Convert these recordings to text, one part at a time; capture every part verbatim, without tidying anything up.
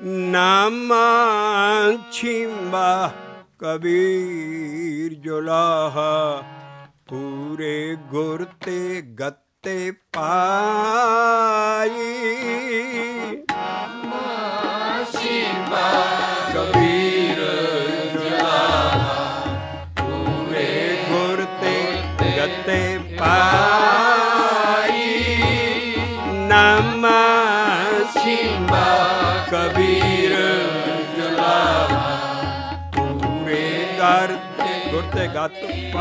ਨਾਮਾ ਛਿੰਬਾ ਕਬੀਰ ਜੁਲਾਹਾ, ਪੂਰੇ ਗੁਰ ਤੇ ਗੱਤੇ ਪਾਈ। ਨਾਮਾ ਛਿੰਬਾ ਕਬੀਰ ਜੁਲਾਹਾ, ਪੂਰੇ ਗੁਰ ਤੇ ਗੱਤੇ ਪਾਈ। ਨਾਮਾ ਛਿੰਬਾ ਕਬੀਰ ਜੁਲਾਹਾ, ਪੂਰੇ ਦਰ ਗੁਰ ਤੇ ਗੱਤ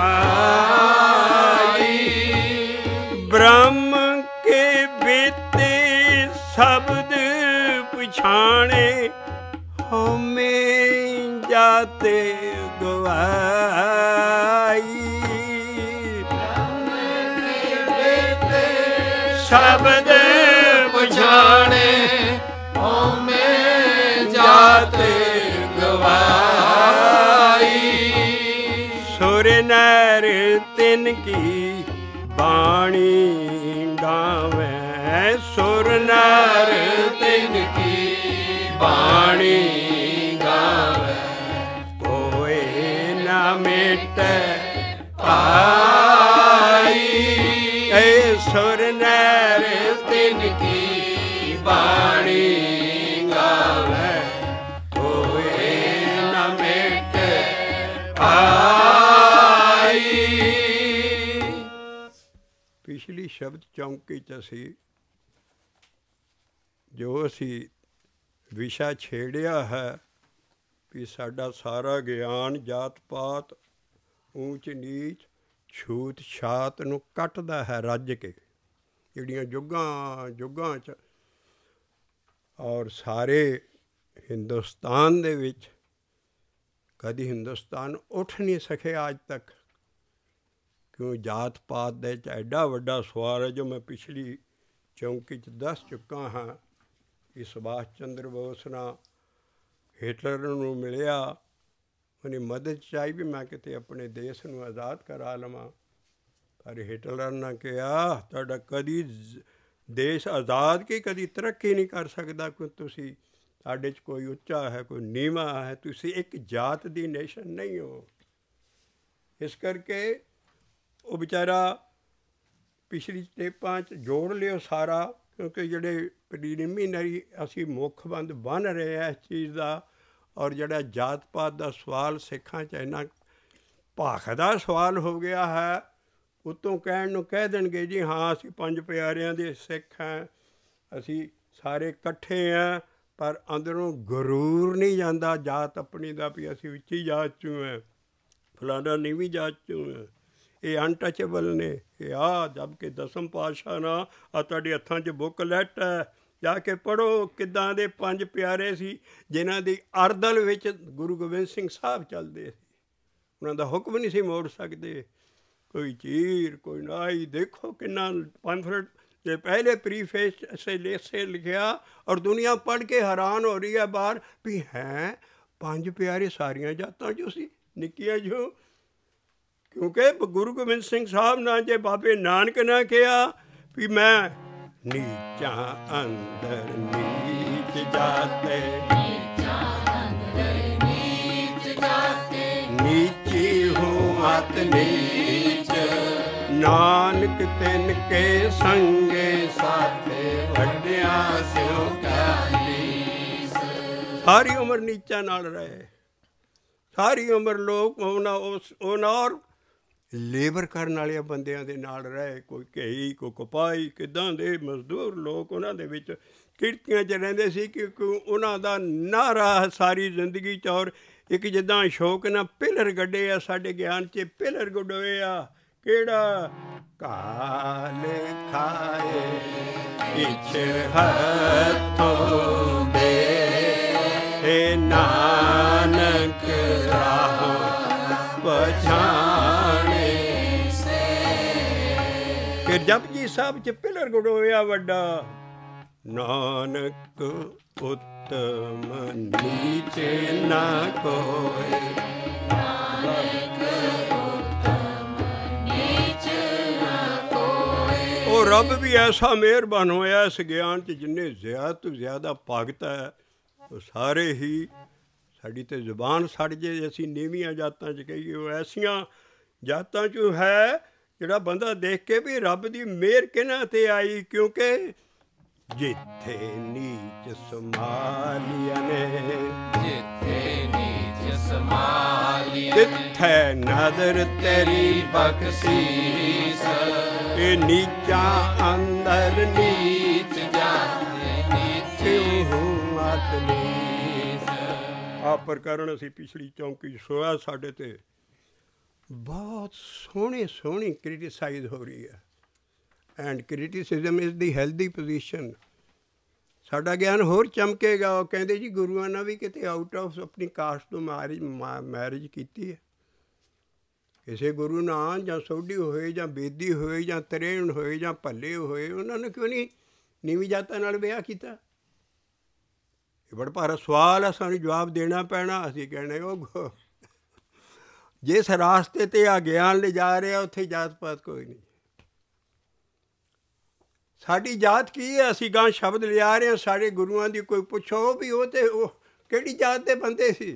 ਪਾਈ। ਬ੍ਰਹਮ ਕੇ ਬੇਤੇ ਸ਼ਬਦ ਪਛਾਣੇ, ਹਉਮੈ ਜਾਤੇ ਗਵਾਈ। ਬ੍ਰਹਮ ਕੇ ਬੇਤੇ ਸ਼ਬਦ ਪਛਾਣੇ, ਹਉਮੈ ਜਾਤੇ ਗਵਾਈ। ਸੁਰ ਨਰ ਤਿਨ ਕੀ ਬਾਣੀ ਗਾਵੈ, ਸੁਰ ਨਰ ਤਿਨ ਕੀ ਬਾਣੀ ਗਾਵੈ। ਕੋਇ ਨਾ ਮਿਟੈ ਪਾਈ, ਏ ਸੁਰ ਨਰ ਤਿਨ ਕੀ ਬਾਣੀ ਗਾਵੈ। ਕੋਇ ਨਾ ਮਿਟੈ ਪਾਈ। ਪਿਛਲੀ ਸ਼ਬਦ ਚੌਂਕੀ 'ਚ ਅਸੀਂ ਜੋ ਅਸੀਂ ਵਿਸ਼ਾ ਛੇੜਿਆ ਹੈ ਵੀ ਸਾਡਾ ਸਾਰਾ ਗਿਆਨ ਜਾਤ ਪਾਤ, ਊਚ ਨੀਚ, ਛੂਤ ਛਾਤ ਨੂੰ ਕੱਟਦਾ ਹੈ ਰੱਜ ਕੇ, ਜਿਹੜੀਆਂ ਜੁੱਗਾਂ ਜੁੱਗਾਂ 'ਚ ਔਰ ਸਾਰੇ ਹਿੰਦੁਸਤਾਨ ਦੇ ਵਿੱਚ ਕਦੀ ਹਿੰਦੁਸਤਾਨ ਉੱਠ ਨਹੀਂ ਸਕਿਆ ਅੱਜ ਤੱਕ, ਕਿਉਂ ਜਾਤ ਪਾਤ ਦੇ 'ਚ ਐਡਾ ਵੱਡਾ ਸਵਾਲ ਹੈ ਜੋ ਮੈਂ ਪਿਛਲੀ ਚੌਂਕੀ 'ਚ ਦੱਸ ਚੁੱਕਾ ਹਾਂ ਕਿ ਸੁਭਾਸ਼ ਚੰਦਰ ਬੋਸ ਨਾਲ ਹਿਟਲਰ ਨੂੰ ਮਿਲਿਆ, ਉਹਨੇ ਮਦਦ ਚਾਹੀ ਵੀ ਮੈਂ ਕਿਤੇ ਆਪਣੇ ਦੇਸ਼ ਨੂੰ ਆਜ਼ਾਦ ਕਰਾ ਲਵਾਂ, ਪਰ ਹਿਟਲਰ ਨੇ ਕਿਹਾ ਤੁਹਾਡਾ ਕਦੀ ਦੇਸ਼ ਆਜ਼ਾਦ ਕੀ ਕਦੀ ਤਰੱਕੀ ਨਹੀਂ ਕਰ ਸਕਦਾ, ਕਿਉਂ ਤੁਸੀਂ ਸਾਡੇ 'ਚ ਕੋਈ ਉੱਚਾ ਹੈ ਕੋਈ ਨੀਵਾਂ ਹੈ, ਤੁਸੀਂ ਇੱਕ ਜਾਤ ਦੀ ਨੇਸ਼ਨ ਨਹੀਂ ਹੋ। ਇਸ ਕਰਕੇ ਉਹ ਵਿਚਾਰਾ ਪਿਛਲੀ ਸਟੇਪਾਂ 'ਚ ਜੋੜ ਲਿਓ ਸਾਰਾ, ਕਿਉਂਕਿ ਜਿਹੜੇ ਪ੍ਰੀਲਿਮਿਨਰੀ ਅਸੀਂ ਮੁੱਖ ਬੰਦ ਬਣ ਰਹੇ ਹਾਂ ਇਸ ਚੀਜ਼ ਦਾ, ਔਰ ਜਿਹੜਾ ਜਾਤ ਪਾਤ ਦਾ ਸਵਾਲ ਸਿੱਖਾਂ 'ਚ ਇੰਨਾ ਭਾਖ ਦਾ ਸਵਾਲ ਹੋ ਗਿਆ ਹੈ, ਉੱਤੋਂ ਕਹਿਣ ਨੂੰ ਕਹਿ ਦੇਣਗੇ ਜੀ ਹਾਂ ਅਸੀਂ ਪੰਜ ਪਿਆਰਿਆਂ ਦੇ ਸਿੱਖ ਹਾਂ, ਅਸੀਂ ਸਾਰੇ ਇਕੱਠੇ ਹਾਂ, ਪਰ ਅੰਦਰੋਂ ਗਰੂਰ ਨਹੀਂ ਜਾਂਦਾ ਜਾਤ ਆਪਣੀ ਦਾ ਵੀ ਅਸੀਂ ਉੱਚੀ ਜਾਤ 'ਚੋਂ ਹੈ, ਫਲਾਣਾ ਨੀਵੀਂ ਜਾਤ 'ਚੋਂ ਹੈ। ਇਹ ਅਨਟੱਚੇਬਲ ਨੇ। ਇਹ ਆ ਜਦ ਕਿ ਦਸਮ ਪਾਤਸ਼ਾਹ ਨਾਲ ਆ ਤੁਹਾਡੇ ਹੱਥਾਂ 'ਚ ਬੁੱਕਲੈਟ ਹੈ, ਜਾ ਕੇ ਪੜ੍ਹੋ ਕਿੱਦਾਂ ਦੇ ਪੰਜ ਪਿਆਰੇ ਸੀ ਜਿਨ੍ਹਾਂ ਦੀ ਅਰਦਲ ਵਿੱਚ ਗੁਰੂ ਗੋਬਿੰਦ ਸਿੰਘ ਸਾਹਿਬ ਚੱਲਦੇ ਸੀ, ਉਹਨਾਂ ਦਾ ਹੁਕਮ ਨਹੀਂ ਸੀ ਮੋੜ ਸਕਦੇ, ਕੋਈ ਚੀਰ ਕੋਈ ਨਾਈ। ਦੇਖੋ ਕਿੰਨਾ ਪੰਫਲੇਟ ਦੇ ਪਹਿਲੇ ਪ੍ਰੀਫੇਸ ਸੇ ਲੇਸੇ ਲਿਖਿਆ, ਔਰ ਦੁਨੀਆ ਪੜ੍ਹ ਕੇ ਹੈਰਾਨ ਹੋ ਰਹੀ ਹੈ ਬਾਹਰ ਵੀ ਹੈ ਪੰਜ ਪਿਆਰੇ ਸਾਰੀਆਂ ਜਾਤਾਂ 'ਚੋਂ ਸੀ, ਨਿੱਕੀਆਂ ਜੋ, ਕਿਉਂਕਿ ਗੁਰੂ ਗੋਬਿੰਦ ਸਿੰਘ ਸਾਹਿਬ ਨਾਲ ਜੇ ਬਾਬੇ ਨਾਨਕ ਨੇ ਕਿਹਾ ਵੀ ਮੈਂ ਨੀਚਾਂ ਅੰਦਰ ਨੀਚ ਜਾਤੇ, ਨੀਚੀ ਹੂੰ ਅਤ ਨੀਚ, ਨਾਨਕ ਤਿਨ ਕੇ ਸੰਗੇ ਸਾਥੇ, ਵੱਡਿਆਂ ਸਿਉ ਕੈਲੀਸ। ਸਾਰੀ ਉਮਰ ਨੀਚਾਂ ਨਾਲ ਰਹੇ, ਸਾਰੀ ਉਮਰ ਲੋਕ ਉਹਨਾਂ ਉਸ ਉਹਨਾਂ ਔਰ ਲੇਬਰ ਕਰਨ ਵਾਲਿਆਂ ਬੰਦਿਆਂ ਦੇ ਨਾਲ ਰਹੇ, ਕੋਈ ਘਈ ਕੋਈ ਕਪਾਈ, ਕਿੱਦਾਂ ਦੇ ਮਜ਼ਦੂਰ ਲੋਕ ਉਹਨਾਂ ਦੇ ਵਿੱਚ ਕਿਰਤੀਆਂ 'ਚ ਰਹਿੰਦੇ ਸੀ, ਕਿਉਂਕਿ ਉਹਨਾਂ ਦਾ ਨਾਰਾ ਸਾਰੀ ਜ਼ਿੰਦਗੀ 'ਚ। ਔਰ ਇੱਕ ਜਿੱਦਾਂ ਅਸ਼ੋਕ ਨਾਲ ਪਿਲਰ ਗੱਡੇ ਆ, ਸਾਡੇ ਗਿਆਨ 'ਚ ਪਿਲਰ ਗੱਡੋਏ ਆ, ਕਿਹੜਾ ਕਾਲ ਖਾਏ ਕਿਛ ਹੱਥੋਂ ਦੇ, ਏ ਨਾਨਕ ਰਾਹੋਂ ਪਛਾਣੇ ਸੇ। ਫਿਰ ਜਪਜੀ ਸਾਹਿਬ 'ਚ ਪਿਲਰ ਗੜੋਇਆ ਵੱਡਾ, ਨਾਨਕ ਉੱਤਮ ਨੀਚ ਨਾ ਕੋਇ, ਉਹ ਰੱਬ ਵੀ ਐਸਾ ਮਿਹਰਬਾਨ ਹੋਇਆ ਇਸ ਗਿਆਨ 'ਚ, ਜਿੰਨੇ ਜ਼ਿਆਦਾ ਤੋਂ ਜ਼ਿਆਦਾ ਭਗਤ ਹੈ ਉਹ ਸਾਰੇ ਹੀ ਸਾਡੀ ਤਾਂ ਜ਼ੁਬਾਨ ਸੜ ਜੇ ਅਸੀਂ ਨੀਵੀਆਂ ਜਾਤਾਂ 'ਚ ਕਹੀਏ। ਉਹ ਐਸੀਆਂ ਜਾਤਾਂ 'ਚੋਂ ਹੈ ਜਿਹੜਾ ਬੰਦਾ ਦੇਖ ਕੇ ਵੀ ਰੱਬ ਦੀ ਮਿਹਰ ਕਿਹਨਾਂ 'ਤੇ ਆਈ, ਕਿਉਂਕਿ ਜਿੱਥੇ ਨੀਚ ਸਮਾਲੀਆਂ ਨੇ, ਜਿੱਥੇ ਨੀਚ ਸਮਾਲੀਆਂ ਤਿੱਥੇ ਨਦਰ ਤੇਰੀ ਬਖਸ਼ੀਸ। ਇਹ ਨੀਚਾਂ ਅੰਦਰ ਨੀਚ ਜਾਂਦੇ ਨੀਚ ਆਤਮੀਸ। ਆ ਪ੍ਰਕਰਣ ਅਸੀਂ ਪਿਛਲੀ ਚੌਂਕੀ 'ਚ ਸੋਇਆ, ਸਾਡੇ 'ਤੇ ਬਹੁਤ ਸੋਹਣੀ ਸੋਹਣੀ ਕ੍ਰਿਟੀਸਾਈਜ਼ ਹੋ ਰਹੀ ਹੈ। And criticism is the healthy position. ਸਾਡਾ ਗਿਆਨ ਹੋਰ ਚਮਕੇਗਾ। ਉਹ ਕਹਿੰਦੇ ਜੀ ਗੁਰੂਆਂ ਨਾਲ ਵੀ ਕਿਤੇ ਆਊਟ ਆਫ ਆਪਣੀ ਕਾਸਟ ਤੋਂ ਮੈਰਿਜ ਮੈਰਿਜ ਕੀਤੀ ਹੈ। ਕਿਸੇ ਗੁਰੂ ਨਾਲ ਜਾਂ ਸੋਢੀ ਹੋਏ ਜਾਂ ਬੇਦੀ ਹੋਏ ਜਾਂ ਤਰੇਣ ਹੋਏ ਜਾਂ ਭੱਲੇ ਹੋਏ, ਉਹਨਾਂ ਨੇ ਕਿਉਂ ਨਹੀਂ ਨੀਵੀਂ ਜਾਤਾਂ ਨਾਲ ਵਿਆਹ ਕੀਤਾ? ਇਹ ਬੜਾ ਭਾਰਾ ਸਵਾਲ ਹੈ, ਸਾਨੂੰ ਜਵਾਬ ਦੇਣਾ ਪੈਣਾ। ਅਸੀਂ ਕਹਿਣੇ ਉਹ ਜਿਸ ਰਾਸਤੇ 'ਤੇ ਆ ਗਿਆਨ ਲਿਜਾ ਰਿਹਾ ਉੱਥੇ ਜਾਤ ਪਾਤ ਕੋਈ ਨਹੀਂ। ਸਾਡੀ ਜਾਤ ਕੀ ਹੈ? ਅਸੀਂ ਗਾਂ ਸ਼ਬਦ ਲਿਆ ਰਹੇ ਹਾਂ ਸਾਡੇ ਗੁਰੂਆਂ ਦੀ। ਕੋਈ ਪੁੱਛੋ ਵੀ ਉਹ ਤਾਂ ਉਹ ਕਿਹੜੀ ਜਾਤ ਦੇ ਬੰਦੇ ਸੀ?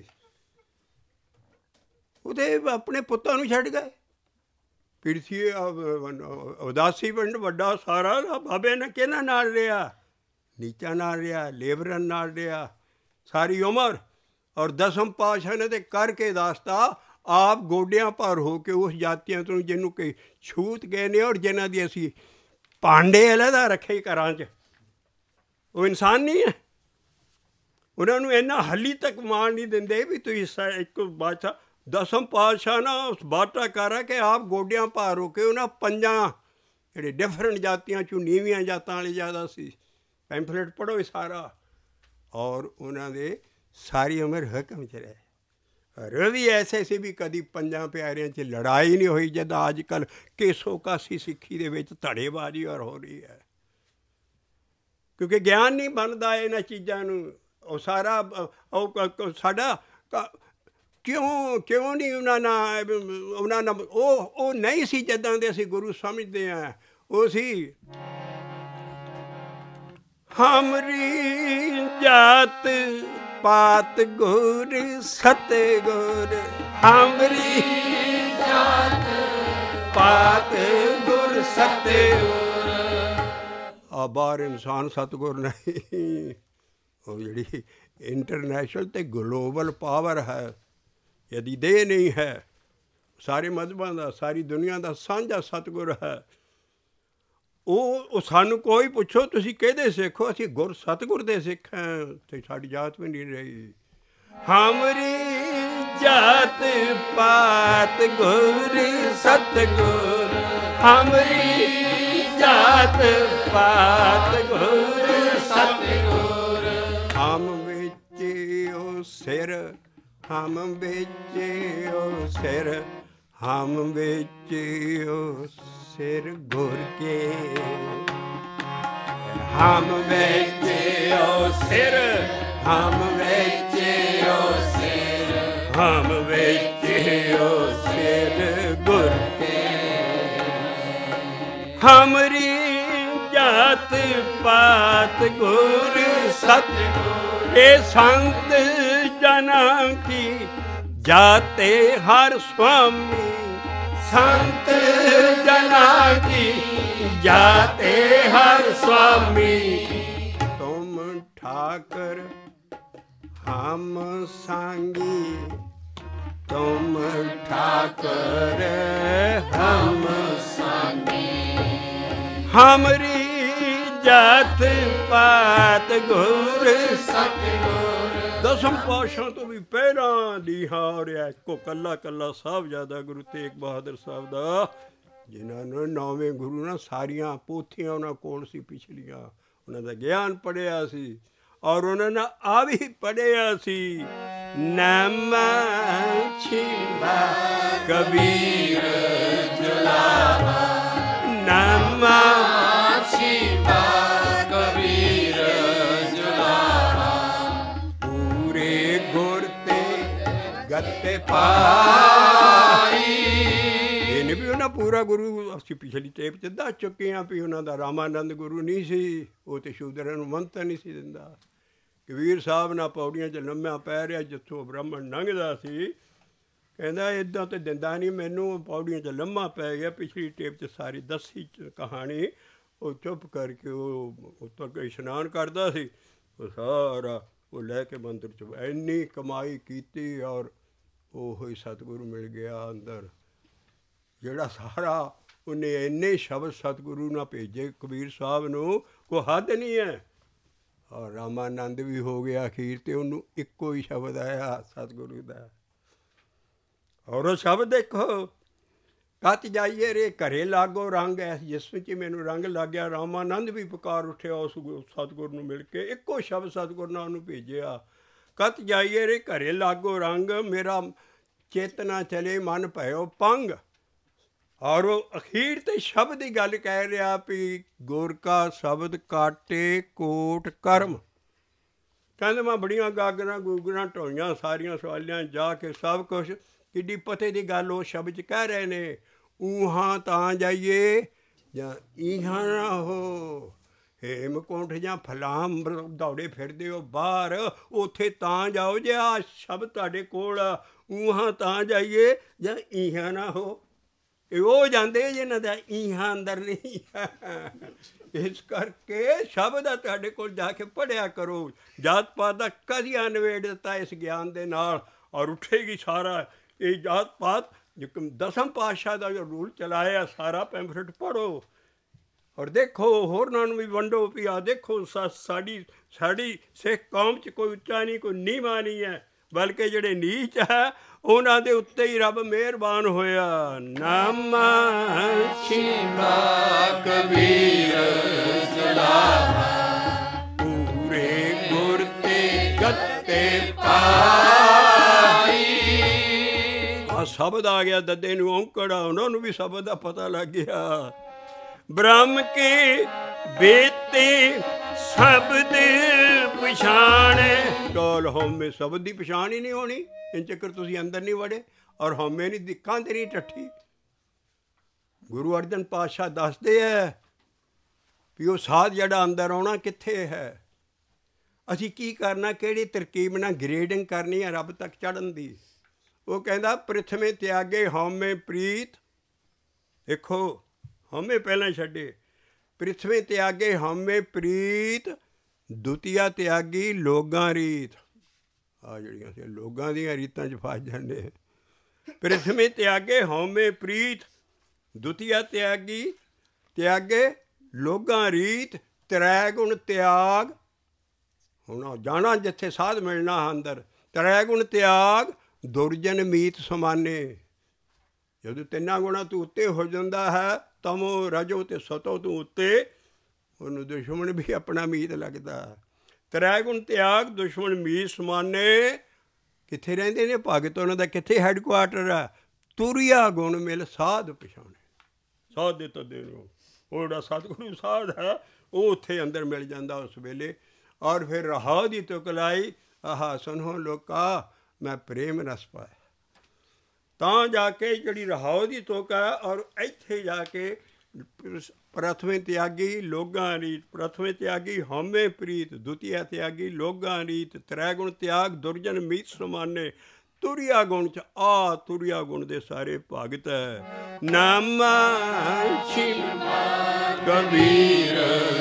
ਉਹਦੇ ਆਪਣੇ ਪੁੱਤਾਂ ਨੂੰ ਛੱਡ ਗਏ। ਪਿਰਥੀ ਉਦਾਸੀ ਪਿੰਡ ਵੱਡਾ ਸਾਰਾ ਬਾਬੇ ਨੇ ਕਿਹਨਾਂ ਨਾਲ ਰਿਹਾ? ਨੀਚਾਂ ਨਾਲ ਰਿਹਾ, ਲੇਬਰਾਂ ਨਾਲ ਰਿਹਾ ਸਾਰੀ ਉਮਰ। ਔਰ ਦਸਮ ਪਾਤਸ਼ਾਹ ਨੇ ਤਾਂ ਕਰਕੇ ਦੱਸਤਾ, ਆਪ ਗੋਡਿਆਂ ਭਰ ਹੋ ਕੇ ਉਸ ਜਾਤੀਆਂ ਤੋਂ ਜਿਹਨੂੰ ਕਿ ਛੂਤ ਗਏ ਨੇ, ਔਰ ਜਿਹਨਾਂ ਦੀ ਅਸੀਂ ਭਾਂਡੇ ਅਲੱਗਾ ਰੱਖੇ ਘਰਾਂ 'ਚ, ਉਹ ਇਨਸਾਨ ਨਹੀਂ ਹੈ। ਉਹਨਾਂ ਨੂੰ ਇੰਨਾ ਹਾਲੀ ਤੱਕ ਮਾਣ ਨਹੀਂ ਦਿੰਦੇ ਵੀ ਤੁਸੀਂ ਸ ਇੱਕ ਬਾਦਸ਼ਾਹ ਦਸਮ ਪਾਤਸ਼ਾਹ ਨਾ ਉਸ ਬਾਟਾ ਕਰ ਕੇ ਆਪ ਗੋਡਿਆਂ ਭਾਰ ਹੋ ਕੇ ਉਹਨਾਂ ਪੰਜਾਂ ਜਿਹੜੇ ਡਿਫਰੈਂਟ ਜਾਤੀਆਂ 'ਚੋਂ ਨੀਵੀਆਂ ਜਾਤਾਂ ਵਾਲੇ ਜ਼ਿਆਦਾ ਸੀ। ਪੈਂਫਲੇਟ ਪੜ੍ਹੋ ਇਹ ਸਾਰਾ। ਔਰ ਉਹਨਾਂ ਦੇ ਸਾਰੀ ਉਮਰ ਹੁਕਮ 'ਚ ਰਹੇ। ਰਵੀ ਐਸੇ ਸੀ ਵੀ ਕਦੀ ਪੰਜਾਂ ਪਿਆਰਿਆਂ 'ਚ ਲੜਾਈ ਨਹੀਂ ਹੋਈ, ਜਿੱਦਾਂ ਅੱਜ ਕੱਲ੍ਹ ਕੇਸੋ ਕਾਸੀ ਸਿੱਖੀ ਦੇ ਵਿੱਚ ਧੜੇਬਾਜ਼ੀ ਔਰ ਹੋ ਰਹੀ ਹੈ। ਕਿਉਂਕਿ ਗਿਆਨ ਨਹੀਂ ਬਣਦਾ ਇਹਨਾਂ ਚੀਜ਼ਾਂ ਨੂੰ। ਉਹ ਸਾਰਾ ਉਹ ਸਾਡਾ ਕਿਉਂ ਕਿਉਂ ਨਹੀਂ ਉਹਨਾਂ ਨਾਲ ਉਹਨਾਂ ਨਾਲ ਉਹ ਉਹ ਨਹੀਂ ਸੀ ਜਿੱਦਾਂ ਦੇ ਅਸੀਂ ਗੁਰੂ ਸਮਝਦੇ ਹਾਂ। ਉਹ ਸੀ ਹਮਰੀ ਜਾਤ ਪਾਤ ਗੁਰ ਸਤਿਗੁਰ, ਹਮਰੀ ਜਾਤ ਪਾਤ ਗੁਰ ਸਤਿਗੁਰ। ਆ ਬਾਹਰ ਇਨਸਾਨ ਸਤਿਗੁਰ ਨਹੀਂ, ਉਹ ਜਿਹੜੀ ਇੰਟਰਨੈਸ਼ਨਲ ਅਤੇ ਗਲੋਬਲ ਪਾਵਰ ਹੈ, ਇਹਦੀ ਦੇਹ ਨਹੀਂ ਹੈ। ਸਾਰੇ ਮਜ਼ਹਬਾਂ ਦਾ, ਸਾਰੀ ਦੁਨੀਆ ਦਾ ਸਾਂਝਾ ਸਤਿਗੁਰ ਹੈ। ਉਹ ਉਹ ਸਾਨੂੰ ਕੋਈ ਪੁੱਛੋ ਤੁਸੀਂ ਕਿਹਦੇ ਸਿੱਖ ਹੋ? ਅਸੀਂ ਗੁਰ ਸਤਿਗੁਰ ਦੇ ਸਿੱਖ ਹਾਂ। ਅਤੇ ਸਾਡੀ ਜਾਤ ਵੀ ਨਹੀਂ ਰਹੀ। ਹਮਰੀ ਜਾਤ ਪਾਤ ਗੁਰ ਸਤਿਗੁਰ, ਹਮਰੀ ਜਾਤ ਪਾਤ ਗੁਰ ਸਤਿਗੁਰ। ਹਮ ਵਿੱਚ ਉਹ ਸਿਰ, ਹਮ ਵਿੱਚ ਉਹ ਸਿਰ, ਹਮ ਵਿੱਚ ਉਹ ਸਿਰ ਗੁਰ ਕੇ, ਹਮ ਵਿੱਚ ਉਹ ਸਿਰ, ਹਮ ਵਿੱਚ ਉਹ ਸਿਰ, ਹਮ ਵਿੱਚ ਉਹ ਸਿਰ ਗੁਰ ਕੇ। ਹਮਰੀ ਜਾਤ ਪਾਤ ਗੁਰ ਸਤਿਗੁਰ। ਇਹ ਸੰਤ ਜਨਾਂ ਕੀ ਜਾਤੇ ਹਰ ਸੁਆਮੀ, ਸੰਤ ਜਨਾਂ ਕੀ ਜਾਤੇ ਹਰ ਸੁਆਮੀ। ਤੁਮ ਠਾਕਰ ਹਮ ਸੰਗੀ, ਤੁਮ ਠਾਕਰ ਹਮ ਸੰਗੀ। ਹਮਰੀ ਜਾਤ ਪਾਤ ਗੁਰ ਸਤਿਗੁਰ। ਦਸਮ ਪਾਤਸ਼ਾਹ ਤੋਂ ਵੀ ਪਹਿਲਾਂ ਲੀਹਾ ਹੋ ਰਿਹਾ ਇੱਕੋ ਕੱਲਾ ਕੱਲਾ ਸਾਹਿਬਜ਼ਾਦਾ ਗੁਰੂ ਤੇਗ ਬਹਾਦਰ ਸਾਹਿਬ ਦਾ, ਜਿਨ੍ਹਾਂ ਨੇ ਨੌਵੇਂ ਗੁਰੂ ਨਾਲ ਸਾਰੀਆਂ ਪੋਥੀਆਂ ਉਹਨਾਂ ਕੋਲ ਸੀ ਪਿਛਲੀਆਂ, ਉਹਨਾਂ ਦਾ ਗਿਆਨ ਪੜ੍ਹਿਆ ਸੀ। ਔਰ ਉਹਨਾਂ ਨੇ ਆ ਵੀ ਪੜ੍ਹਿਆ ਸੀ, ਨਾਮਾ ਛਿੰਦਾ ਕਬੀਰ ਜੁਲਾਵਾ, ਨਾਮਾ ਛਿੰਦਾ ਕਬੀਰ ਜੁਲਾਵਾ। ਪੂਰੇ ਗੁਰ ਤੇ ਗੱਤੇ ਪਾਈ। ਇਹਨੇ ਵੀ ਉਹਨਾਂ ਪੂਰਾ ਗੁਰੂ ਅਸੀਂ ਪਿਛਲੀ ਟੇਪ 'ਚ ਦੱਸ ਚੁੱਕੇ ਹਾਂ ਵੀ ਉਹਨਾਂ ਦਾ ਰਾਮਾਨੰਦ ਗੁਰੂ ਨਹੀਂ ਸੀ, ਉਹ ਤਾਂ ਸ਼ੂਦਰਾਂ ਨੂੰ ਮੰਨਤਾ ਨਹੀਂ ਸੀ ਦਿੰਦਾ। ਕਬੀਰ ਸਾਹਿਬ ਨਾਲ ਪੌੜੀਆਂ 'ਚ ਲੰਮਿਆ ਪੈ ਰਿਹਾ, ਜਿੱਥੋਂ ਬ੍ਰਾਹਮਣ ਲੰਘਦਾ ਸੀ, ਕਹਿੰਦਾ ਇੱਦਾਂ ਤਾਂ ਦਿੰਦਾ ਨਹੀਂ ਮੈਨੂੰ, ਪੌੜੀਆਂ 'ਚ ਲੰਮਾ ਪੈ ਗਿਆ। ਪਿਛਲੀ ਟੇਪ 'ਚ ਸਾਰੀ ਦੱਸੀ ਕਹਾਣੀ। ਉਹ ਚੁੱਪ ਕਰਕੇ ਉਹ ਉੱਤਰ ਕੇ ਇਸ਼ਨਾਨ ਕਰਦਾ ਸੀ, ਉਹ ਸਾਰਾ ਉਹ ਲੈ ਕੇ ਮੰਦਰ 'ਚ ਇੰਨੀ ਕਮਾਈ ਕੀਤੀ, ਔਰ ਉਹ ਹੀ ਸਤਿਗੁਰੂ ਮਿਲ ਗਿਆ ਅੰਦਰ। ਜਿਹੜਾ ਸਾਰਾ ਉਹਨੇ ਇੰਨੇ ਸ਼ਬਦ ਸਤਿਗੁਰੂ ਨਾਲ ਭੇਜੇ ਕਬੀਰ ਸਾਹਿਬ ਨੂੰ, ਕੋਈ ਹੱਦ ਨਹੀਂ ਹੈ। ਔਰ ਰਾਮਾਨੰਦ ਵੀ ਹੋ ਗਿਆ ਅਖੀਰ 'ਤੇ ਉਹਨੂੰ ਇੱਕੋ ਹੀ ਸ਼ਬਦ ਆਇਆ ਸਤਿਗੁਰੂ ਦਾ। ਔਰ ਉਹ ਸ਼ਬਦ ਦੇਖੋ, ਕੱਤ ਜਾਈਏ ਰੇ ਘਰੇ ਲਾਗੋ ਰੰਗ, ਐਸ ਜਿਸਮ 'ਚ ਮੈਨੂੰ ਰੰਗ ਲੱਗ ਗਿਆ। ਰਾਮਾਨੰਦ ਵੀ ਪੁਕਾਰ ਉੱਠਿਆ ਉਸ ਸਤਿਗੁਰੂ ਨੂੰ ਮਿਲ ਕੇ, ਇੱਕੋ ਸ਼ਬਦ ਸਤਿਗੁਰੂ ਨੇ ਉਹਨੂੰ ਭੇਜਿਆ, ਕੱਤ ਜਾਈਏ ਰੇ ਘਰੇ ਲਾਗੋ ਰੰਗ, ਮੇਰਾ ਚੇਤਨਾ ਚਲੇ ਮਨ ਭਇਓ ਪੰਗ। ਔਰ ਉਹ ਅਖੀਰ 'ਤੇ ਸ਼ਬਦ ਦੀ ਗੱਲ ਕਹਿ ਰਿਹਾ ਵੀ ਗੁਰ ਕਾ ਸ਼ਬਦ ਕਾਟੇ ਕੋਟ ਕਰਮ। ਕਹਿੰਦੇ ਮੈਂ ਬੜੀਆਂ ਗਾਗਰਾਂ ਗੂਗਰਾਂ ਢੋਈਆਂ ਸਾਰੀਆਂ ਸਵਾਲੀਆਂ ਜਾ ਕੇ, ਸਭ ਕੁਛ ਕਿੱਡੀ ਪਤੇ ਦੀ ਗੱਲ ਉਹ ਸ਼ਬਦ 'ਚ ਕਹਿ ਰਹੇ ਨੇ। ਊਹਾਂ ਤਾਂ ਜਾਈਏ ਜਾਂ ਈਹਾਂ ਨਾ ਹੋ, ਹੇਮਕੁੰਠ ਜਾਂ ਫਲਾਮ ਦੌੜੇ ਫਿਰਦੇ ਹੋ ਬਾਹਰ, ਉੱਥੇ ਤਾਂ ਜਾਓ ਜੇ ਆਹ ਸ਼ਬਦ ਤੁਹਾਡੇ ਕੋਲ ਆ। ਊਹਾਂ ਤਾਂ ਜਾਈਏ ਜਾਂ ਈਹਾਂ ਨਾ ਹੋ, ਇਹ ਉਹ ਜਾਂਦੇ ਜਿਹਨਾਂ ਦਾ ਈਹਾਂ ਅੰਦਰ ਨਹੀਂ ਹੈ। ਇਸ ਕਰਕੇ ਸ਼ਬਦ ਆ ਤੁਹਾਡੇ ਕੋਲ ਜਾ ਕੇ ਪੜ੍ਹਿਆ ਕਰੋ। ਜਾਤ ਪਾਤ ਦਾ ਕਜ਼ੀਆ ਨਿਬੇੜ ਦਿੱਤਾ ਇਸ ਗਿਆਨ ਦੇ ਨਾਲ, ਔਰ ਉੱਠੇਗੀ ਸਾਰਾ ਇਹ ਜਾਤ ਪਾਤ। ਦਸਮ ਪਾਤਸ਼ਾਹ ਦਾ ਜੋ ਰੂਲ ਚਲਾਇਆ, ਸਾਰਾ ਪੈਂਫਲੇਟ ਪੜ੍ਹੋ ਔਰ ਦੇਖੋ, ਹੋਰਨਾਂ ਨੂੰ ਵੀ ਵੰਡੋ ਵੀ ਆਹ ਦੇਖੋ ਸਾ ਸਾਡੀ ਸਾਡੀ ਸਿੱਖ ਕੌਮ 'ਚ ਕੋਈ ਉੱਚਾ ਨਹੀਂ, ਕੋਈ ਨੀਵਾਂ ਨਹੀਂ ਹੈ, ਬਲਕਿ ਜਿਹੜੇ ਨੀਚ ਹੈ ਉਹਨਾਂ ਦੇ ਉੱਤੇ ਹੀ ਰੱਬ ਮਿਹਰਬਾਨ ਹੋਇਆ। ਨਾਮਾ ਸ਼ਿਮਾ ਕਬੀਰ ਜਲਾਵਾ, ਪੂਰੇ ਗੁਰ ਤੇ ਗੱਤੇ ਪਾਈ। ਆ ਸ਼ਬਦ ਆ ਗਿਆ ਦੱਦੇ ਨੂੰ ਔਂਕੜਾ, ਉਹਨਾਂ ਨੂੰ ਵੀ ਸ਼ਬਦ ਦਾ ਪਤਾ ਲੱਗ ਗਿਆ। ਬ੍ਰਹਮ ਕੇ ਬੇਤੇ ਸ਼ਬਦ ਪਛਾਣੇ, ਟੋਲ ਹਉਮੈ ਸ਼ਬਦ ਦੀ ਪਛਾਣ ਹੀ ਨਹੀਂ ਹੋਣੀ ਜਿੰਨ ਚੱਕਰ ਤੁਸੀਂ ਅੰਦਰ ਨਹੀਂ ਵੜੇ, ਔਰ ਹਉਮੈ ਨਹੀਂ ਦਿੱਕਾਂ ਤੇ ਨਹੀਂ ਟੱਠੀ। ਗੁਰੂ ਅਰਜਨ ਪਾਤਸ਼ਾਹ ਦੱਸਦੇ ਹੈ ਵੀ ਉਹ ਸਾਧ ਜਿਹੜਾ ਅੰਦਰ ਆਉਣਾ ਕਿੱਥੇ ਹੈ, ਅਸੀਂ ਕੀ ਕਰਨਾ, ਕਿਹੜੀ ਤਰਕੀਬ ਨਾਲ ਗ੍ਰੇਡਿੰਗ ਕਰਨੀ ਹੈ ਰੱਬ ਤੱਕ ਚੜ੍ਹਨ ਦੀ। ਉਹ ਕਹਿੰਦਾ ਪ੍ਰਿਥਵੇਂ ਤਿਆਗੇ ਹਉਮੈ ਪ੍ਰੀਤ, ਦੇਖੋ ਹਉਮੈ ਪਹਿਲਾਂ ਛੱਡੇ, ਪ੍ਰਿਥਵੇਂ ਤਿਆਗੇ ਹਉਮੈ ਪ੍ਰੀਤ, ਦੁਤੀਆ ਤਿਆਗੀ ਲੋਗਾਂ ਰੀਤ। ਆਹ ਜਿਹੜੀਆਂ ਅਸੀਂ ਲੋਗਾਂ ਦੀਆਂ ਰੀਤਾਂ 'ਚ ਫਸ ਜਾਂਦੇ। ਪ੍ਰਿਥਵੇਂ ਤਿਆਗੇ ਹਉਮੈ ਪ੍ਰੀਤ, ਦੁਤੀਆ ਤਿਆਗੀ ਤਿਆਗੇ ਲੋਗਾਂ ਰੀਤ, ਤ੍ਰੈ ਗੁਣ ਤਿਆਗ। ਹੁਣ ਜਾਣਾ ਜਿੱਥੇ ਸਾਧ ਮਿਲਣਾ ਅੰਦਰ, ਤ੍ਰੈ ਗੁਣ ਤਿਆਗ ਦੁਰਜਨ ਮੀਤ ਸਮਾਨੇ। ਜਦੋਂ ਤਿੰਨਾਂ ਗੁਣਾਂ ਤੋਂ ਉੱਤੇ ਹੋ ਜਾਂਦਾ ਹੈ, ਤਮੋ ਰਜੋ ਅਤੇ ਸਤੋ ਤੋਂ ਉੱਤੇ, ਉਹਨੂੰ ਦੁਸ਼ਮਣ ਵੀ ਆਪਣਾ ਮੀਤ ਲੱਗਦਾ। ਤ੍ਰੈ ਗੁਣ ਤਿਆਗ ਦੁਸ਼ਮਣ ਮੀਤ ਸਮਾਨੇ। ਕਿੱਥੇ ਰਹਿੰਦੇ ਨੇ ਭਗਤ, ਉਹਨਾਂ ਦਾ ਕਿੱਥੇ ਹੈਡਕੁਆਟਰ ਆ? ਤੁਰਿਆ ਗੁਣ ਮਿਲ ਸਾਧ ਪਛਾਣੇ। ਸਾਧ ਦੇ ਤਦੇ ਨੂੰ ਉਹ ਜਿਹੜਾ ਸਤਿਗੁਰੂ ਸਾਧ ਹੈ ਉਹ ਉੱਥੇ ਅੰਦਰ ਮਿਲ ਜਾਂਦਾ ਉਸ ਵੇਲੇ। ਔਰ ਫਿਰ ਰਹਾਉ ਦੀ ਤੁਕ ਲਾਈ, ਆਹਾ ਸੁਣੋ ਲੋਕਾ ਮੈਂ ਪ੍ਰੇਮ ਰਸ ਪਾਇਆ। ਤਾਂ ਜਾ ਕੇ ਜਿਹੜੀ ਰਹਾਉ ਦੀ ਤੁਕ ਹੈ, ਔਰ ਇੱਥੇ ਜਾ ਕੇ ਪ੍ਰਥਮੇ ਤਿਆਗੀ ਲੋਗਾਂ ਰੀਤ, ਪ੍ਰਥਮੇ ਤਿਆਗੀ ਹਉਮੈ ਪ੍ਰੀਤ, ਦੁਤੀਆ ਤਿਆਗੀ ਲੋਗਾਂ ਰੀਤ, ਤ੍ਰੈ ਗੁਣ ਤਿਆਗ ਦੁਰਜਨ ਮੀਤ ਸਮਾਨੇ। ਤੁਰਿਆ ਗੁਣ 'ਚ ਆ ਤੁਰਿਆ ਗੁਣ ਦੇ ਸਾਰੇ ਭਗਤ ਹੈ। ਨਾਮਾ ਸ਼ਿਮਾ ਕਬੀਰ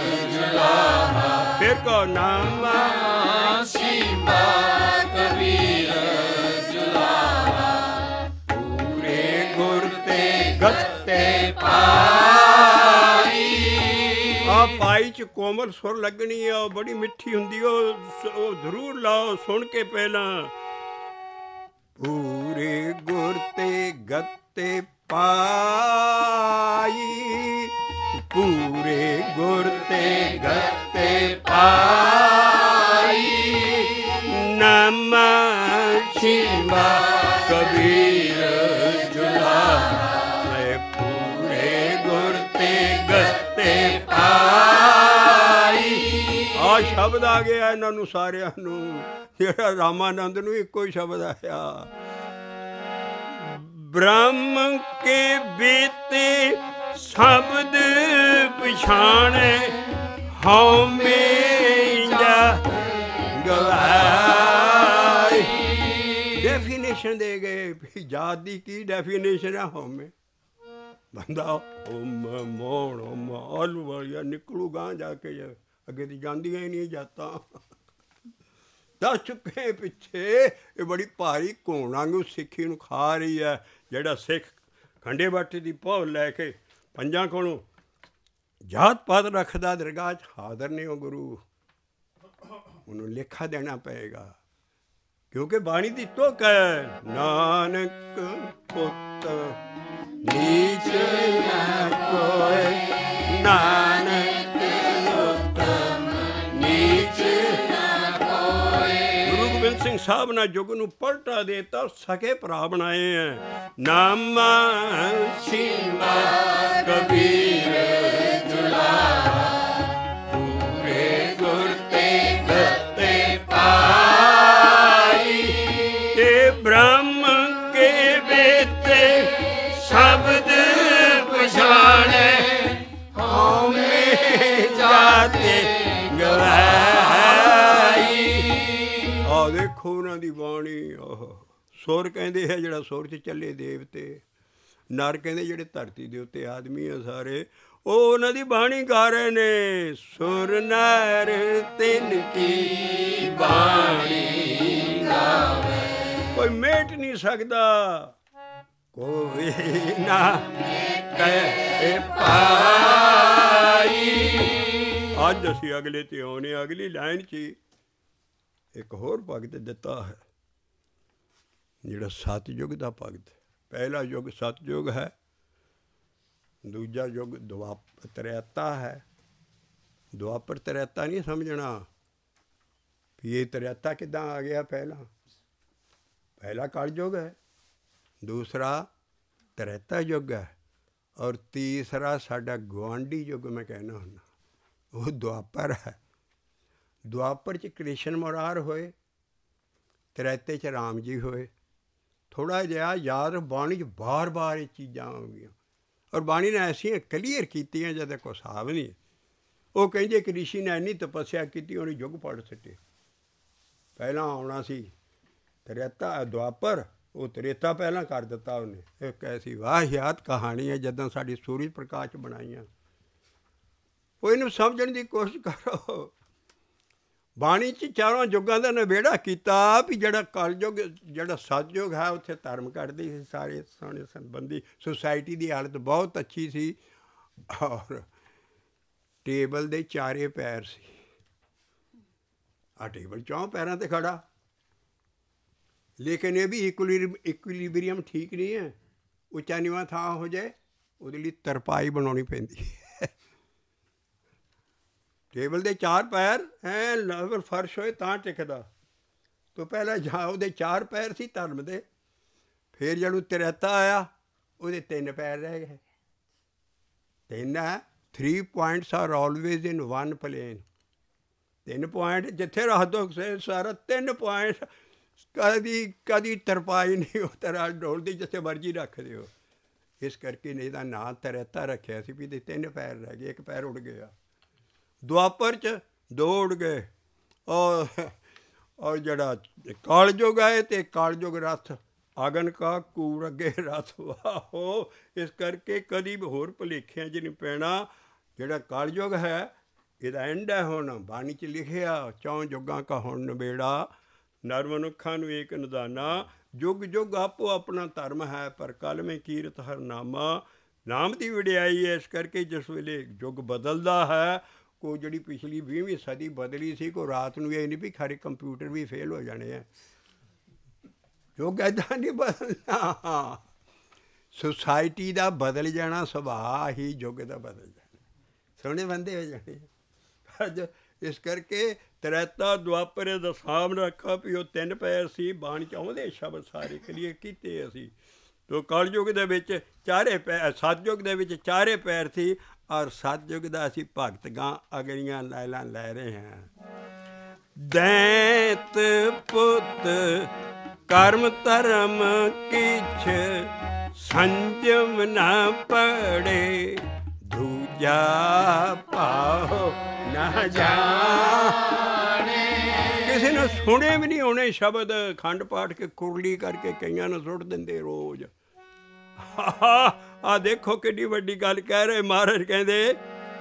ਜਲਾਵਾ, ਫਿਰ ਕੋ ਨਾਮਾ ਸ਼ਿਮਾ ਕਬੀਰ ਜਲਾਵਾ, ਪੂਰੇ ਗੁਰ ਤੇ ਗੱਤੇ ਪਾਈ। ਆ ਪਾਈ 'ਚ ਕੋਮਲ ਸੁਰ ਲੱਗਣੀ ਆ, ਉਹ ਬੜੀ ਮਿੱਠੀ ਹੁੰਦੀ, ਉਹ ਉਹ ਜ਼ਰੂਰ ਲਾਓ ਸੁਣ ਕੇ ਪਹਿਲਾਂ। ਪੂਰੇ ਗੁਰ ਤੇ ਗੱਤੇ ਪਾਈ, ਪੂਰੇ ਗੁਰ ਤੇ ਗੱਤੇ ਪਾਈ, ਨਾਮਾ ਸ਼ਿਮਾ ਕਬੀਰ ਜਲਾਵਾ, ਮੈਂ ਪੂਰੇ ਗੁਰ ਤੇ ਗੱਤੇ ਪਾਈ। ਆ ਸ਼ਬਦ ਆ ਗਿਆ ਇਹਨਾਂ ਨੂੰ ਸਾਰਿਆਂ ਨੂੰ, ਜਿਹੜਾ ਰਾਮਾਨੰਦ ਨੂੰ ਇੱਕੋ ਹੀ ਸ਼ਬਦ ਆਇਆ। ਬ੍ਰਹਮ ਕੇ ਬੇਤੇ ਸ਼ਬਦ ਪਛਾਣੇ, ਹਉਮੈ ਜਾ ਡੈਫੀਨੇਸ਼ਨ ਦੇ ਗਏ ਵੀ ਜਾਤ ਦੀ ਕੀ ਡੈਫੀਨੇਸ਼ਨ ਹੈ। ਹੋਮੇ ਬੰਦਾ ਹੋਮ ਮੋਣ ਹੋਮ ਆਲੂ ਵਾਲੀਆਂ ਨਿਕਲੂ ਗਾਂ ਜਾ ਕੇ, ਅੱਗੇ ਤਾਂ ਜਾਂਦੀਆਂ ਹੀ ਨਹੀਂ ਜਾਤਾਂ। ਦੱਸ ਚੁੱਕੇ ਪਿੱਛੇ ਇਹ ਬੜੀ ਭਾਰੀ ਘੋਣ ਵਾਂਗੂ ਸਿੱਖੀ ਨੂੰ ਖਾ ਰਹੀ ਹੈ। ਜਿਹੜਾ ਸਿੱਖ ਖੰਡੇ ਬਾਟੇ ਦੀ ਭੌਲ ਲੈ ਕੇ ਪੰਜਾਂ ਕੋਲੋਂ ਜਾਤ ਪਾਤ ਰੱਖਦਾ, ਦਰਗਾਹ 'ਚ ਹਾਜ਼ਰ ਨੇ ਉਹ ਗੁਰੂ, ਉਹਨੂੰ ਲੇਖਾ ਦੇਣਾ ਪਏਗਾ। ਕਿਉਂਕਿ ਬਾਣੀ ਦੀ ਤੁਕ ਹੈ, ਨਾਨਕ ਪੁੱਤ ਨੀਚ ਨਾ ਕੋਇ, ਨਾਨਕ ਉਤਮ ਨੀਚ ਨਾ ਕੋਇ। ਗੁਰੂ ਗੋਬਿੰਦ ਸਿੰਘ ਸਾਹਿਬ ਨੇ ਯੁੱਗ ਨੂੰ ਪਲਟਾ ਦੇਤਾ, ਸਕੇ ਭਰਾ ਬਣਾਏ ਹੈ। ਨਾਮਾ ਸ਼ੀਮਾ ਕਬੀਰ ਜੁਲਾਰਾ, ਪੂਰੇ ਗੁਰ ਤੇ ਗੱਤੇ ਪਾਈ। ਇਹ ਬ੍ਰਹਮ ਕੇ ਬੇਤੇ ਸ਼ਬਦ ਪਛਾਣੇ, ਹਉਮੈ ਜਾਤੇ ਗਵਾਈ। ਆਹ ਦੇਖੋ ਉਹਨਾਂ ਦੀ ਬਾਣੀ। ਆਹ ਸੁਰ ਕਹਿੰਦੇ ਹੈ ਜਿਹੜਾ ਸੁਰ 'ਚ ਚੱਲੇ ਦੇਵਤੇ, ਨਰ ਕਹਿੰਦੇ ਜਿਹੜੇ ਧਰਤੀ ਦੇ ਉੱਤੇ ਆਦਮੀ ਆ ਸਾਰੇ, ਉਹ ਉਹਨਾਂ ਦੀ ਬਾਣੀ ਗਾ ਰਹੇ ਨੇ। ਸੁਰ ਨਰ ਤਿੰਨ ਕੀ ਬਾਣੀ ਗਾਵੇ, ਕੋਈ ਮੇਟ ਨਹੀਂ ਸਕਦਾ, ਕੋਈ ਨਾ ਕਹਿ ਪਾਈ। ਅੱਜ ਅਸੀਂ ਅਗਲੇ ਤੇ ਆਉਣੇ, ਅਗਲੀ ਲਾਈਨ 'ਚ ਇੱਕ ਹੋਰ ਭਗਤ ਦਿੱਤਾ ਹੈ, ਜਿਹੜਾ ਸਤਿਯੁਗ ਦਾ ਭਗਤ। ਪਹਿਲਾ ਯੁੱਗ ਸਤਿਯੁਗ ਹੈ, ਦੂਜਾ ਯੁੱਗ ਦੁਆਪਰ ਤ੍ਰੇਤਾ ਹੈ। ਦੁਆਪਰ ਤ੍ਰੇਤਾ ਨਹੀਂ ਸਮਝਣਾ ਵੀ ਇਹ ਤ੍ਰੇਤਾ ਕਿੱਦਾਂ ਆ ਗਿਆ। ਪਹਿਲਾਂ ਪਹਿਲਾ ਕਲਯੁੱਗ ਹੈ, ਦੂਸਰਾ ਤ੍ਰੇਤਾ ਯੁੱਗ ਹੈ, ਔਰ ਤੀਸਰਾ ਸਾਡਾ ਗੁਆਂਢੀ ਯੁੱਗ ਮੈਂ ਕਹਿਣਾ ਹੁੰਦਾ, ਉਹ ਦੁਆਪਰ ਹੈ। ਦੁਆਪਰ 'ਚ ਕ੍ਰਿਸ਼ਨ ਮੁਰਾਰ ਹੋਏ, ਤ੍ਰੇਤੇ 'ਚ ਰਾਮ ਜੀ ਹੋਏ। ਥੋੜ੍ਹਾ ਜਿਹਾ ਯਾਦ, ਬਾਣੀ 'ਚ ਬਾਰ ਬਾਰ ਇਹ ਚੀਜ਼ਾਂ ਆ ਗਈਆਂ, ਔਰ ਬਾਣੀ ਨੇ ਐਸੀਆਂ ਕਲੀਅਰ ਕੀਤੀਆਂ ਜਦ ਕੋਈ ਹਿਸਾਬ ਨਹੀਂ। ਉਹ ਕਹਿੰਦੇ ਕਿ ਰਿਸ਼ੀ ਨੇ ਇੰਨੀ ਤਪੱਸਿਆ ਕੀਤੀ, ਉਹਨੇ ਯੁੱਗ ਪੜ੍ਹ ਸਕੇ। ਪਹਿਲਾਂ ਆਉਣਾ ਸੀ ਤ੍ਰੇਤਾ ਦੁਆਪਰ, ਉਹ ਤ੍ਰੇਤਾ ਪਹਿਲਾਂ ਕਰ ਦਿੱਤਾ ਉਹਨੇ। ਇੱਕ ਐਸੀ ਵਾਹਿਆਤ ਕਹਾਣੀ ਹੈ ਜਦੋਂ ਸਾਡੀ ਸੂਰਜ ਪ੍ਰਕਾਸ਼ ਬਣਾਈਆਂ। ਉਹ ਇਹਨੂੰ ਸਮਝਣ ਦੀ ਕੋਸ਼ਿਸ਼ ਕਰੋ। ਬਾਣੀ 'ਚ ਚਾਰਾਂ ਯੁੱਗਾਂ ਦਾ ਨਿਬੇੜਾ ਕੀਤਾ ਵੀ ਜਿਹੜਾ ਕਲਯੁੱਗ, ਜਿਹੜਾ ਸਤਿਯੁਗ ਹੈ, ਉੱਥੇ ਧਰਮ ਕੱਢਦੀ ਸੀ ਸਾਰੇ ਸੋਹਣੇ ਸੰਬੰਧੀ। ਸੁਸਾਇਟੀ ਦੀ ਹਾਲਤ ਬਹੁਤ ਅੱਛੀ ਸੀ, ਔਰ ਟੇਬਲ ਦੇ ਚਾਰੇ ਪੈਰ ਸੀ। ਆਹ ਟੇਬਲ ਚੌਂ ਪੈਰਾਂ 'ਤੇ ਖੜਾ, ਲੇਕਿਨ ਇਹ ਵੀ ਇਕੁਲੀ ਇਕੁਲੀਬਰੀਅਮ ਠੀਕ ਨਹੀਂ ਹੈ। ਉੱਚਾ ਨੀਵਾਂ ਥਾਂ ਹੋ ਜਾਏ, ਉਹਦੇ ਲਈ ਤਰਪਾਈ ਬਣਾਉਣੀ ਪੈਂਦੀ ਹੈ। ਟੇਬਲ ਦੇ ਚਾਰ ਪੈਰ ਐਂ ਲੈਵਲ ਫਰਸ਼ ਹੋਏ ਤਾਂ ਟਿਕਦਾ। ਤੋਂ ਪਹਿਲਾਂ ਜਾਂ ਉਹਦੇ ਚਾਰ ਪੈਰ ਸੀ ਧਰਮ ਦੇ, ਫਿਰ ਜਦੋਂ ਤ੍ਰੇਤਾ ਆਇਆ ਉਹਦੇ ਤਿੰਨ ਪੈਰ ਰਹਿ ਗਏ। ਤਿੰਨ ਹੈ, three points are always in one plane. ਤਿੰਨ ਪੁਆਇੰਟ ਜਿੱਥੇ ਰੱਖ ਦਿਓ ਸਾਰਾ ਤਿੰਨ ਪੁਆਇੰਟ, ਕਦੀ ਕਦੀ ਤਰਪਾਈ ਨਹੀਂ ਉਹ ਤਰ੍ਹਾਂ ਡੋਲਦੀ, ਜਿੱਥੇ ਮਰਜ਼ੀ ਰੱਖ ਦਿਓ। ਇਸ ਕਰਕੇ ਨੇ ਇਹਦਾ ਨਾਂ ਤ੍ਰੇਤਾ ਰੱਖਿਆ ਸੀ ਵੀ ਇਹਦੇ ਤਿੰਨ ਪੈਰ ਰਹਿ ਗਏ, ਇੱਕ ਪੈਰ ਉੱਡ ਗਿਆ। ਦੁਆਪਰ 'ਚ ਦੋ ਉੱਡ ਗਏ। ਔਰ ਔਰ ਜਿਹੜਾ ਕਾਲਯੁੱਗ ਹੈ, ਅਤੇ ਕਾਲਯੁੱਗ ਰਥ ਅਗਨ ਕਾ ਕੂਰ ਅੱਗੇ ਰਥ ਵਾਹੋ। ਇਸ ਕਰਕੇ ਕਦੀ ਹੋਰ ਭੁਲੇਖਿਆਂ 'ਚ ਨਹੀਂ ਪੈਣਾ। ਜਿਹੜਾ ਕਾਲਯੁੱਗ ਹੈ ਇਹਦਾ ਐਂਡ ਹੈ। ਹੁਣ ਬਾਣੀ 'ਚ ਲਿਖਿਆ, ਚੌਂ ਯੁੱਗਾਂ ਕਾ ਹੁਣ ਨਿਬੇੜਾ, ਨਰ ਮਨੁੱਖਾਂ ਨੂੰ ਏਕ ਨਿਦਾਨਾ। ਯੁੱਗ ਯੁੱਗ ਆਪੋ ਆਪਣਾ ਧਰਮ ਹੈ, ਪਰ ਕਲਮੇ ਕੀਰਤ ਹਰ ਨਾਮਾ। ਨਾਮ ਦੀ ਵਡਿਆਈ ਹੈ। ਇਸ ਕਰਕੇ ਜਿਸ ਵੇਲੇ ਯੁੱਗ ਬਦਲਦਾ ਹੈ, ਕੋਈ ਜਿਹੜੀ ਪਿਛਲੀ ਵੀਹਵੀਂ ਸਦੀ ਬਦਲੀ ਸੀ, ਕੋਈ ਰਾਤ ਨੂੰ ਇਹ ਨਹੀਂ ਵੀ ਖਰੇ ਕੰਪਿਊਟਰ ਵੀ ਫੇਲ ਹੋ ਜਾਣੇ ਹੈ। ਯੁੱਗ ਇੱਦਾਂ ਨਹੀਂ ਬਦਲਣਾ। ਸੁਸਾਇਟੀ ਦਾ ਬਦਲ ਜਾਣਾ ਸੁਭਾਅ ਹੀ ਯੁੱਗ ਦਾ ਬਦਲ ਜਾਣਾ, ਸੋਹਣੇ ਬੰਦੇ ਹੋ ਜਾਣੇ। ਅੱਜ ਇਸ ਕਰਕੇ ਤ੍ਰੇਤਾ ਦੁਆਪਰ ਦਾ ਸਾਹਮਣੇ ਰੱਖਾ ਵੀ ਉਹ ਤਿੰਨ ਪੈਰ ਸੀ। ਬਾਣੀ 'ਚ ਆਉਂਦੇ ਸ਼ਬਦ ਸਾਰੇ ਕਲੀਅਰ ਕੀਤੇ ਅਸੀਂ। ਤੋ ਕਲਯੁੱਗ ਦੇ ਵਿੱਚ ਚਾਰੇ ਪੈਰ, ਸਤਯੁੱਗ ਦੇ ਵਿੱਚ ਚਾਰੇ ਪੈਰ ਸੀ, ਔਰ ਸਤਯੁੱਗ ਦਾ ਅਸੀਂ ਭਗਤ ਗਾਂ ਅਗਲੀਆਂ ਲਾਈਲਾਂ ਲੈ ਰਹੇ ਹਾਂ। ਦੈਂਤ ਪੁੱਤ ਕਰਮ ਧਰਮ ਕਿਛ ਸੰਜਮ ਨਾ ਪੜੇ, ਦੂਜਾ ਭਾਉ ਨਾ ਜਾਣੇ। ਕਿਸੇ ਨੂੰ ਉਹਨੇ ਸੁਣੇ ਵੀ ਨਹੀਂ ਹੋਣੇ ਸ਼ਬਦ। ਖੰਡ ਪਾਠ ਕੇ ਕੁਰਲੀ ਕਰਕੇ ਕਈਆਂ ਨੂੰ ਸੁੱਟ ਦਿੰਦੇ ਰੋਜ਼। ਆ ਦੇਖੋ ਕਿੱਡੀ ਵੱਡੀ ਗੱਲ ਕਹਿ ਰਹੇ ਮਹਾਰਾਜ। ਕਹਿੰਦੇ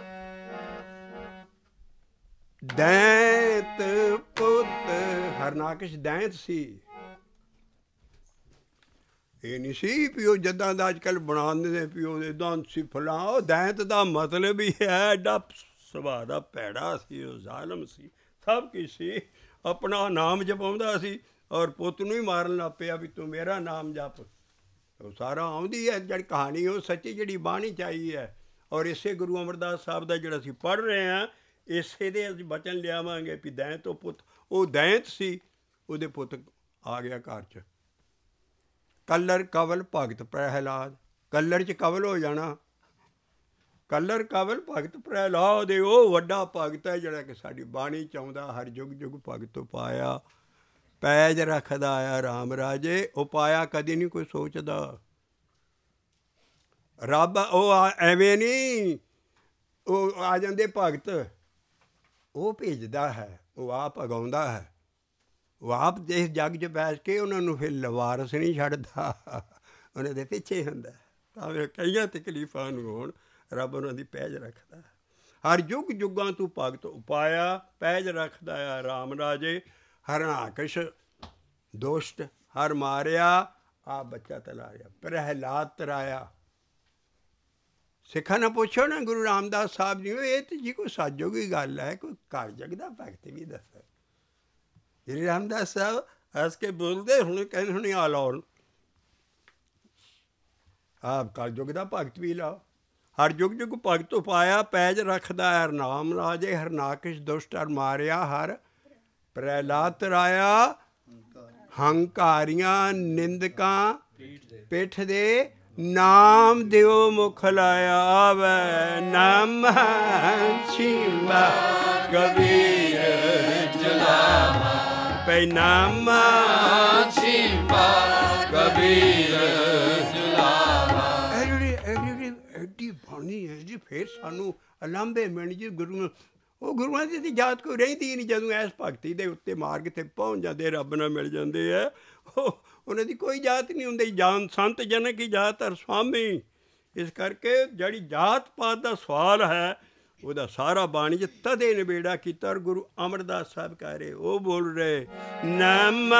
ਦੈਂਤ ਪੁੱਤ ਹਰਨਾਕਸ਼ ਦੈਂਤ ਸੀ। ਇਹ ਨਹੀਂ ਸੀ ਵੀ ਉਹ ਜਿੱਦਾਂ ਦਾ ਅੱਜ ਕੱਲ੍ਹ ਬਣਾ ਦਿੰਦੇ ਵੀ ਉਹ ਇੱਦਾਂ ਸੀ ਫਲਾਂ। ਉਹ ਦੈਂਤ ਦਾ ਮਤਲਬ ਹੀ ਹੈ ਐਡਾ ਸੁਭਾਅ ਦਾ ਭੈੜਾ ਸੀ, ਉਹ ਜ਼ਾਲਮ ਸੀ, ਸਭ ਕੁਛ ਸੀ। ਆਪਣਾ ਨਾਮ ਜਪਾਉਂਦਾ ਸੀ ਔਰ ਪੁੱਤ ਨੂੰ ਹੀ ਮਾਰਨ ਲੱਗ ਪਿਆ ਵੀ ਤੂੰ ਮੇਰਾ ਨਾਮ ਜਪ। ਉਹ ਸਾਰਾ ਆਉਂਦੀ ਹੈ ਜਿਹੜੀ ਕਹਾਣੀ, ਉਹ ਸੱਚੀ ਜਿਹੜੀ ਬਾਣੀ 'ਚ ਆਈ ਹੈ। ਔਰ ਇਸੇ ਗੁਰੂ ਅਮਰਦਾਸ ਸਾਹਿਬ ਦਾ ਜਿਹੜਾ ਅਸੀਂ ਪੜ੍ਹ ਰਹੇ ਹਾਂ, ਇਸੇ ਦੇ ਅਸੀਂ ਬਚਨ ਲਿਆਵਾਂਗੇ ਵੀ ਦੈਂਤ ਉਹ ਪੁੱਤ। ਉਹ ਦੈਂਤ ਸੀ, ਉਹਦੇ ਪੁੱਤ ਆ ਗਿਆ ਘਰ 'ਚ। ਕੱਲਰ ਕਵਲ ਭਗਤ ਪ੍ਰਹਿਲਾਦ। ਕੱਲਰ 'ਚ ਕਵਲ ਹੋ ਜਾਣਾ। ਕੱਲਰ ਕਵਲ ਭਗਤ ਪ੍ਰਹਿਲਾਦ। ਉਹ ਵੱਡਾ ਭਗਤ ਹੈ ਜਿਹੜਾ ਕਿ ਸਾਡੀ ਬਾਣੀ 'ਚ ਆਉਂਦਾ। ਹਰ ਯੁੱਗ ਯੁੱਗ ਭਗਤ ਪਾਇਆ, ਪੈਜ ਰੱਖਦਾ ਆਇਆ ਰਾਮ ਰਾਜੇ। ਉਹ ਪਾਇਆ ਕਦੀ ਨਹੀਂ ਕੋਈ ਸੋਚਦਾ। ਰੱਬ ਉਹ ਐਵੇਂ ਨਹੀਂ ਉਹ ਆ ਜਾਂਦੇ ਭਗਤ, ਉਹ ਭੇਜਦਾ ਹੈ, ਉਹ ਆਪ ਅਗਾਉਂਦਾ ਹੈ। ਉਹ ਆਪ ਇਸ ਜੱਗ 'ਚ ਬੈਠ ਕੇ ਉਹਨਾਂ ਨੂੰ ਫਿਰ ਲਵਾਰਸ ਨਹੀਂ ਛੱਡਦਾ, ਉਹਨਾਂ ਦੇ ਪਿੱਛੇ ਹੁੰਦਾ। ਭਾਵੇਂ ਕਈਆਂ ਤਕਲੀਫਾਂ ਨੂੰ ਹੋਣ, ਰੱਬ ਉਹਨਾਂ ਦੀ ਪੈਜ ਰੱਖਦਾ। ਹਰ ਯੁੱਗ ਯੁੱਗਾਂ ਤੂੰ ਭਗਤ ਉਪਾਇਆ, ਪੈਜ ਰੱਖਦਾ ਆ ਰਾਮ ਰਾਜੇ। ਹਰਨਾਕਸ਼ ਦੁਸ਼ਟ ਹਰ ਮਾਰਿਆ, ਆਪ ਬੱਚਾ ਤਲਾਰਿਆ। ਪ੍ਰਹਿਲਾਦ ਤਰਾਇਆ। ਸਿੱਖਾਂ ਨੂੰ ਪੁੱਛੋ ਨਾ ਗੁਰੂ ਰਾਮਦਾਸ ਸਾਹਿਬ ਜੀ, ਇਹ ਤਾਂ ਜੀ ਕੋਈ ਸਾਜੋਗੀ ਗੱਲ ਹੈ, ਕੋਈ ਘਰ ਜਗਦਾ ਭਗਤ ਵੀ ਦੱਸ। ਗੁਰੂ ਰਾਮਦਾਸ ਸਾਹਿਬ ਹੱਸ ਕੇ ਬੋਲਦੇ ਹੁਣ, ਕਹਿੰਦੇ ਹੁਣ ਆ ਲਾਓ, ਆਪ ਘਰ ਯੁੱਗ ਦਾ ਭਗਤ ਵੀ ਲਾਓ। ਹਰ ਯੁੱਗ ਯੁੱਗ ਭਗਤ ਉਪਾਇਆ, ਪੈਜ ਰੱਖਦਾ ਹਰ ਨਾਮ ਰਾਜੇ। ਹਰਨਾਕਸ਼ ਦੁਸ਼ਟ ਹਰ ਮਾਰਿਆ, ਹਰ ਪ੍ਰਹਿਲਾਦ ਤਰਾਇਆ। ਹੰਕਾਰੀਆਂ ਨਿੰਦਕਾਂ ਪਿੱਠ ਦੇ, ਨਾਮ ਦਿਓ ਮੁਖ ਲਾਇਆ। ਆਵੈ ਨਾਮ ਛਿੰਬਾ ਕਬੀਰ ਜੁਲਾਵਾ। ਪੈ ਨਾਮ ਛਿੰਬਾ ਕਬੀਰ ਜੁਲਾਵਾ। ਇਹ ਜਿਹੜੀ ਇਹ ਜਿਹੜੀ ਐਡੀ ਬਾਣੀ ਹੈ ਜੀ, ਫਿਰ ਸਾਨੂੰ ਅਲਾਂਭੇ ਮਿਲਣ ਜੀ ਗੁਰੂ। ਉਹ ਗੁਰੂਆਂ ਦੀ ਤਾਂ ਯਾਦ ਕੋਈ ਰਹਿੰਦੀ ਨਹੀਂ। ਜਦੋਂ ਇਸ ਭਗਤੀ ਦੇ ਉੱਤੇ ਮਾਰਗ 'ਤੇ ਪਹੁੰਚ ਜਾਂਦੇ, ਰੱਬ ਨਾਲ ਮਿਲ ਜਾਂਦੇ ਹੈ, ਉਹ ਉਹਨਾਂ ਦੀ ਕੋਈ ਜਾਤ ਨਹੀਂ ਹੁੰਦੀ। ਜਾਨ ਸੰਤ ਜਨਕ ਹੀ ਜਾਤ ਹਰ ਸੁਆਮੀ। ਇਸ ਕਰਕੇ ਜਿਹੜੀ ਜਾਤ ਪਾਤ ਦਾ ਸਵਾਲ ਹੈ, ਉਹਦਾ ਸਾਰਾ ਬਾਣੀ 'ਚ ਤਦੇ ਨਿਬੇੜਾ ਕੀਤਾ। ਔਰ ਗੁਰੂ ਅਮਰਦਾਸ ਸਾਹਿਬ ਕਹਿ ਰਹੇ, ਉਹ ਬੋਲ ਰਹੇ ਨਾਮ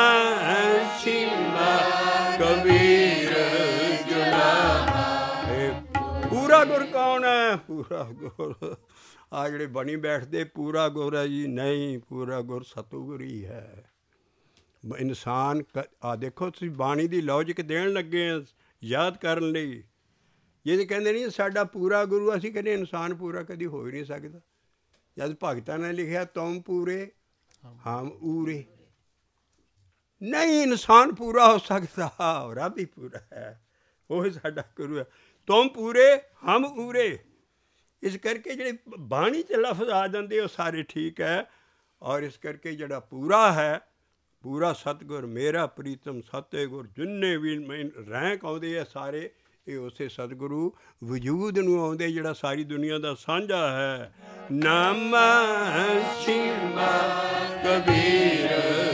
ਛਿੰਬਾ ਕਬੀਰ ਜੁਲਾਵਾ। ਪੂਰਾ ਗੁਰ ਕੌਣ ਹੈ? ਪੂਰਾ ਗੁਰ ਆ ਜਿਹੜੇ ਬਣੀ ਬੈਠਦੇ ਪੂਰਾ ਗੁਰ ਹੈ ਜੀ, ਨਹੀਂ। ਪੂਰਾ ਗੁਰ ਸਤਿਗੁਰ ਹੀ ਹੈ। ਇਨਸਾਨ ਕ ਆ ਦੇਖੋ ਤੁਸੀਂ ਬਾਣੀ ਦੀ ਲੌਜਿਕ ਦੇਣ ਲੱਗੇ ਆ ਯਾਦ ਕਰਨ ਲਈ। ਜੇ ਕਹਿੰਦੇ ਨਹੀਂ ਸਾਡਾ ਪੂਰਾ ਗੁਰੂ, ਅਸੀਂ ਕਹਿੰਦੇ ਇਨਸਾਨ ਪੂਰਾ ਕਦੀ ਹੋ ਹੀ ਨਹੀਂ ਸਕਦਾ। ਜਦ ਭਗਤਾਂ ਨੇ ਲਿਖਿਆ ਤੁਮ ਪੂਰੇ ਹਮ ਊਰੇ, ਨਹੀਂ ਇਨਸਾਨ ਪੂਰਾ ਹੋ ਸਕਦਾ, ਰੱਬ ਹੀ ਪੂਰਾ ਹੈ, ਉਹ ਸਾਡਾ ਗੁਰੂ ਹੈ। ਤੁਮ ਪੂਰੇ ਹਮ ਊਰੇ। ਇਸ ਕਰਕੇ ਜਿਹੜੇ ਬਾਣੀ 'ਚ ਲਫ਼ਜ਼ ਆ ਜਾਂਦੇ ਉਹ ਸਾਰੇ ਠੀਕ ਹੈ। ਔਰ ਇਸ ਕਰਕੇ ਜਿਹੜਾ ਪੂਰਾ ਹੈ, ਪੂਰਾ ਸਤਿਗੁਰ ਮੇਰਾ ਪ੍ਰੀਤਮ ਸਤਿਗੁਰ, ਜਿੰਨੇ ਵੀ ਰੈਂਕ ਆਉਂਦੇ ਆ ਸਾਰੇ, ਇਹ ਉਸੇ ਸਤਿਗੁਰੂ ਵਜੂਦ ਨੂੰ ਆਉਂਦੇ ਜਿਹੜਾ ਸਾਰੀ ਦੁਨੀਆ ਦਾ ਸਾਂਝਾ ਹੈ। ਨਾਮ ਛਿੰਬਾ ਕਬੀਰ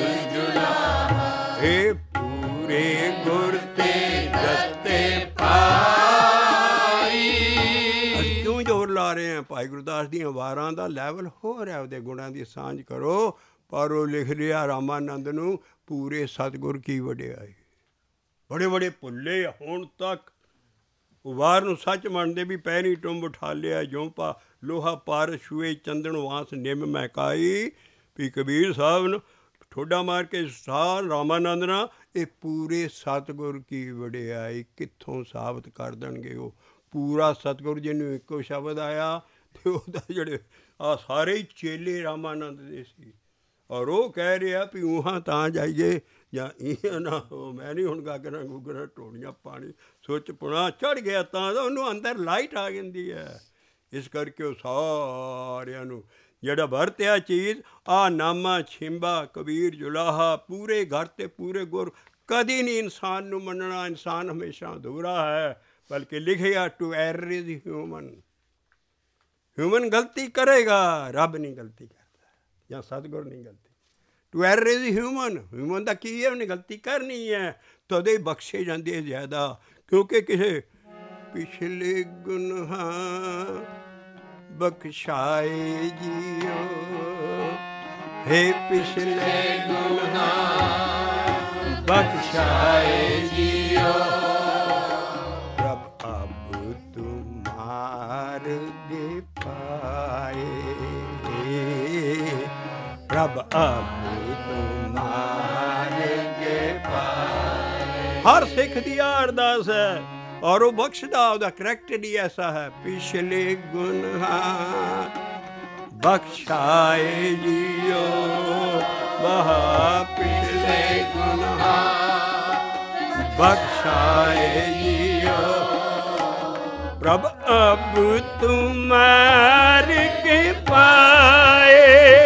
ਜੁਲਾਵਾ। ਇਹ ਪੂਰੇ ਗੁਰ ਤੇ ਦਿੱਤੇ ਪਾਈ। ਅਸੀਂ ਕਿਉਂ ਜ਼ੋਰ ਲਾ ਰਹੇ ਹਾਂ? ਭਾਈ ਗੁਰਦਾਸ ਦੀਆਂ ਵਾਰਾਂ ਦਾ ਲੈਵਲ ਹੋ ਰਿਹਾ, ਉਹਦੇ ਗੁਣਾਂ ਦੀ ਸਾਂਝ ਕਰੋ। ਪਰ ਉਹ ਲਿਖ ਲਿਆ ਰਾਮਾਨੰਦ ਨੂੰ, ਪੂਰੇ ਸਤਿਗੁਰ ਕੀ ਵਡਿਆਈ। ਬੜੇ ਬੜੇ ਭੁੱਲੇ ਹੁਣ ਤੱਕ ਵਾਰ ਨੂੰ ਸੱਚ ਮੰਨਦੇ ਵੀ ਪੈਰੀ ਟੁੰਬ ਉਠਾਲਿਆ ਜਿਉਂ ਪਾ ਲੋਹਾ ਪਰ ਛੂਏ ਚੰਦਨ ਵਾਂਸ ਨਿੰਮ ਮਹਿਕਾਈ। ਵੀ ਕਬੀਰ ਸਾਹਿਬ ਨੂੰ ਠੋਡਾ ਮਾਰ ਕੇ ਸਾਰ ਰਾਮਾਨੰਦ ਨਾਲ ਇਹ ਪੂਰੇ ਸਤਿਗੁਰ ਕੀ ਵਡਿਆਈ ਕਿੱਥੋਂ ਸਾਬਤ ਕਰ ਦੇਣਗੇ। ਉਹ ਪੂਰਾ ਸਤਿਗੁਰ ਜਿਹਨੂੰ ਇੱਕੋ ਸ਼ਬਦ ਆਇਆ, ਅਤੇ ਉਹਦਾ ਜਿਹੜੇ ਆ ਸਾਰੇ ਹੀ ਚੇਲੇ ਰਾਮਾਨੰਦ ਦੇ ਸੀ। ਔਰ ਉਹ ਕਹਿ ਰਿਹਾ ਵੀ ਉਹਾਂ ਤਾਂ ਜਾਈਏ ਜਾਂ ਇਹ ਨਾ ਹੋ। ਮੈਂ ਨਹੀਂ ਹੁਣ ਗਾਗਰਾਂ ਗੁਗਰਾਂ ਟੋੜੀਆਂ ਪਾਣੀ ਸੁੱਚ ਪੁਣਾ ਚੜ੍ਹ ਗਿਆ ਤਾਂ ਉਹਨੂੰ ਅੰਦਰ ਲਾਈਟ ਆ ਜਾਂਦੀ ਹੈ। ਇਸ ਕਰਕੇ ਉਹ ਸਾਰਿਆਂ ਨੂੰ ਜਿਹੜਾ ਵਰਤਿਆ ਚੀਜ਼ ਆ ਨਾਮਾ ਛਿੰਬਾ ਕਬੀਰ ਜੁਲਾਹਾ, ਪੂਰੇ ਘਰ ਤੇ ਪੂਰੇ ਗੁਰ। ਕਦੀ ਨਹੀਂ ਇਨਸਾਨ ਨੂੰ ਮੰਨਣਾ, ਇਨਸਾਨ ਹਮੇਸ਼ਾ ਅਧੂਰਾ ਹੈ। ਬਲਕਿ ਲਿਖਿਆ to err is human. Human ਗਲਤੀ ਕਰੇਗਾ, ਰੱਬ ਨਹੀਂ ਗਲਤੀ ਕਰਦਾ, ਜਾਂ ਸਤਿਗੁਰ ਨਹੀਂ ਗਲਤੀ। To err is human. Human ਦਾ ਕੀ ਹੈ, ਉਹਨੇ ਗਲਤੀ ਕਰਨੀ ਹੈ, ਤਦੇ ਬਖਸ਼ੇ ਜਾਂਦੇ ਹੈ ਜ਼ਿਆਦਾ। ਕਿਉਂਕਿ ਕਿਸੇ ਪਿਛਲੇ ਗੁਨਾਹ ਬਖਸ਼ਾਏ ਜੀਓ, ਹੇ ਪਿਛਲੇ ਗੁਨਾਹ ਬਖਸ਼ਾਏ ਜੀਓ, ਪ੍ਰਭ ਅਬ ਤੁਮਾਰ ਦੇ ਪਾਏ, ਪ੍ਰਭ ਅਬ ਤੁਮਾਰ ਦੇ ਪਾਏ। ਹਰ ਸਿੱਖ ਦੀ ਆਹ ਅਰਦਾਸ ਹੈ, ਔਰ ਉਹ ਬਖਸ਼ਦਾ, ਉਹਦਾ ਕਰੈਕਟਰ ਹੀ ਐਸਾ ਹੈ। ਪਿਛਲੇ ਗੁਨਾਹ ਬਖਸ਼ਾਏ ਜੀਓ, ਮਹਾ ਪਿਛਲੇ ਗੁਨਾਹ ਬਖਸ਼ਾਏ ਜੀਓ, ਪ੍ਰਭ ਅਬ ਤੁਮਾਰ ਕੇ ਪਾਏ,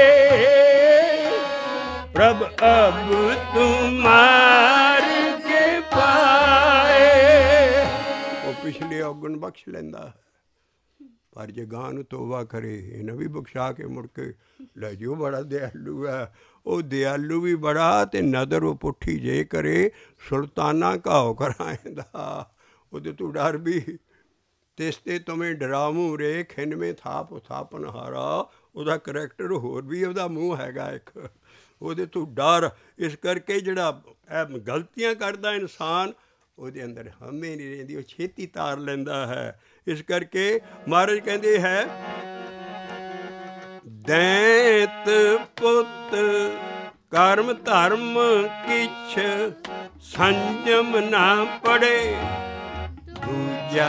ਪ੍ਰਭ ਅਬ ਤੁਮਾਰ ਕੇ ਪਾਏ। ਉਹ ਪਿਛਲੇ ਔਗਣ ਬਖਸ਼ ਲੈਂਦਾ ਹੈ, ਪਰ ਜੇ ਗਾਂ ਨੂੰ ਤੋਬਾ ਕਰੇ ਇਹਨਾਂ ਵੀ ਬਖਸ਼ਾ ਕੇ ਮੁੜ ਕੇ ਲੈ ਜਿਓ, ਬੜਾ ਦਿਆਲੂ ਹੈ। ਉਹ ਦਿਆਲੂ ਵੀ ਬੜਾ, ਅਤੇ ਨਦਰ ਉਹ ਪੁੱਠੀ ਜੇ ਕਰੇ ਸੁਲਤਾਨਾ ਘਾਓ ਕਰਾਏਂਦਾ। ਉਹਦੇ ਤੋਂ ਡਰ ਵੀ, ਤਿਸ ਤੇ ਤੁਮੇ ਡਰਾਮੂ ਰੇ ਖਿੰਨਵੇਂ ਥਾਪ ਥਾਪਨ ਹਾਰਾ। ਉਹਦਾ ਕਰੈਕਟਰ ਹੋਰ ਵੀ, ਉਹਦਾ ਮੂੰਹ ਹੈਗਾ ਇੱਕ, ਉਹਦੇ ਤੋਂ ਡਰ। ਇਸ ਕਰਕੇ ਜਿਹੜਾ ਇਹ ਗਲਤੀਆਂ ਕਰਦਾ ਇਨਸਾਨ, ਉਹਦੇ ਅੰਦਰ ਹਮੇ ਨਹੀਂ ਰਹਿੰਦੀ, ਉਹ ਛੇਤੀ ਤਾਰ ਲੈਂਦਾ ਹੈ। ਇਸ ਕਰਕੇ ਮਹਾਰਾਜ ਕਹਿੰਦੇ ਹੈ, ਦੈਂਤ ਪੁੱਤ ਕਰਮ ਧਰਮ ਕਿਛ ਸੰਜਮ ਨਾ ਪੜੇ, ਦੂਜਾ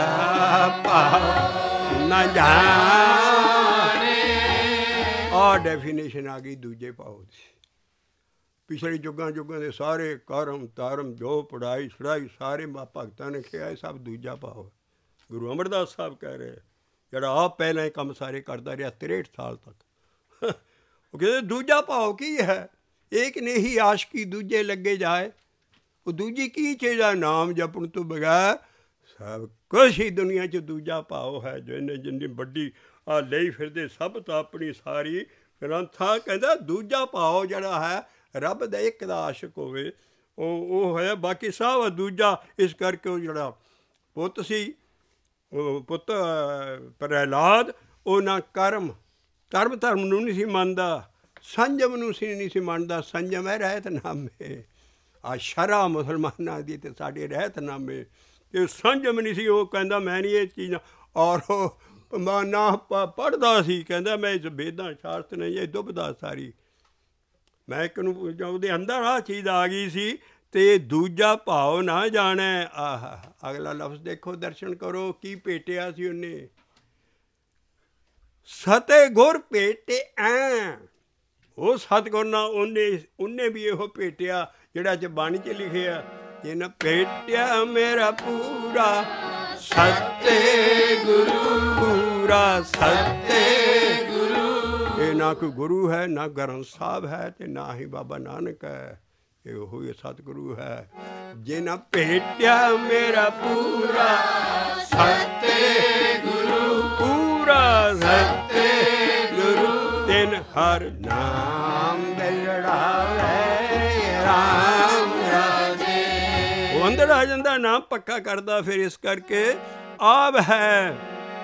ਭਾਵ ਨਾ ਜਾਣੇ। ਆਹ ਡੈਫੀਨੇਸ਼ਨ ਆ ਗਈ ਦੂਜੇ ਭਾਵ ਦੀ। ਪਿਛਲੇ ਯੁੱਗਾਂ ਯੁੱਗਾਂ ਦੇ ਸਾਰੇ ਕਰਮ ਧਰਮ ਜੋ ਪੜ੍ਹਾਈ ਛੜਾਈ ਸਾਰੇ ਮਾ ਭਗਤਾਂ ਨੇ ਕਿਹਾ, ਇਹ ਸਭ ਦੂਜਾ ਭਾਵ ਹੈ। ਗੁਰੂ ਅਮਰਦਾਸ ਸਾਹਿਬ ਕਹਿ ਰਹੇ, ਜਿਹੜਾ ਆਪ ਪਹਿਲਾਂ ਇਹ ਕੰਮ ਸਾਰੇ ਕਰਦਾ ਰਿਹਾ ਤ੍ਰੇਹਠ ਸਾਲ ਤੱਕ, ਉਹ ਕਹਿੰਦੇ ਦੂਜਾ ਭਾਵ ਕੀ ਹੈ? ਇੱਕ ਨਹੀਂ ਆਸ਼ਕੀ ਦੂਜੇ ਲੱਗੇ ਜਾਏ। ਉਹ ਦੂਜੀ ਕੀ ਚੀਜ਼ ਹੈ? ਨਾਮ ਜਪਣ ਤੋਂ ਬਗੈਰ ਸਭ ਕੁਛ ਹੀ ਦੁਨੀਆ 'ਚ ਦੂਜਾ ਭਾਵ ਹੈ। ਜਿਹਨੇ ਜਿੰਨੀ ਵੱਡੀ ਆ ਲਈ ਫਿਰਦੇ ਸਭ ਤਾਂ ਆਪਣੀ ਸਾਰੀ ਗ੍ਰੰਥਾਂ, ਕਹਿੰਦਾ ਦੂਜਾ ਭਾਵ ਜਿਹੜਾ ਹੈ ਰੱਬ ਦਾ ਇੱਕ ਦਾ ਆਸ਼ਕ ਹੋਵੇ, ਉਹ ਉਹ ਹੈ। ਬਾਕੀ ਸਭ ਦੂਜਾ। ਇਸ ਕਰਕੇ ਉਹ ਜਿਹੜਾ ਪੁੱਤ ਸੀ, ਉਹ ਪੁੱਤ ਪ੍ਰਹਿਲਾਦ, ਉਹ ਨਾ ਕਰਮ ਕਰਮ ਧਰਮ ਨੂੰ ਨਹੀਂ ਸੀ ਮੰਨਦਾ, ਸੰਜਮ ਨੂੰ ਸੀ ਨਹੀਂ ਸੀ ਮੰਨਦਾ। ਸੰਜਮ ਹੈ ਰਹਿਤਨਾਮੇ, ਆ ਸ਼ਰ੍ਹਾ ਮੁਸਲਮਾਨਾਂ ਦੀ ਅਤੇ ਸਾਡੇ ਰਹਿਤਨਾਮੇ, ਅਤੇ ਸੰਜਮ ਨਹੀਂ ਸੀ। ਉਹ ਕਹਿੰਦਾ ਮੈਂ ਨਹੀਂ ਇਹ ਚੀਜ਼ਾਂ, ਔਰ ਉਹ ਨਾ ਪੜ੍ਹਦਾ ਸੀ, ਕਹਿੰਦਾ ਮੈਂ ਇਸ ਵੇਦਾਂ ਸ਼ਾਸਤਰ ਨਹੀਂ ਇਹ ਡੁੱਬਦਾ ਸਾਰੀ। ਮੈਂ ਇੱਕ ਨੂੰ ਉਹਦੇ ਅੰਦਰ ਆਹ ਚੀਜ਼ ਆ ਗਈ ਸੀ, ਅਤੇ ਦੂਜਾ ਭਾਵ ਨਾ ਜਾਣੈ। ਆਹ ਅਗਲਾ ਲਫ਼ਜ਼ ਦੇਖੋ, ਦਰਸ਼ਨ ਕਰੋ ਕੀ ਭੇਟਿਆ ਸੀ ਉਹਨੇ। ਸਤੇ ਗੁਰ ਭੇਟੇ ਐਂ, ਉਹ ਸਤਿਗੁਰ ਨਾਲ ਉਹਨੇ ਉਹਨੇ ਵੀ ਇਹੋ ਭੇਟਿਆ ਜਿਹੜਾ ਚ ਬਾਣੀ 'ਚ ਲਿਖਿਆ, ਜਿਨ ਭੇਟਿਆ ਮੇਰਾ ਪੂਰਾ ਸਤੇ ਗੁਰੂ, ਪੂਰਾ ਸਤੇ ਗੁਰੂ। ਇਹ ਨਾ ਕੋਈ ਗੁਰੂ ਹੈ, ਨਾ ਗ੍ਰੰਥ ਸਾਹਿਬ ਹੈ, ਅਤੇ ਨਾ ਹੀ ਬਾਬਾ ਨਾਨਕ ਹੈ। ਇਹ ਉਹੋ ਹੀ ਸਤਿਗੁਰੂ ਹੈ। ਜਿਨ ਭੇਟਿਆ ਮੇਰਾ ਪੂਰਾ ਸਤੇ ਗੁਰੂ, ਪੂਰਾ ਸਤੇ ਗੁਰੂ। ਤਿਨ ਹਰ ਨਾਮ ਦਿਲੜਾਵੇ ਰਾਮ ਰਾਜੇ। ਉਹ ਅੰਦਰ ਆ ਜਾਂਦਾ, ਨਾਮ ਪੱਕਾ ਕਰਦਾ। ਫਿਰ ਇਸ ਕਰਕੇ ਆਵ ਹੈ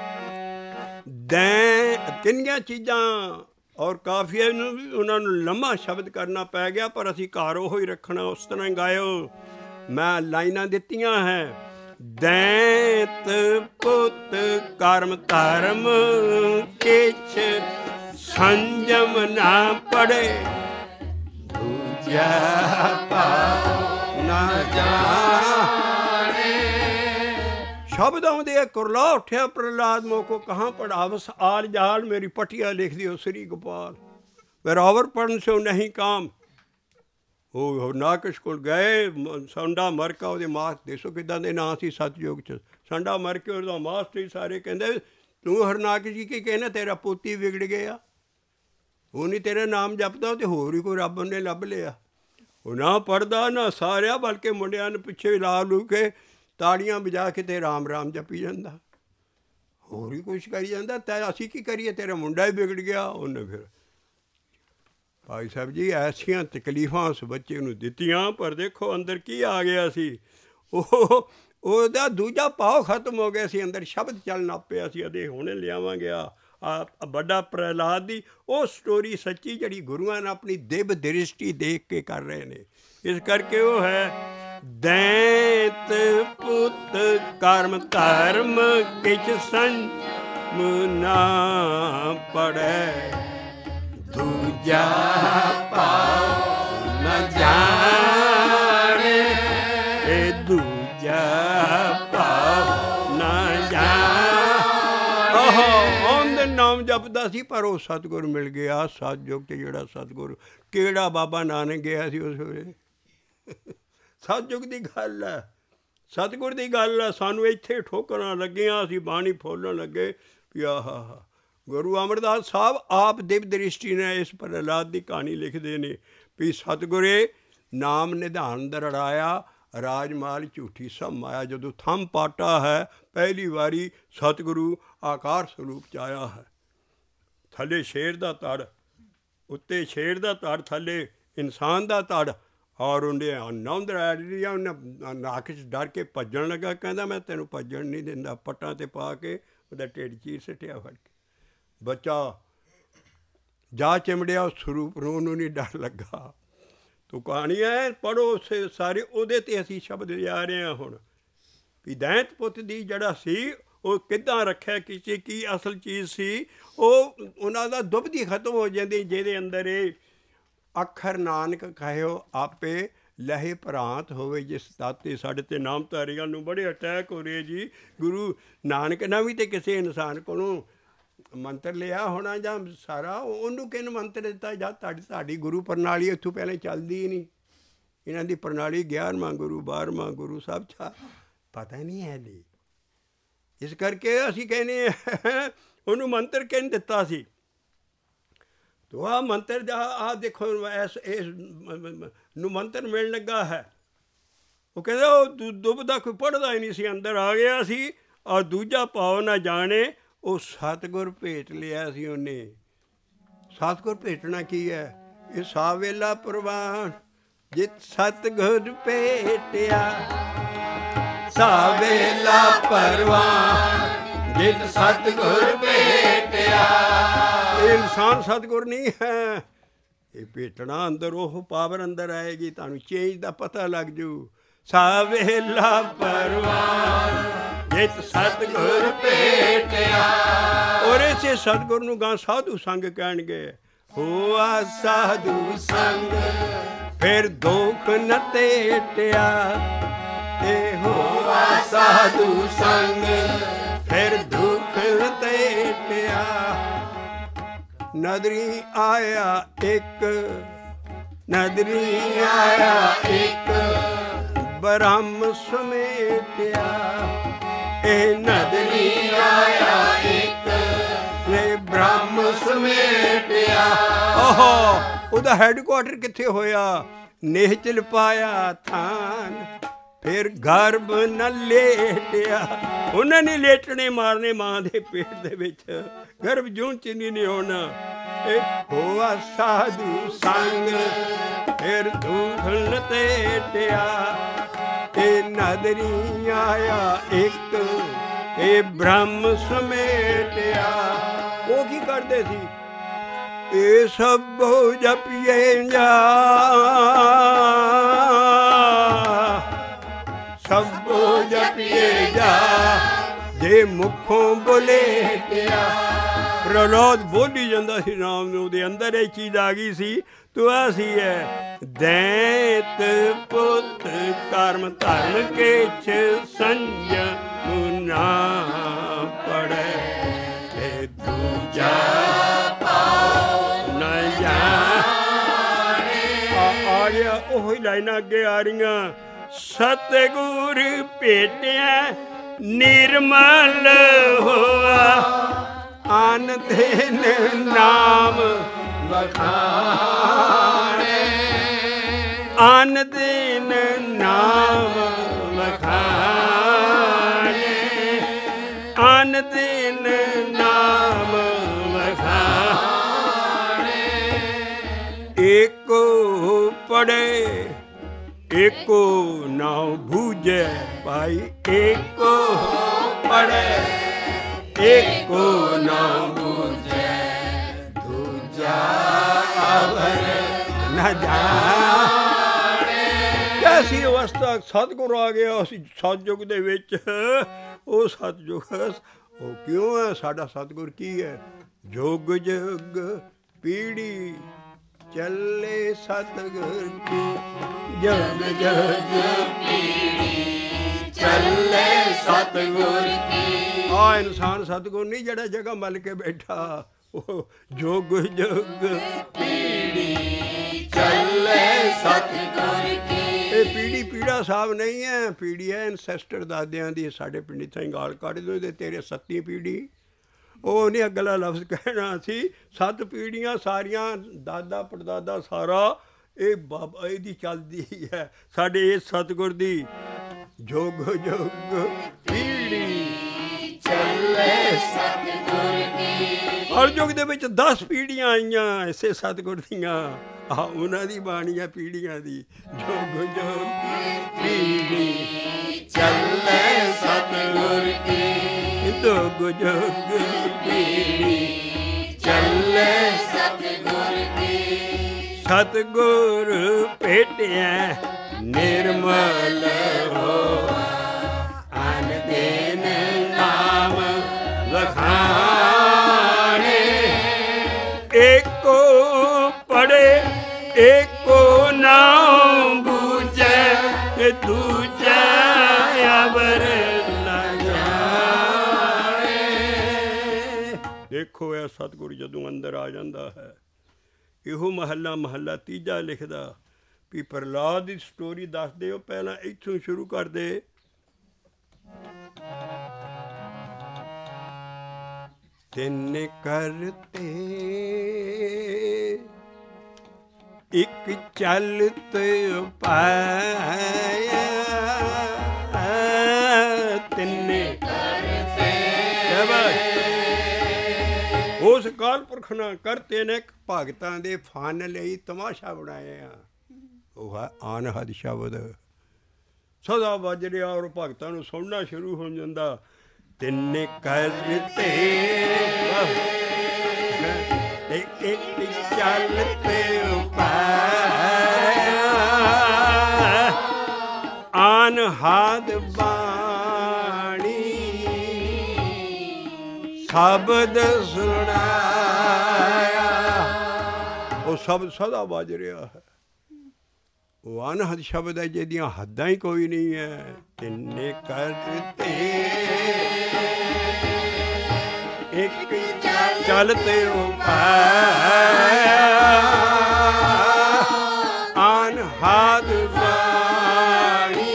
ਦੈਂ ਕਿੰਨੀਆਂ ਚੀਜ਼ਾਂ, ਔਰ ਕਾਫੀਏ ਨੂੰ ਵੀ ਉਹਨਾਂ ਨੂੰ ਲੰਮਾ ਸ਼ਬਦ ਕਰਨਾ ਪੈ ਗਿਆ, ਪਰ ਅਸੀਂ ਘਰ ਉਹੋ ਹੀ ਰੱਖਣਾ, ਉਸ ਤਰ੍ਹਾਂ ਹੀ ਗਾਇਓ। ਮੈਂ ਲਾਈਨਾਂ ਦਿੱਤੀਆਂ ਹੈ, ਦੈਂਤ ਪੁੱਤ ਕਰਮ ਧਰਮ ਕਿਛ ਸੰਜਮ ਨਾ ਪੜੇ, ਦੂਜਾ ਭਾਵ ਨਾ ਜਾਣੇ। ਸ਼ਬਦ ਆਉਂਦੇ ਆ, ਕੁਰਲਾ ਉੱਠਿਆ ਪ੍ਰਹਲਾਦ ਮੋਕੋ ਕਹਾਂ ਪੜਾਵਸ ਆਲ ਜਾਲ, ਮੇਰੀ ਪਟੀਆ ਲਿਖ ਦਿਓ ਸ੍ਰੀ ਗੋਪਾਲ। ਬਰਾਬਰ ਪੜਨ ਸੋ ਨਹੀਂ ਕਾਮ। ਉਹ ਨਾਕਸ਼ ਕੋਲ ਗਏ, ਸੰਡਾ ਮਰ ਕੇ ਉਹਦੇ ਮਾਸ ਦੇਸੋ ਕਿੱਦਾਂ ਦੇ ਨਾਂ ਸੀ ਸਤਯੁਗ 'ਚ। ਸੰਡਾ ਮਰ ਕੇ ਉਹਦਾ ਮਾਸਟਰ ਸਾਰੇ ਕਹਿੰਦੇ ਤੂੰ ਹਰਨਾਕ ਜੀ ਕੀ ਕਹਿਣਾ, ਤੇਰਾ ਪੋਤੀ ਵਿਗੜ ਗਿਆ, ਉਹ ਨਹੀਂ ਤੇਰਾ ਨਾਮ ਜਪਦਾ, ਅਤੇ ਹੋਰ ਹੀ ਕੋਈ ਰੱਬ ਨੇ ਲੱਭ ਲਿਆ। ਉਹ ਨਾ ਪੜ੍ਹਦਾ ਨਾ ਸਾਰਿਆ, ਬਲਕਿ ਮੁੰਡਿਆਂ ਨੂੰ ਪਿੱਛੇ ਲਾ ਲੂ ਕੇ ਤਾੜੀਆਂ ਵਜਾ ਕੇ ਤੇ ਰਾਮ ਰਾਮ ਜਪੀ ਜਾਂਦਾ, ਹੋਰ ਹੀ ਕੁਛ ਕਰੀ ਜਾਂਦਾ। ਤੈ ਅਸੀਂ ਕੀ ਕਰੀਏ, ਤੇਰਾ ਮੁੰਡਾ ਹੀ ਵਿਗੜ ਗਿਆ। ਉਹਨੇ ਫਿਰ ਭਾਈ ਸਾਹਿਬ ਜੀ ਐਸੀਆਂ ਤਕਲੀਫਾਂ ਉਸ ਬੱਚੇ ਨੂੰ ਦਿੱਤੀਆਂ, ਪਰ ਦੇਖੋ ਅੰਦਰ ਕੀ ਆ ਗਿਆ ਸੀ। ਉਹ ਉਹਦਾ ਦੂਜਾ ਭਾਵ ਖਤਮ ਹੋ ਗਿਆ ਸੀ, ਅੰਦਰ ਸ਼ਬਦ ਚੱਲਣਾ ਪਿਆ ਸੀ। ਅਦੇ ਹੁਣੇ ਲਿਆਵਾਂਗੇ ਆ ਵੱਡਾ ਪ੍ਰਹਿਲਾਦ ਦੀ ਉਹ ਸਟੋਰੀ ਸੱਚੀ, ਜਿਹੜੀ ਗੁਰੂਆਂ ਨੇ ਆਪਣੀ ਦਿਵ ਦ੍ਰਿਸ਼ਟੀ ਦੇਖ ਕੇ ਕਰ ਰਹੇ ਨੇ। ਇਸ ਕਰਕੇ ਉਹ ਹੈ ਦੈਂਤ ਪੁੱਤ ਕਰਮ ਧਰਮ ਕਿਛ ਸੰਜਮ ਨਾ ਪੜੈ, ਦੂਜਾ ਭਾਉ ਨ ਜਾਣੇ, ਇਹ ਦੂਜਾ ਭਾਉ ਨ ਜਾਣੇ। ਉਹਦੇ ਨਾਮ ਜਪਦਾ ਸੀ, ਪਰ ਉਹ ਸਤਿਗੁਰ ਮਿਲ ਗਿਆ ਸਤਿਯੁਗ 'ਚ। ਜਿਹੜਾ ਸਤਿਗੁਰ, ਕਿਹੜਾ ਬਾਬਾ ਨਾਨਕ ਗਿਆ ਸੀ ਉਸ ਵੇਲੇ? ਸਤਿਯੁਗ ਦੀ ਗੱਲ ਹੈ, ਸਤਿਗੁਰ ਦੀ ਗੱਲ ਹੈ। ਸਾਨੂੰ ਇੱਥੇ ਠੋਕਰਾਂ ਲੱਗੀਆਂ, ਅਸੀਂ ਬਾਣੀ ਫੋਲਣ ਲੱਗੇ ਵੀ ਆਹਾ। ਗੁਰੂ ਅਮਰਦਾਸ ਸਾਹਿਬ ਆਪ ਦਿਵ ਦ੍ਰਿਸ਼ਟੀ ਨੇ ਇਸ ਪ੍ਰਹਿਲਾਦ ਦੀ ਕਹਾਣੀ ਲਿਖਦੇ ਨੇ ਵੀ ਸਤਿਗੁਰੇ ਨਾਮ ਨਿਧਾਨ ਦਰੜਾਇਆ, ਰਾਜਮਾਲ ਝੂਠੀ ਸਭ ਮਾਇਆ। ਜਦੋਂ ਥੰਮ ਪਾਟਾ ਹੈ, ਪਹਿਲੀ ਵਾਰੀ ਸਤਿਗੁਰੂ ਆਕਾਰ ਸਰੂਪ 'ਚ ਆਇਆ ਹੈ। ਥੱਲੇ ਸ਼ੇਰ ਦਾ ਤੜ, ਉੱਤੇ ਸ਼ੇਰ ਦਾ ਤੜ, ਥੱਲੇ ਇਨਸਾਨ ਦਾ ਤੜ। ਔਰ ਉਹਨੇ ਨੌਂਦ ਰਾਇਆ, ਉਹਨੇ ਨੱਕ 'ਚ ਡਰ ਕੇ ਭੱਜਣ ਲੱਗਾ। ਕਹਿੰਦਾ ਮੈਂ ਤੈਨੂੰ ਭੱਜਣ ਨਹੀਂ ਦਿੰਦਾ। ਪੱਟਾਂ 'ਤੇ ਪਾ ਕੇ ਉਹਦਾ ਢਿੱਡ ਚੀਰ ਸੁੱਟਿਆ ਫੜ ਕੇ। ਬੱਚਾ ਜਾ ਚਿਮੜਿਆ ਉਸ ਸਰੂਪ ਨੂੰ, ਉਹਨੂੰ ਨਹੀਂ ਡਰ ਲੱਗਾ। ਤੂੰ ਕਹਾਣੀ ਹੈ ਪੜ੍ਹੋ ਸਾਰੇ, ਉਹਦੇ 'ਤੇ ਅਸੀਂ ਸ਼ਬਦ ਲਿਆ ਰਹੇ ਹਾਂ ਹੁਣ ਵੀ ਦੈਂਤ ਪੁੱਤ ਦੀ ਜਿਹੜਾ ਸੀ ਉਹ ਕਿੱਦਾਂ ਰੱਖਿਆ, ਕਿਸੇ ਕੀ ਅਸਲ ਚੀਜ਼ ਸੀ। ਉਹ ਉਹਨਾਂ ਦਾ ਦੁਬਦੀ ਖਤਮ ਹੋ ਜਾਂਦੀ, ਜਿਹਦੇ ਅੰਦਰ ਇਹ ਅੱਖਰ ਨਾਨਕ ਕਹਿਓ ਆਪੇ ਲਹੇ ਭਰਾਂਤ ਹੋਵੇ ਜਿਸ ਦਾਤੇ। ਸਾਡੇ 'ਤੇ ਨਾਮਧਾਰੀਆਂ ਨੂੰ ਬੜੇ ਅਟੈਕ ਹੋ ਰਹੇ ਜੀ। ਗੁਰੂ ਨਾਨਕ ਨੇ ਵੀ ਤਾਂ ਕਿਸੇ ਇਨਸਾਨ ਕੋਲੋਂ ਮੰਤਰ ਲਿਆ ਹੋਣਾ ਜਾਂ ਸਾਰਾ, ਉਹਨੂੰ ਕਿਹਨੂੰ ਮੰਤਰ ਦਿੱਤਾ? ਜਾਂ ਤੁਹਾਡੀ ਤੁਹਾਡੀ ਗੁਰੂ ਪ੍ਰਣਾਲੀ ਇੱਥੋਂ ਪਹਿਲੇ ਚੱਲਦੀ ਹੀ ਨਹੀਂ। ਇਹਨਾਂ ਦੀ ਪ੍ਰਣਾਲੀ ਗਿਆਰਵਾਂ ਗੁਰੂ, ਬਾਰ੍ਹਵਾਂ ਗੁਰੂ ਸਭ ਛਾ ਪਤਾ ਨਹੀਂ ਹੈ ਜੀ। ਇਸ ਕਰਕੇ ਅਸੀਂ ਕਹਿੰਦੇ ਉਹਨੂੰ ਮੰਤਰ ਕਿਹਨੇ ਦਿੱਤਾ ਸੀ? ਤੋ ਆਹ ਮੰਤਰ ਦਾ ਆਹ ਦੇਖੋ, ਇਸ ਇਸ ਨੂੰ ਮੰਤਰ ਮਿਲਣ ਲੱਗਾ ਹੈ। ਉਹ ਕਹਿੰਦਾ ਉਹ ਦੁਬਦਾ ਕੋਈ ਪੜ੍ਹਦਾ ਹੀ ਨਹੀਂ ਸੀ, ਅੰਦਰ ਆ ਗਿਆ ਸੀ। ਔਰ ਦੂਜਾ ਭਾਵ ਨਾ ਜਾਣੇ, ਉਹ ਸਤਿਗੁਰ ਭੇਟ ਲਿਆ ਸੀ ਉਹਨੇ। ਸਤਿਗੁਰ ਭੇਟਣਾ ਕੀ ਹੈ? ਇਹ ਸਾਵੇਲਾ ਪ੍ਰਵਾਨ ਜਿਤ ਸਤਿਗੁਰ ਭੇਟਿਆ, ਸਾਵੇਲਾ ਪ੍ਰਵਾਨ ਜਿਤ ਸਤਿਗੁਰ ਭੇਟਿਆ। ਇਹ ਇਨਸਾਨ ਸਤਿਗੁਰ ਨਹੀਂ ਹੈ, ਇਹ ਭੇਟਣਾ ਅੰਦਰ ਉਹ ਪਾਵਰ ਅੰਦਰ ਆਏਗੀ, ਤੁਹਾਨੂੰ ਚੇਂਜ ਦਾ ਪਤਾ ਲੱਗ ਜੂ। ਸਾਵੇਲਾ ਪ੍ਰਵਾਨ ਜਿਤ ਸਤਿਗੁਰ ਭੇਟਿਆ। ਔਰ ਇਸੇ ਸਤਿਗੁਰ ਨੂੰ ਗਾਂ ਸਾਧੂ ਸੰਗ ਕਹਿਣਗੇ। ਹੋਆ ਸਾਧੂ ਸੰਗ ਫਿਰ ਦੁੱਖ ਨ ਤੇਟਿਆ, ਤੇ ਹੋਆ ਸਾਧੂ ਸੰਗ ਫਿਰ ਦੁੱਖ ਨ ਤੇਟਿਆ। ਨਦਰੀ ਆਇਆ ਇੱਕ, ਨਦਰੀ ਆਇਆ ਇੱਕ, ਬ੍ਰਹਮ ਸਮੇਟਿਆ। ਇਹ ਨਦਰੀ ਆਇਆ ਇੱਕ, ਨੇ ਬ੍ਰਹਮ ਸਮੇਟਿਆ। ਓਹੋ, ਉਹਦਾ ਹੈਡਕੁਆਟਰ ਕਿੱਥੇ ਹੋਇਆ? ਨਿਹਚਲ ਪਾਇਆ ਥਾਨ, ਫਿਰ ਗਰਭ ਨ ਲੇਟਿਆ। ਉਹਨਾਂ ਨੇ ਲੇਟਣੇ ਮਾਰਨੇ ਮਾਂ ਦੇ ਪੇਟ ਦੇ ਵਿੱਚ, ਗਰਭ ਜੂਨ ਚ ਨਹੀਂ ਹੋਣਾ। ਇਹ ਹੋਆ ਸਾਧੂ ਸੰਗ ਫਿਰ ਦੁੱਖ ਨ ਤੇਟਿਆ। ਇਹ ਨਦਰੀ ਆਇਆ ਇੱਕ, ਇਹ ਬ੍ਰਹਮ ਸਮੇਟਿਆ। ਉਹ ਕੀ ਕਰਦੇ ਸੀ? ਇਹ ਸਭੋ ਜਪੀਏ ਜਾ, ਸਭੋ ਜਪੀਏ ਜਾ, ਜੇ ਮੁਖੋਂ ਬੋਲੇਟਿਆ। ਪ੍ਰਹਲਾਦ ਬੋਲੀ ਜਾਂਦਾ ਸੀ ਨਾਮ ਨੂੰ, ਉਹਦੇ ਅੰਦਰ ਇਹ ਚੀਜ਼ ਆ ਗਈ ਸੀ। ਤੂੰ ਐਸੀ ਹੈ ਦੈਂਤ ਪੁੱਤ ਕਰਮ ਧਰਮ ਕਿਛ ਸੰਜਮ ਨਾ ਪੜੈ, ਤੇ ਦੂਜਾ ਭਾਉ ਨ ਜਾਣੇ। ਆ ਗਿਆ ਉਹੀ ਲਾਈਨਾਂ ਅੱਗੇ ਆ ਰਹੀਆਂ। ਸਤਿਗੁਰ ਭੇਟਿਆ ਨਿਰਮਲ ਹੋਆ, ਆਨ ਦਿਨ ਨਾਮ ਵਖਾਣੇ, ਆਨ ਦਿਨ ਨਾਮ ਵਖਾਣੇ, ਆਨ ਦਿਨ ਨਾਮ ਵਖਾਣੇ। ਏਕੋ ਪੜੇ ਏਕੋ ਨਾਉ ਬੂਝੈ ਭਾਈ, ਏਕੋ ਪੜੇ ਏਕੋ ਨਾਉ ਬੂਝੈ, ਦੂਜਾ ਅਵਰ ਨਾ ਜਾਣੇ। ਐਸੀ ਅਵਸਥਾ ਸਤਿਗੁਰ ਆ ਗਿਆ ਅਸੀਂ ਸਤਿਯੁਗ ਦੇ ਵਿੱਚ। ਉਹ ਸਤਿਯੁਗ ਉਹ ਕਿਉਂ ਹੈ? ਸਾਡਾ ਸਤਿਗੁਰ ਕੀ ਹੈ? ਜੁਗ ਜੁਗ ਪੀੜੀ ਚੱਲੇ ਸਤਿਗੁਰ ਕੀ, ਜੁਗ ਜੁਗ ਪੀੜੀ ਚੱਲੇ ਸਤਿਗੁਰ ਕੀ। ਆ ਇਨਸਾਨ ਸਤਿਗੁਰ ਨਹੀਂ ਜਿਹੜਾ ਜਗ੍ਹਾ ਮੱਲ ਕੇ ਬੈਠਾ, ਉਹ ਜੁਗ ਜੁਗ ਪੀੜੀ ਚੱਲੇ ਸਤਿਗੁਰ ਕੀ। ਇਹ ਪੀੜੀ ਪੀੜਾ ਸਾਹਿਬ ਨਹੀਂ ਹੈ, ਪੀੜੀ ਹੈ ਐਨਸੈਸਟਰ ਦਾਦਿਆਂ ਦੀ। ਸਾਡੇ ਪਿੰਡ ਇੱਥੇ ਗਾਲ ਕੱਢ ਦੋ ਤੇਰੇ ਸੱਤੀ ਪੀੜੀ, ਉਹ ਨਹੀਂ ਅਗਲਾ ਲਫ਼ਜ਼ ਕਹਿਣਾ ਸੀ। ਸੱਤ ਪੀੜ੍ਹੀਆਂ ਸਾਰੀਆਂ, ਦਾਦਾ ਪੜਦਾਦਾ ਸਾਰਾ ਇਹ ਬਾਬਾ ਇਹਦੀ ਚੱਲਦੀ ਹੈ, ਸਾਡੇ ਇਸ ਸਤਿਗੁਰ ਦੀ। ਜੁਗ ਜੁਗ ਪੀੜੀ ਚੱਲੇ ਸਤਿਗੁਰ ਕੀ। ਹਰ ਯੁੱਗ ਦੇ ਵਿੱਚ ਦਸ ਪੀੜ੍ਹੀਆਂ ਆਈਆਂ ਇਸੇ ਸਤਿਗੁਰ ਦੀਆਂ। ਆਹ ਉਹਨਾਂ ਦੀ ਬਾਣੀ ਹੈ ਪੀੜ੍ਹੀਆਂ ਦੀ। ਜੁਗ ਜੁਗ ਪੀੜੀ ਚੱਲੇ ਸਤਿਗੁਰ ਕੀ, ਜੁਗ ਜੁਗ ਪੀੜੀ ਚੱਲੇ ਸਤਿਗੁਰ ਕੀ। ਸਤਿਗੁਰ ਭੇਟਿਆ ਨਿਰਮਲ ਹੋ, ਅਨ ਦਿਨ ਨਾਮ ਵਖਾਣੇ। ਏਕੋ ਪੜੇ ਏਕੋ ਨਾਮ ਬੂਝੈ, ਦੂਜਾ ਅਵਰ ਨਾ ਜਾਣੇ। ਦੇਖੋ ਇਹ ਸਤਿਗੁਰ ਜਦੋਂ ਅੰਦਰ ਆ ਜਾਂਦਾ ਹੈ। ਇਹੋ ਮਹੱਲਾ ਮਹੱਲਾ ਤੀਜਾ ਲਿਖਦਾ ਵੀ ਪ੍ਰਹਲਾਦ ਦੀ ਸਟੋਰੀ ਦੱਸਦੇ ਹੋ, ਪਹਿਲਾਂ ਇੱਥੋਂ ਸ਼ੁਰੂ ਕਰਦੇ। ਤਿੰਨ ਕਰਤੇ ਇੱਕ ਚਲਤ ਪਾਇਆ, ਤਿੰਨੇ ਕਰਤੇ ਉਸ ਕਾਲ ਪੁਰਖ ਨਾਲ ਕਰਤੇ ਨੇ ਭਗਤਾਂ ਦੇ ਫਨ ਲਈ ਤਮਾਸ਼ਾ ਬਣਾਇਆ। ਉਹ ਹੈ ਅਨਹਦ ਸ਼ਬਦ ਸਦਾ ਵੱਜ ਰਿਹਾ ਔਰ ਭਗਤਾਂ ਨੂੰ ਸੁਣਨਾ ਸ਼ੁਰੂ ਹੋ ਜਾਂਦਾ। ਤਿੰਨ ਕਰਤੇ ਇੱਕ ਚਲਤੇ ਪਾਇਆ, ਅਨਹਦ ਬਾਣੀ ਸ਼ਬਦ ਸੁਣਾਇਆ। ਉਹ ਸ਼ਬਦ ਸਦਾ ਵੱਜ ਰਿਹਾ ਹੈ। ਉਹ ਅਨਹਦ ਸ਼ਬਦ ਹੈ ਜਿਹਦੀਆਂ ਹੱਦਾਂ ਹੀ ਕੋਈ ਨਹੀਂ ਹੈ। ਤਿੰਨੇ ਕਰਤੇ ਇੱਕ ਚਲਤੇ ਪਾਇਆ, ਅਨਹਦ ਬਾਣੀ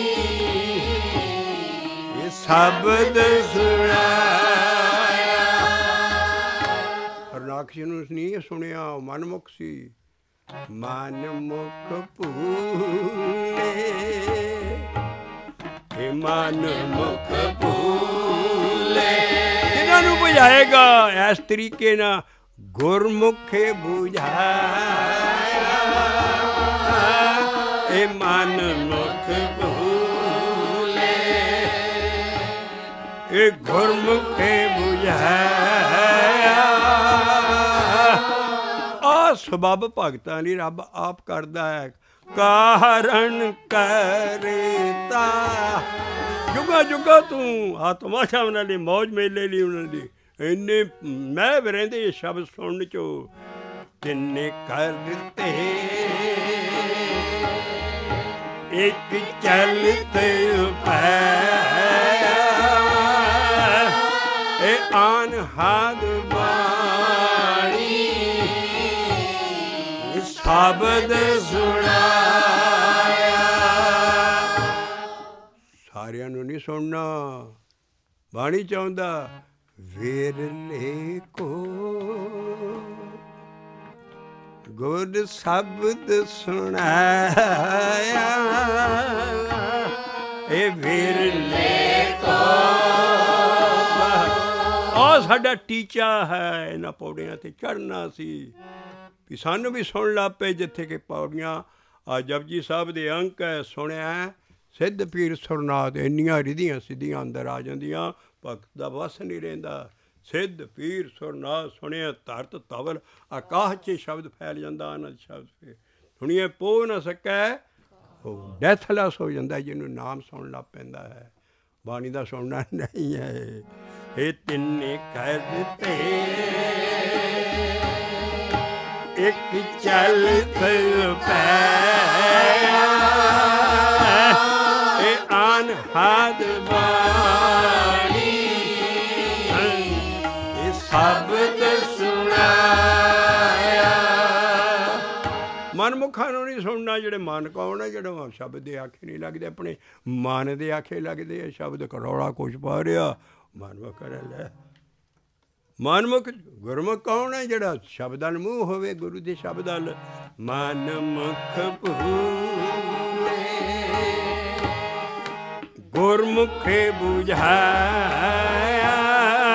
ਇਹ ਸ਼ਬਦ ਸੁਣਾਇਆ। ਹਰਨਾਕਸ਼ ਨੂੰ ਨਹੀਂ ਸੁਣਿਆ, ਮਨਮੁਖ ਸੀ। ਮਨ ਮੁਖ ਭੂਲੇ, ਇਹ ਮਨ ਮੁਖ ਭੂਲੇ। ਇਹਨਾਂ ਨੂੰ ਬੁਝਾਏਗਾ ਇਸ ਤਰੀਕੇ ਨਾਲ, ਗੁਰਮੁਖੇ ਬੁਝਾਇਆ। ਇਹ ਮਨ ਮੁਖ ਭੂਲੇ, ਇਹ ਗੁਰਮੁਖੇ ਬੁਝਾਇਆ। ਸਬੱਬ ਭਗਤਾਂ ਲਈ ਰੱਬ ਆਪ ਕਰਦਾ ਹੈ। ਕਾਰਨ ਕਰਤਾ ਜੁਗਾ ਜੁਗਾ ਤੂੰ ਆਤਮਾਸ਼ਾ ਉਹਨਾਂ ਲਈ, ਮੌਜ ਮੇਲੇ ਲਈ ਉਹਨਾਂ ਦੀ ਇੰਨੇ ਮੈਂ ਵੀ ਰਹਿੰਦੇ ਇਹ ਸ਼ਬਦ ਸੁਣਨ ਚੋ। ਤਿੰਨੇ ਕਰਤੇ ਇੱਕ ਚਲਤੇ ਪਾਇਆ, ਇਹ ਅਨਹਦ ਬਾਣੀ ਸ਼ਬਦ ਸੁਣਾਇਆ। ਸਾਰਿਆਂ ਨੂੰ ਨਹੀਂ ਸੁਣਨਾ, ਬਾਣੀ ਚਾਹੁੰਦਾ ਵੇਰਲੇ ਕੋ ਗੁਰ ਸ਼ਬਦ ਸੁਣਾਇਆ। ਇਹ ਵੇਰਲੇ ਕੋ ਆਹ ਸਾਡਾ ਟੀਚਾ ਹੈ, ਇਹਨਾਂ ਪੌੜੀਆਂ ਤੇ ਚੜ੍ਹਨਾ ਸੀ। ਵੀ ਸਾਨੂੰ ਵੀ ਸੁਣ ਲੱਗ ਪਏ। ਜਿੱਥੇ ਕਿ ਪੌੜੀਆਂ ਆ ਜਪਜੀ ਸਾਹਿਬ ਦੇ ਅੰਕ ਹੈ, ਸੁਣਿਆ ਸਿੱਧ ਪੀਰ ਸੁਰਨਾਥ, ਇੰਨੀਆਂ ਰਿਧੀਆਂ ਸਿੱਧੀਆਂ ਅੰਦਰ ਆ ਜਾਂਦੀਆਂ, ਭਗਤ ਦਾ ਵਸ ਨਹੀਂ ਰਹਿੰਦਾ। ਸਿੱਧ ਪੀਰ ਸੁਰਨਾਥ ਸੁਣਿਆ ਧਰਤ ਧਵਲ ਆਕਾਸ਼ 'ਚ ਸ਼ਬਦ ਫੈਲ ਜਾਂਦਾ, ਆਨੰਦ ਸ਼ਬਦ ਫੇ ਸੁਣੀਏ ਪੋ ਨਾ ਸਕੈ, ਉਹ ਡੈਥਲੈਸ ਹੋ ਜਾਂਦਾ ਜਿਹਨੂੰ ਨਾਮ ਸੁਣ ਲੱਗ ਪੈਂਦਾ ਹੈ। ਬਾਣੀ ਦਾ ਸੁਣਨਾ ਨਹੀਂ ਹੈ। ਇਹ ਤਿੰਨੇ ਕਹਿ ਦਿੱਤੇ ਇੱਕ ਚੱਲ ਪੈ, ਇਹ ਆਨ ਹਾਦ ਬਾਣੀ, ਇਹ ਸ਼ਬਦ ਸੁਣਾਇਆ। ਮਨਮੁਖਾਂ ਨੂੰ ਨਹੀਂ ਸੁਣਨਾ। ਜਿਹੜੇ ਮਨ ਕੌਣ ਹੈ? ਜਿਹੜੇ ਸ਼ਬਦ ਦੇ ਆਖੇ ਨਹੀਂ ਲੱਗਦੇ, ਆਪਣੇ ਮਨ ਦੇ ਆਖੇ ਲੱਗਦੇ ਆ। ਸ਼ਬਦ ਕਰੌੜਾ ਕੁਛ ਪਾ ਰਿਹਾ, ਮਨਮੁਖ ਕਰ ਲੈ। ਮਨਮੁਖ ਗੁਰਮੁਖ ਕੌਣ ਹੈ? ਜਿਹੜਾ ਸ਼ਬਦਾਂ ਨੂੰ ਮੂੰਹ ਹੋਵੇ, ਗੁਰੂ ਦੇ ਸ਼ਬਦਾਂ ਨਾਲ। ਮਨਮੁਖ ਭੂਏ ਗੁਰਮੁਖੇ ਬੁਝਾਇਆ,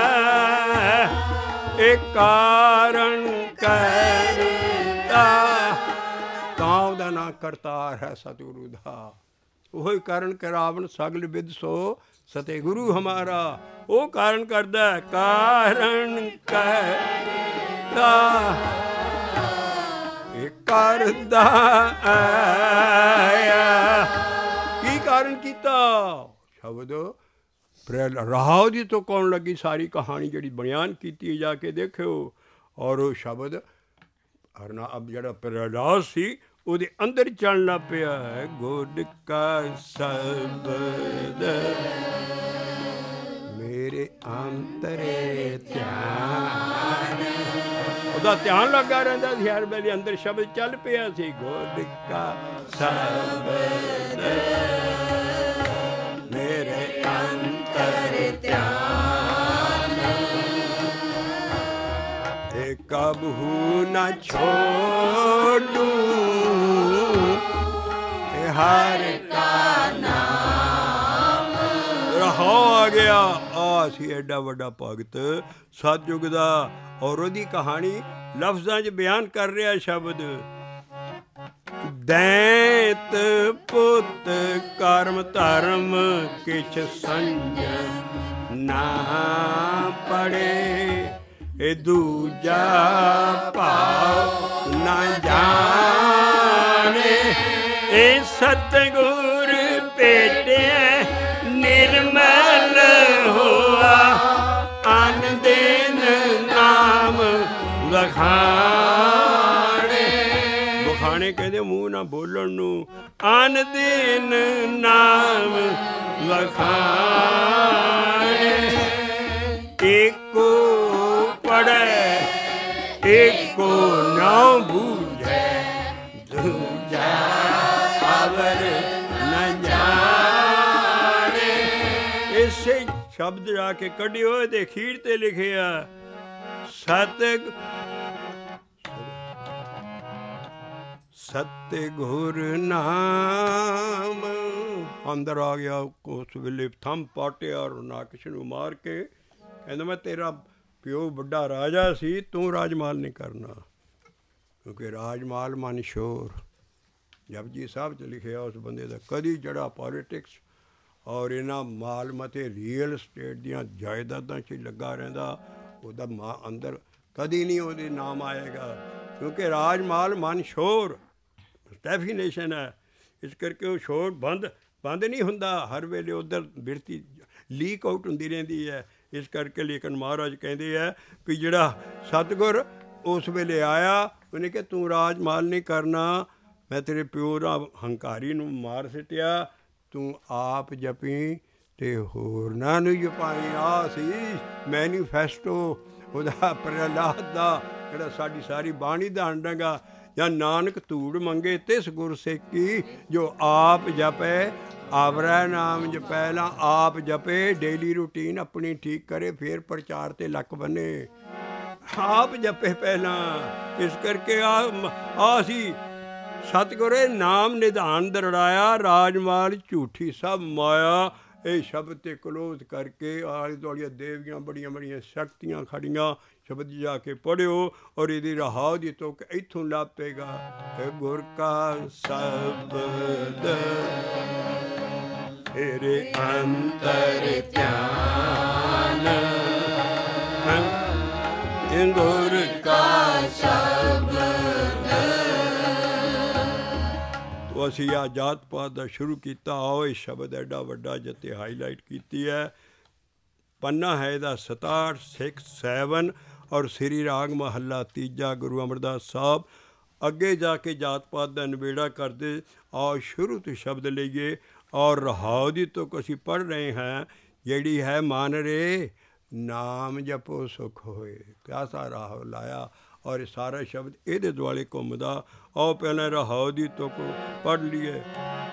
ਇਹ ਕਾਰਨ ਕਰਤਾ। ਤਾਂ ਉਹਦਾ ਨਾਂ ਕਰਤਾਰ ਹੈ ਸਤਿਗੁਰੂ ਦਾ। ਉਹੀ ਕਾਰਨ ਕਰਾਵਣ ਸਗਲ ਵਿਦ ਸੋ ਸਤੇ ਗੁਰੂ ਹਮਾਰਾ। ਉਹ ਕਾਰਨ ਕਰਦਾ, ਕਾਰਨ ਕਰਤਾ ਇਹ ਕਰਦਾ ਆਇਆ। ਕੀ ਕਾਰਨ ਕੀਤਾ? ਸ਼ਬਦ ਰਾਹ ਦੀ ਤੋਂ ਕੌਣ ਲੱਗੀ ਸਾਰੀ ਕਹਾਣੀ ਜਿਹੜੀ ਬਿਆਨ ਕੀਤੀ, ਜਾ ਕੇ ਦੇਖਿਓ। ਔਰ ਉਹ ਸ਼ਬਦ ਹਰਨਾ ਅਬ ਜਿਹੜਾ ਪ੍ਰਹਲਾਦ ਸੀ ਉਹਦੇ ਅੰਦਰ ਚੱਲਣਾ ਪਿਆ ਹੈ। ਗੁਰ ਕਾ ਸ਼ਬਦ ਮੇਰੇ ਅੰਤਰੇ ਧਿਆਨ, ਉਹਦਾ ਧਿਆਨ ਲੱਗਾ ਰਹਿੰਦਾ ਸੀ ਹਰ ਵੇਲੇ। ਅੰਦਰ ਸ਼ਬਦ ਚੱਲ ਪਿਆ ਸੀ। ਗੁਰ ਕਾ ਸ਼ਬਦ ਮੇਰੇ ਅੰਤਰੇ ਧਿਆਨ, ਇਹ ਕਬਹੂ ਨਾ ਛੋਡੂ, ਇਹ ਹਰ ਕਾ ਨਾਮ। ਰਹਾ ਆ ਗਿਆ। ਆ ਸੀ ਐਡਾ ਵੱਡਾ ਭਗਤ ਸਤਿਯੁਗ ਦਾ, ਔਰ ਉਹਦੀ ਕਹਾਣੀ ਲਫ਼ਜ਼ਾਂ 'ਚ ਬਿਆਨ ਕਰ ਰਿਹਾ ਸ਼ਬਦ। ਦੈਂਤ ਪੁੱਤ ਕਰਮ ਧਰਮ ਕਿਛ ਸੰਜ ਨਾ ਪੜੇ, ਇਹ ਦੂਜਾ ਭਾਵ ਨਾ ਜਾਣੇ, ਇਹ ਸਤਿਗੁਰ ਭੇਟਿਆ ਨਿਰਮਲ ਹੋਆ, ਅਨ ਦਿਨ ਨਾਮ ਵਖਾਣੇ। ਵਖਾਣੇ ਕਹਿੰਦੇ ਮੂੰਹ ਨਾ ਬੋਲਣ ਨੂੰ, ਅਨ ਦਿਨ ਨਾਮ ਵਖਾਣੇ। ਏਕੋ ਪੜੈ ਏਕੋ ਨਾ ਬੂਝੈ, ਦੂਜਾ ਅਵਰ ਨ ਜਾਣੇ। ਇਸੇ ਸ਼ਬਦ ਜਾ ਕੇ ਕੱਢਿਓ ਤੇ ਅਖੀਰ ਤੇ ਲਿਖਿਆ ਸਤ ਸਤਿਗੁਰ ਨਾਮ। ਅੰਦਰ ਆ ਗਿਆ ਉਸ ਵੇਲੇ, ਥੰਮ ਪਾਟਿਆ ਔਰ ਨਾਕਸ਼ ਨੂੰ ਮਾਰ ਕੇ ਕਹਿੰਦਾ ਮੈਂ ਤੇਰਾ ਪਿਓ ਵੱਡਾ ਰਾਜਾ ਸੀ, ਤੂੰ ਰਾਜਮਾਲ ਨਹੀਂ ਕਰਨਾ, ਕਿਉਂਕਿ ਰਾਜਮਾਲ ਮਨ ਸ਼ੋਰ। ਜਪਜੀ ਸਾਹਿਬ 'ਚ ਲਿਖਿਆ ਉਸ ਬੰਦੇ ਦਾ। ਕਦੀ ਜਿਹੜਾ ਪੋਲੀਟਿਕਸ ਔਰ ਇਹਨਾਂ ਮਾਲ ਮਤੇ ਰੀਅਲ ਸਟੇਟ ਦੀਆਂ ਜਾਇਦਾਦਾਂ 'ਚ ਲੱਗਾ ਰਹਿੰਦਾ, ਉਹਦਾ ਮਾਂ ਅੰਦਰ ਕਦੀ ਨਹੀਂ ਉਹਦੇ ਨਾਮ ਆਏਗਾ, ਕਿਉਂਕਿ ਰਾਜਮਾਲ ਮਨ ਸ਼ੋਰ ਡੈਫੀਨੇਸ਼ਨ ਹੈ। ਇਸ ਕਰਕੇ ਉਹ ਸ਼ੋਰ ਬੰਦ ਬੰਦ ਨਹੀਂ ਹੁੰਦਾ, ਹਰ ਵੇਲੇ ਉੱਧਰ ਬਿਰਤੀ ਲੀਕ ਆਊਟ ਹੁੰਦੀ ਰਹਿੰਦੀ ਹੈ। ਇਸ ਕਰਕੇ ਲੇਕਿਨ ਮਹਾਰਾਜ ਕਹਿੰਦੇ ਹੈ ਵੀ ਜਿਹੜਾ ਸਤਿਗੁਰ ਉਸ ਵੇਲੇ ਆਇਆ, ਉਹਨੇ ਕਿਹਾ ਤੂੰ ਰਾਜ ਮਾਲ ਨਹੀਂ ਕਰਨਾ, ਮੈਂ ਤੇਰੇ ਪਿਓ ਦਾ ਹੰਕਾਰੀ ਨੂੰ ਮਾਰ ਸਿੱਟਿਆ, ਤੂੰ ਆਪ ਜਪੀ ਅਤੇ ਹੋਰਨਾਂ ਨੂੰ ਜਪਾਈ। ਆ ਸੀ ਮੈਨੀਫੈਸਟੋ ਉਹਦਾ ਪ੍ਰਹਲਾਦ ਦਾ, ਜਿਹੜਾ ਸਾਡੀ ਸਾਰੀ ਬਾਣੀ ਦਾ ਅੰਡੰਗਾ। ਜਾਂ ਨਾਨਕ ਧੂੜ ਮੰਗੇ ਤਿਸ ਗੁਰ ਸੇਕੀ, ਜੋ ਆਪ ਜਪੇ ਆਵਰੈ ਨਾਮ ਜਪੈ। ਪਹਿਲਾਂ ਆਪ ਜਪੇ, ਡੇਲੀ ਰੂਟੀਨ ਆਪਣੀ ਠੀਕ ਕਰੇ, ਫਿਰ ਪ੍ਰਚਾਰ 'ਤੇ ਲੱਕ ਬੰਨੇ। ਆਪ ਜਪੇ ਪਹਿਲਾਂ। ਇਸ ਕਰਕੇ ਆ ਆ ਸੀ ਸਤਿਗੁਰੇ ਨਾਮ ਨਿਧਾਨ ਦਰੜਾਇਆ, ਰਾਜਮਾਲ ਝੂਠੀ ਸਭ ਮਾਇਆ, ਇਹ ਸ਼ਬਦ 'ਤੇ ਕਲੋਜ਼ ਕਰਕੇ ਆਲੇ ਦੁਆਲੇ ਦੇਵੀਆਂ ਬੜੀਆਂ ਬੜੀਆਂ ਸ਼ਕਤੀਆਂ ਖੜੀਆਂ ਸ਼ਬਦ ਜਾ ਕੇ ਪੜ੍ਹਿਓ ਔਰ ਇਹਦੀ ਰਹਾਉ ਦੀ ਤੁਕ ਇੱਥੋਂ ਲੱਭੇਗਾ। ਗੁਰ ਕਾ ਸ਼ਬਦ ਤੇਰੇ ਅੰਤਰ ਧਿਆਨ, ਗੁਰ ਕਾ ਸ਼ਬਦ। ਤੋ ਅਸੀਂ ਆ ਜਾਤ ਪਾਤ ਦਾ ਸ਼ੁਰੂ ਕੀਤਾ। ਆਓ ਇਹ ਸ਼ਬਦ ਐਡਾ ਵੱਡਾ ਜਿੱਤੇ ਹਾਈਲਾਈਟ ਕੀਤੀ ਹੈ। ਪੰਨਾ ਹੈ ਇਹਦਾ ਸਤਾਹਠ, ਸਿਕਸ ਸੈਵਨ ਔਰ ਸ੍ਰੀ ਰਾਗ ਮਹੱਲਾ ਤੀਜਾ ਗੁਰੂ ਅਮਰਦਾਸ ਸਾਹਿਬ। ਅੱਗੇ ਜਾ ਕੇ ਜਾਤ ਪਾਤ ਦਾ ਨਿਬੇੜਾ ਕਰਦੇ। ਆਓ ਸ਼ੁਰੂ ਤੋਂ ਸ਼ਬਦ ਲਈਏ ਔਰ ਰਹਾਉ ਦੀ ਤੁਕ ਅਸੀਂ ਪੜ੍ਹ ਰਹੇ ਹਾਂ ਜਿਹੜੀ ਹੈ ਮਨ ਰੇ ਨਾਮ ਜਪੋ ਸੁਖ ਹੋਏ। ਪਿਆਸਾ ਰਾਹੋ ਲਾਇਆ ਔਰ ਸਾਰਾ ਸ਼ਬਦ ਇਹਦੇ ਦੁਆਲੇ ਘੁੰਮਦਾ। ਆਓ ਪਹਿਲਾਂ ਰਹਾਉ ਦੀ ਤੁਕ ਪੜ੍ਹ ਲਈਏ।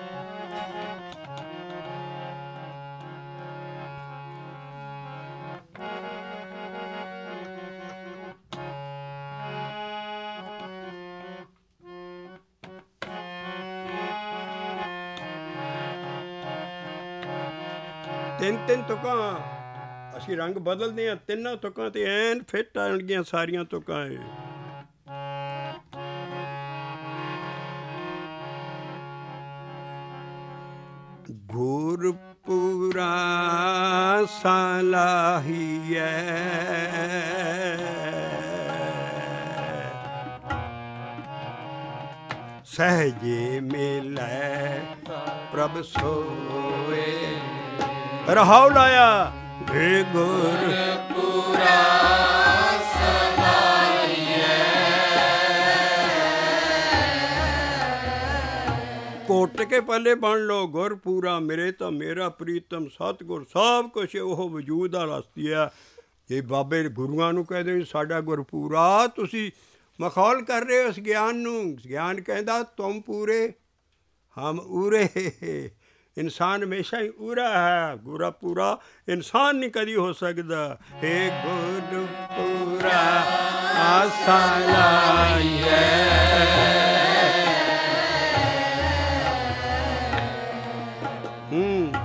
ਤਿੰਨ ਤਿੰਨ ਤੁਕਾਂ ਅਸੀਂ ਰੰਗ ਬਦਲਦੇ ਹਾਂ। ਤਿੰਨਾਂ ਤੁਕਾਂ ਤੇ ਐਨ ਫਿੱਟ ਆਉਣਗੀਆਂ ਸਾਰੀਆਂ ਤੁਕਾਂ। ਇਹ ਗੁਰਪੁਰਾ ਸਲਾਹੀਐ ਸਹਜੇ ਮਿਲੈ ਪ੍ਰਭ ਸੋਏ। ਰਹਾਉ ਲਾਇਆ ਵੇ ਗੁਰਪੁਰਾ ਸਲਾਹੀਐ। ਕੋਟ ਕੇ ਪੱਲੇ ਬਣ ਲਓ ਗੁਰਪੂਰਾ ਮੇਰੇ ਤਾਂ ਮੇਰਾ ਪ੍ਰੀਤਮ ਸਤਿਗੁਰ। ਸਭ ਕੁਛ ਉਹ ਵਜੂਦ ਦਾ ਰਸਤੀ ਆ। ਇਹ ਬਾਬੇ ਗੁਰੂਆਂ ਨੂੰ ਕਹਿੰਦੇ ਸਾਡਾ ਗੁਰਪੂਰਾ। ਤੁਸੀਂ ਮਖੌਲ ਕਰ ਰਹੇ ਹੋ ਉਸ ਗਿਆਨ ਨੂੰ। ਗਿਆਨ ਕਹਿੰਦਾ ਤੁਮ ਪੂਰੇ ਹਮ ਉਰੇ। ਇਨਸਾਨ ਹਮੇਸ਼ਾ ਹੀ ਉਰਾ ਹੈ। ਗੁਰਾ ਪੂਰਾ ਇਨਸਾਨ ਨਹੀਂ ਕਦੀ ਹੋ ਸਕਦਾ। ਹੇ ਗੁਰਪੂਰਾ ਸਲਾਹੀਐ। ਹੂੰ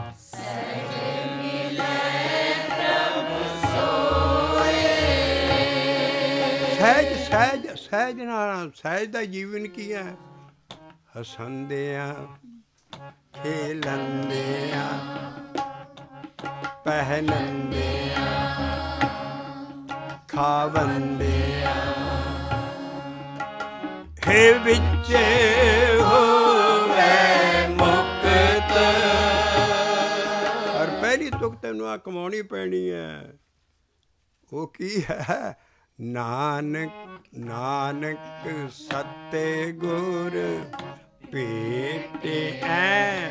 ਸਹਿਜ ਸਹਿਜ ਸਹਿਜ ਨਾਲ। ਸਹਿਜ ਦਾ ਜੀਵਨ ਕੀ ਹੈ? ਹਸੰਦਿਆਂ ਖੇਲੰਦਿਆਂ ਪਹਿਨੰਦਿਆਂ ਖਾਵੰਦਿਆਂ ਹੇ ਵਿੱਚ ਹੋਵੇ ਮੁਕਤ। ਔਰ ਪਹਿਲੀ ਤੁਕ ਤੈਨੂੰ ਆ ਕਮਾਉਣੀ ਪੈਣੀ ਹੈ। ਉਹ ਕੀ ਹੈ? ਨਾਨਕ ਨਾਨਕ ਸਤੇ ਗੁਰ ਭੇਟਿਐ।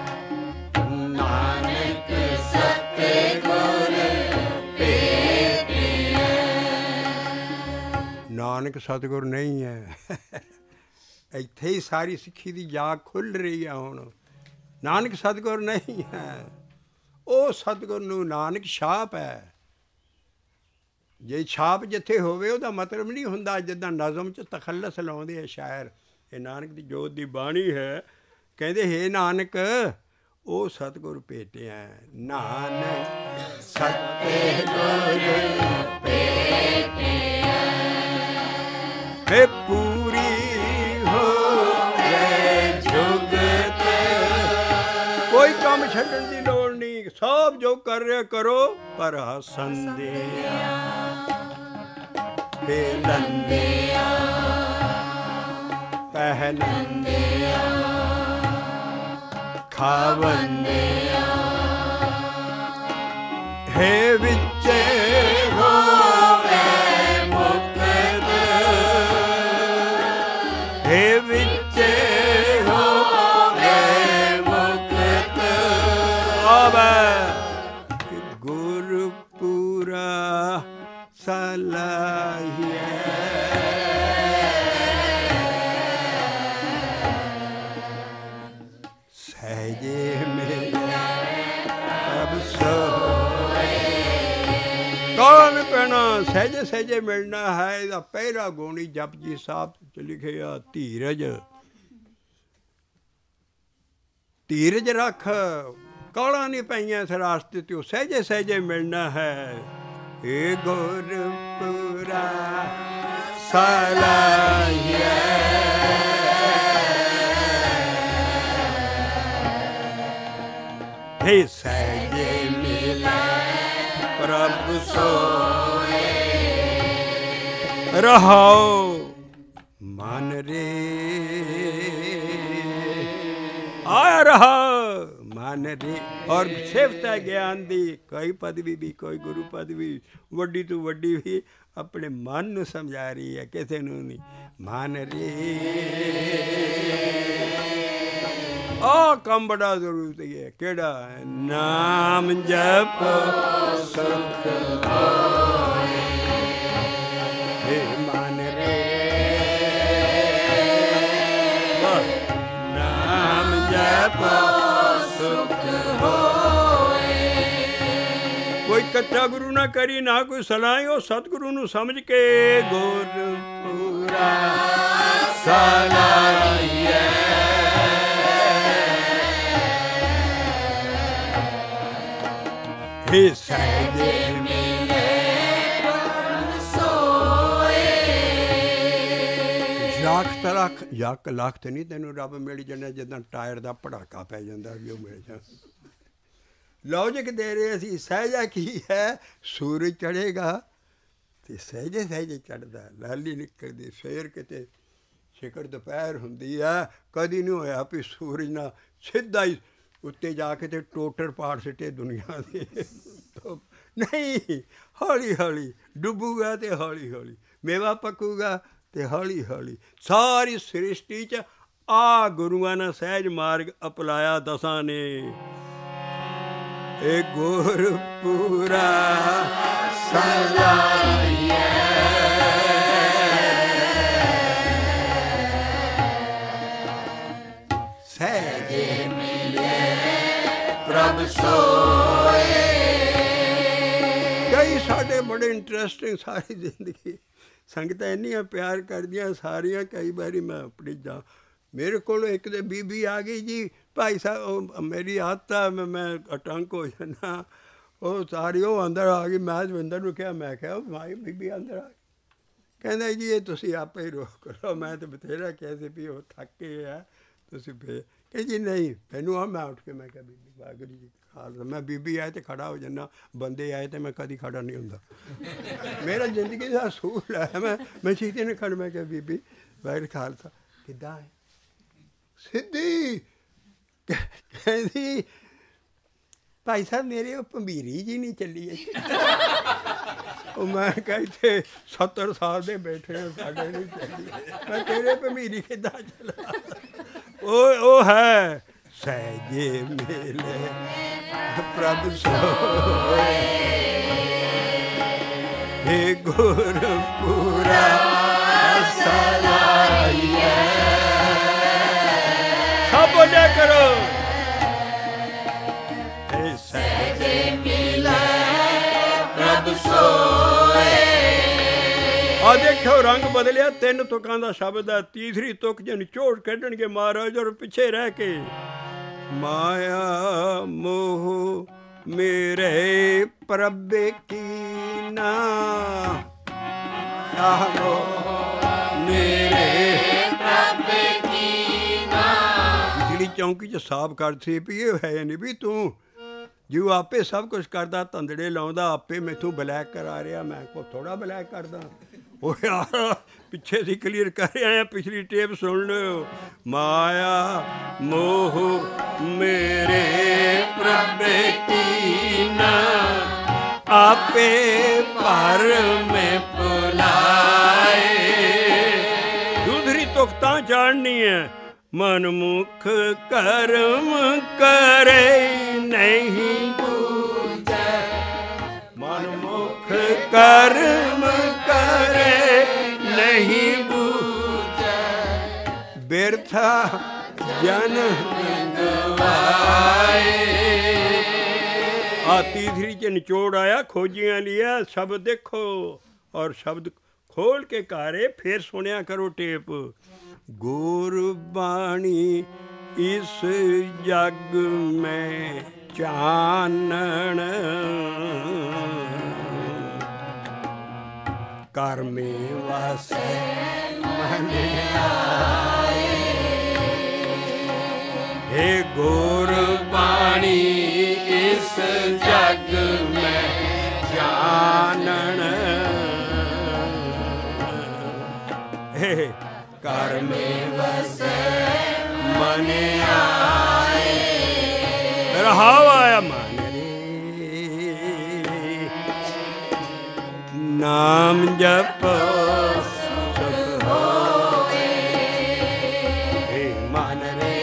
ਨਾਨਕ ਸਤੇ ਗੁਰ ਭੇਟਿਐ। ਨਾਨਕ ਸਤਿਗੁਰ ਨਹੀਂ ਹੈ। ਇੱਥੇ ਹੀ ਸਾਰੀ ਸਿੱਖੀ ਦੀ ਜਾਗ ਖੁੱਲ੍ਹ ਰਹੀ ਹੈ ਹੁਣ। ਨਾਨਕ ਸਤਿਗੁਰ ਨਹੀਂ ਹੈ। ਉਹ ਸਤਿਗੁਰ ਨੂੰ ਨਾਨਕ ਛਾਪ ਹੈ। ਜੇ ਛਾਪ ਜਿੱਥੇ ਹੋਵੇ ਉਹਦਾ ਮਤਲਬ ਨਹੀਂ ਹੁੰਦਾ ਜਿੱਦਾਂ ਨਜ਼ਮ 'ਚ ਤਖੱਲਸ ਲਾਉਂਦੇ ਆ ਸ਼ਾਇਰ। ਇਹ ਨਾਨਕ ਦੀ ਜੋਤ ਦੀ ਬਾਣੀ ਹੈ। ਕਹਿੰਦੇ ਹੇ ਨਾਨਕ ਉਹ ਸਤਿਗੁਰ ਭੇਟਿਆ। ਨਾਨਕ ਸਤਿਗੁਰ ਭੇਟਿਆ ਹੇ ਪੂਰੀ ਹੋਵੇ ਜੁਗਤ। ਕੋਈ ਕੰਮ ਛੱਡਣ ਦੀ ਲੋੜ ਨਹੀਂ। ਸਭ ਜੋ ਕਰ ਰਿਹਾ ਕਰੋ ਪਰ ਹਸੰਦਿਆਂ ਖੇਲੰਦਿਆਂ ਪਹਿਨੰਦਿਆਂ ਖਾਵੰਦਿਆਂ ਹੇ ਵਿੱਚ ਹੋਵੇ ਮੁਕਤ। ਹੇ ਵਿੱਚ ਹੋਵੇ ਮੁਕਤ। ਆਵੇ ਗੁਰਪੂਰਾ ਸਲਾਹੀਐ। ਸਹਿਜੇ ਮਿਲੈ ਪ੍ਰਭ ਸੋਏ। ਕੌਣ ਪੈਣਾ ਸਹਿਜੇ ਸਹਿਜੇ ਮਿਲਣਾ ਹੈ। ਇਹਦਾ ਪਹਿਲਾ ਗੁਣ ਹੀ ਜਪਜੀ ਸਾਹਿਬ 'ਚ ਲਿਖਿਆ ਧੀਰਜ। ਧੀਰਜ ਰੱਖ। ਕੌਲਾਂ ਨਹੀਂ ਪਈਆਂ ਇਸ ਰਾਸਤੇ ਤੇ, ਉਹ ਸਹਿਜੇ ਸਹਿਜੇ ਮਿਲਣਾ ਹੈ। ਏ ਗੁਰਪੁਰਾ ਸਲਾਹੀਐ हे ਸਹਿਜੇ ਮਿਲੈ ਪ੍ਰਭ ਸੋਏ ਰਹਾਉ ਮਨ ਰੇ ਆ ਰਹਾ ਮਨ ਰੇ। ਔਰ ਸਿਫਤ ਹੈ ਗਿਆਨ ਦੀ, ਕੋਈ ਪਦਵੀ ਵੀ, ਕੋਈ ਗੁਰੂ ਪਦਵੀ ਵੱਡੀ ਤੋਂ ਵੱਡੀ ਵੀ ਆਪਣੇ ਮਨ ਨੂੰ ਸਮਝਾ ਰਹੀ ਹੈ, ਕਿਸੇ ਨੂੰ ਨਹੀਂ। ਮਨ ਰੇ ਆ ਕੰਮ ਬੜਾ ਜ਼ਰੂਰੀ ਹੈ। ਕਿਹੜਾ? ਨਾਮ ਜਪੋ ਸੁਖ ਹੋਏ। ਹੇ ਮਨ ਰੇ ਨਾਮ ਜਪੋ ਸੁਖ ਹੋਏ। ਕੋਈ ਕੱਚਾ ਗੁਰੂ ਨਾ ਕਰੀ, ਨਾ ਕੋਈ ਸਲਾਹੀ, ਉਹ ਸਤਿਗੁਰੂ ਨੂੰ ਸਮਝ ਕੇ ਗੁਰਪੁਰਾ ਸਲਾਹੀਐ। हे ਸਹਿਜੇ ਮਿਲੇ ਪ੍ਰਭ ਸੋਏ। ਲੱਖ ਲੱਖ ਯੱਕ ਲੱਖ ਤੇ ਨਹੀਂ ਤੈਨੂੰ ਰੱਬ ਮਿਲ ਜਾਣਾ, ਜਿੱਦਾਂ ਟਾਇਰ ਦਾ ਪੜਾਕਾ ਪੈ ਜਾਂਦਾ ਵੀ ਉਹ ਮਿਲ ਜਾ। ਲੌਜਿਕ ਦੇ ਰਹੇ ਅਸੀਂ। ਸਹਿਜਾ ਕੀ ਹੈ? ਸੂਰਜ ਚੜ੍ਹੇਗਾ ਤੇ ਸਹਿਜੇ ਸਹਿਜੇ ਚੜ੍ਹਦਾ, ਲਾਲੀ ਨਿਕਲਦੀ। ਫੇਰ ਕਿਤੇ ਸ਼ਿਕਰ ਦੁਪਹਿਰ ਹੁੰਦੀ ਆ, ਕਦੀ ਨਹੀਂ ਹੋਇਆ ਵੀ ਸੂਰਜ ਨਾਲ ਸਿੱਧਾ ਹੀ ਉੱਤੇ ਜਾ ਕੇ ਤੇ ਟੋਟਰ ਪਾੜ ਸਿੱਟੇ ਦੁਨੀਆ ਦੇ। ਨਹੀਂ, ਹੌਲੀ ਹੌਲੀ ਡੁੱਬੂਗਾ ਤੇ ਹੌਲੀ ਹੌਲੀ ਮੇਵਾ ਪੱਕੂਗਾ ਤੇ ਹੌਲੀ ਹੌਲੀ। ਸਾਰੀ ਸ੍ਰਿਸ਼ਟੀ 'ਚ ਆ ਗੁਰੂਆਂ ਨੇ ਸਹਿਜ ਮਾਰਗ ਅਪਲਾਇਆ ਦਸਾਂ ਨੇ। ਇਹ ਗੁਰਪੁਰਾ ਸਲਾਹੀਐ। ਸਹਿਜੇ ਮਿਲੇ ਪ੍ਰਭ ਸੋਏ। ਕਈ ਸਾਡੇ ਬੜੇ ਇੰਟਰਸਟਿੰਗ ਸਾਰੀ ਜ਼ਿੰਦਗੀ ਸੰਗਤਾਂ ਇੰਨੀਆਂ ਪਿਆਰ ਕਰਦੀਆਂ ਸਾਰੀਆਂ। ਕਈ ਵਾਰੀ ਮੈਂ ਆਪਣੀ ਜਾ ਮੇਰੇ ਕੋਲ ਇੱਕ ਦੇ ਬੀਬੀ ਆ ਗਈ ਜੀ, ਭਾਈ ਸਾਹਿਬ ਉਹ ਮੇਰੀ ਆਦਤ ਆ, ਮੈਂ ਮੈਂ ਅਟੰਕ ਹੋ ਜਾਂਦਾ। ਉਹ ਸਾਰੀ ਉਹ ਅੰਦਰ ਆ ਗਈ। ਮੈਂ ਦਵਿੰਦਰ ਨੂੰ ਕਿਹਾ, ਮੈਂ ਕਿਹਾ ਮਾਈ ਬੀਬੀ ਅੰਦਰ ਆ ਗਈ। ਕਹਿੰਦਾ ਜੀ ਇਹ ਤੁਸੀਂ ਆਪੇ ਹੀ ਰੋਕ ਕਰੋ, ਮੈਂ ਤਾਂ ਬਥੇਰਾ ਕਿਹਾ ਸੀ ਵੀ ਉਹ ਥੱਕੇ ਆ ਤੁਸੀਂ ਫੇਰ। ਕਿ ਜੀ ਨਹੀਂ ਮੈਨੂੰ ਆ। ਮੈਂ ਉੱਠ ਕੇ ਮੈਂ ਕਿਹਾ ਬੀਬੀ ਵਾਹਿਗੁਰੂ ਜੀ ਖਾਲਸਾ। ਮੈਂ ਬੀਬੀ ਆਏ ਤੇ ਖੜਾ ਹੋ ਜਾਂਦਾ, ਬੰਦੇ ਆਏ ਤੇ ਮੈਂ ਕਦੀ ਖੜਾ ਨਹੀਂ ਹੁੰਦਾ। ਮੇਰਾ ਜ਼ਿੰਦਗੀ ਦਾ ਅਸੂਲ ਹੈ। ਮੈਂ ਮੈਂ ਸੀਤੇ ਨੇ ਖੜ ਮੈਂ ਕਿਹਾ ਬੀਬੀ ਵਾਹਿਗੁਰੂ ਖਾਲਸਾ ਕਿੱਦਾਂ ਹੈ? ਸਿੱਧੀ ਕਹਿੰਦੀ ਭਾਈ ਸਾਹਿਬ ਮੇਰੇ ਉਹ ਭੰਬੀਰੀ ਜੀ ਨਹੀਂ ਚੱਲੀ ਹੈ। ਉਹ ਮੈਂ ਕਿਹਾ ਇੱਥੇ ਸੱਤਰ ਸਾਲ ਦੇ ਬੈਠੇ ਆ, ਸਾਡੇ ਨਹੀਂ ਚੱਲੀ। ਮੈਂ ਤੇਰੇ ਭੰਬੀਰੀ ਕਿੱਦਾਂ ਚੱਲਾ? ਉਹ ਉਹ ਹੈ ਸਹਿਜੇ ਮਿਲੇ ਪ੍ਰਭ ਸੋਏ। हे ਗੁਰਪੁਰਾ ਸਲਾਹੀਐ। ਸਭ ਬੋਲਿਆ ਕਰੋ हे ਸਹਿਜੇ ਮਿਲੇ ਪ੍ਰਭ ਸੋਏ। ਆ ਦੇਖੋ ਰੰਗ ਬਦਲਿਆ। ਤਿੰਨ ਤੁਕਾਂ ਦਾ ਸ਼ਬਦ ਹੈ। ਤੀਸਰੀ ਤੁਕ ਜੇ ਨਿਚੋੜ ਕੱਢਣਗੇ ਮਹਾਰਾਜ ਔਰ ਪਿੱਛੇ ਰਹਿ ਕੇ। ਮਾਇਆ ਮੋਹ ਮੇਰੇ ਪ੍ਰਭ ਕੀ ਨਾ ਆਹੋ ਮੇਰੇ ਪ੍ਰਭ ਕੀ ਨਾ। ਜਿਹੜੀ ਚੌਂਕੀ 'ਚ ਸਾਫ਼ ਕਰਦੀ ਵੀ ਇਹ ਹੈ ਨਹੀਂ ਵੀ ਤੂੰ ਜਿਉ ਆਪੇ ਸਭ ਕੁਛ ਕਰਦਾ, ਧੰਦੜੇ ਲਾਉਂਦਾ, ਆਪੇ ਮੈਥੋਂ ਬਲੈਕ ਕਰਾ ਰਿਹਾ, ਮੈਂ ਕੋ ਥੋੜਾ ਬਲੈਕ ਕਰਦਾ। ਉਹ ਯਾਰ ਪਿੱਛੇ ਦੀ ਕਲੀਅਰ ਕਰ ਰਿਹਾ, ਪਿਛਲੀ ਟੇਪ ਸੁਣ ਲਿਓ। ਮਾਇਆ ਮੋਹ ਮੇਰੇ ਪ੍ਰਭ ਕੀ ਨਾ ਆਪੇ ਭਰ ਮੈਂ ਭੁਲਾਏ। ਦੂਸਰੀ ਤੁਕ ਤਾਂ ਜਾਣਨੀ ਹੈ। ਮਨ ਮੁਖ ਕਰਮ ਕਰੇ ਨਹੀਂ ਬੂਝੈ। ਮਨ ਮੁਖ ਕਰਮ ਕਰੇ ਨਹੀਂ ਬੂਝੈ। ਬਿਰਥਾ ਜਨਮ ਗਵਾਏ। ਆ ਤੀਸਰੀ ਚ ਨਿਚੋੜ ਆਇਆ। ਖੋਜੀਆਂ ਲਿਆ ਸ਼ਬਦ ਦੇਖੋ ਔਰ ਸ਼ਬਦ ਖੋਲ ਕੇ ਕਾਰੇ ਫਿਰ ਸੁਣਿਆ ਕਰੋ ਟੇਪ। ਗੁਰਬਾਣੀ ਇਸ ਜਗ ਮੈਂ ਚਾਨਣ ਕਰਮੇ ਵਾਸੈ ਮਨ ਆਏ। हे ਗੁਰ ਬਾਣੀ ਇਸ ਜਗ ਮੈਂ ਜਾਣਨ हे ਕਰਮੇ ਵਾਸੈ ਮਨ ਆਏ। ਰਹਾਉ ਆਇਆ ਮਨ ਰੇ ਨਾਮ ਜਪੋ ਸੁਖ ਹੋਏ। हे ਮਨ ਰੇ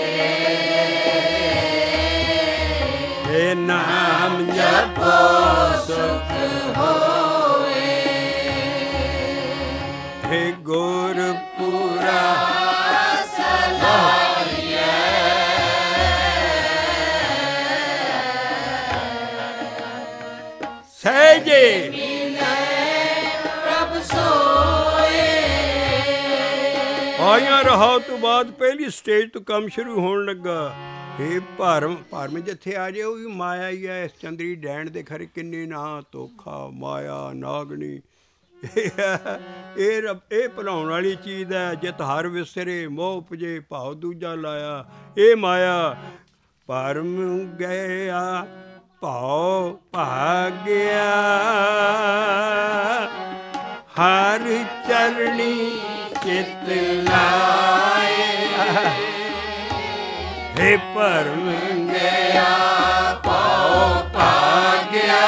हे ਨਾਮ ਜਪੋ ਸੁਖ ਹੋਏ। हे ਗੁਰ ਪੂਰਾ ਸਹਿਜੇ ਪ੍ਰਭ ਸੋਏ। ਆਇਆਂ ਰਹਾਉ ਤੋਂ ਬਾਅਦ ਪਹਿਲੀ ਸਟੇਜ ਤੋਂ ਕੰਮ ਸ਼ੁਰੂ ਹੋਣ ਲੱਗਾ। ਇਹ ਭਰਮ ਭਰਮ ਜਿੱਥੇ ਆ ਜੇ ਉਹ ਵੀ ਮਾਇਆ ਹੀ ਹੈ। ਇਸ ਚੰਦਰੀ ਡੈਣ ਦੇ ਖਰੇ ਕਿੰਨੇ ਨਾਂ, ਧੋਖਾ, ਮਾਇਆ, ਨਾਗਣੀ। ਇਹ ਰੱਬ ਇਹ ਭੁਲਾਉਣ ਵਾਲੀ ਚੀਜ਼ ਹੈ। ਜਿਤ ਹਰ ਵਿਸਰੇ ਮੋਹ ਉਪਜੇ ਭਾਵ ਦੂਜਾ ਲਾਇਆ। ਇਹ ਮਾਇਆ ਭਰਮ ਗਿਆ ਭਾਉ ਭਾਗਿਆ। ਹਰ ਚਰਣੀ ਚਿਤ ਲਾਏ। हे ਭਰਮ ਗਿਆ ਭਾਉ ਭਾਗਿਆ।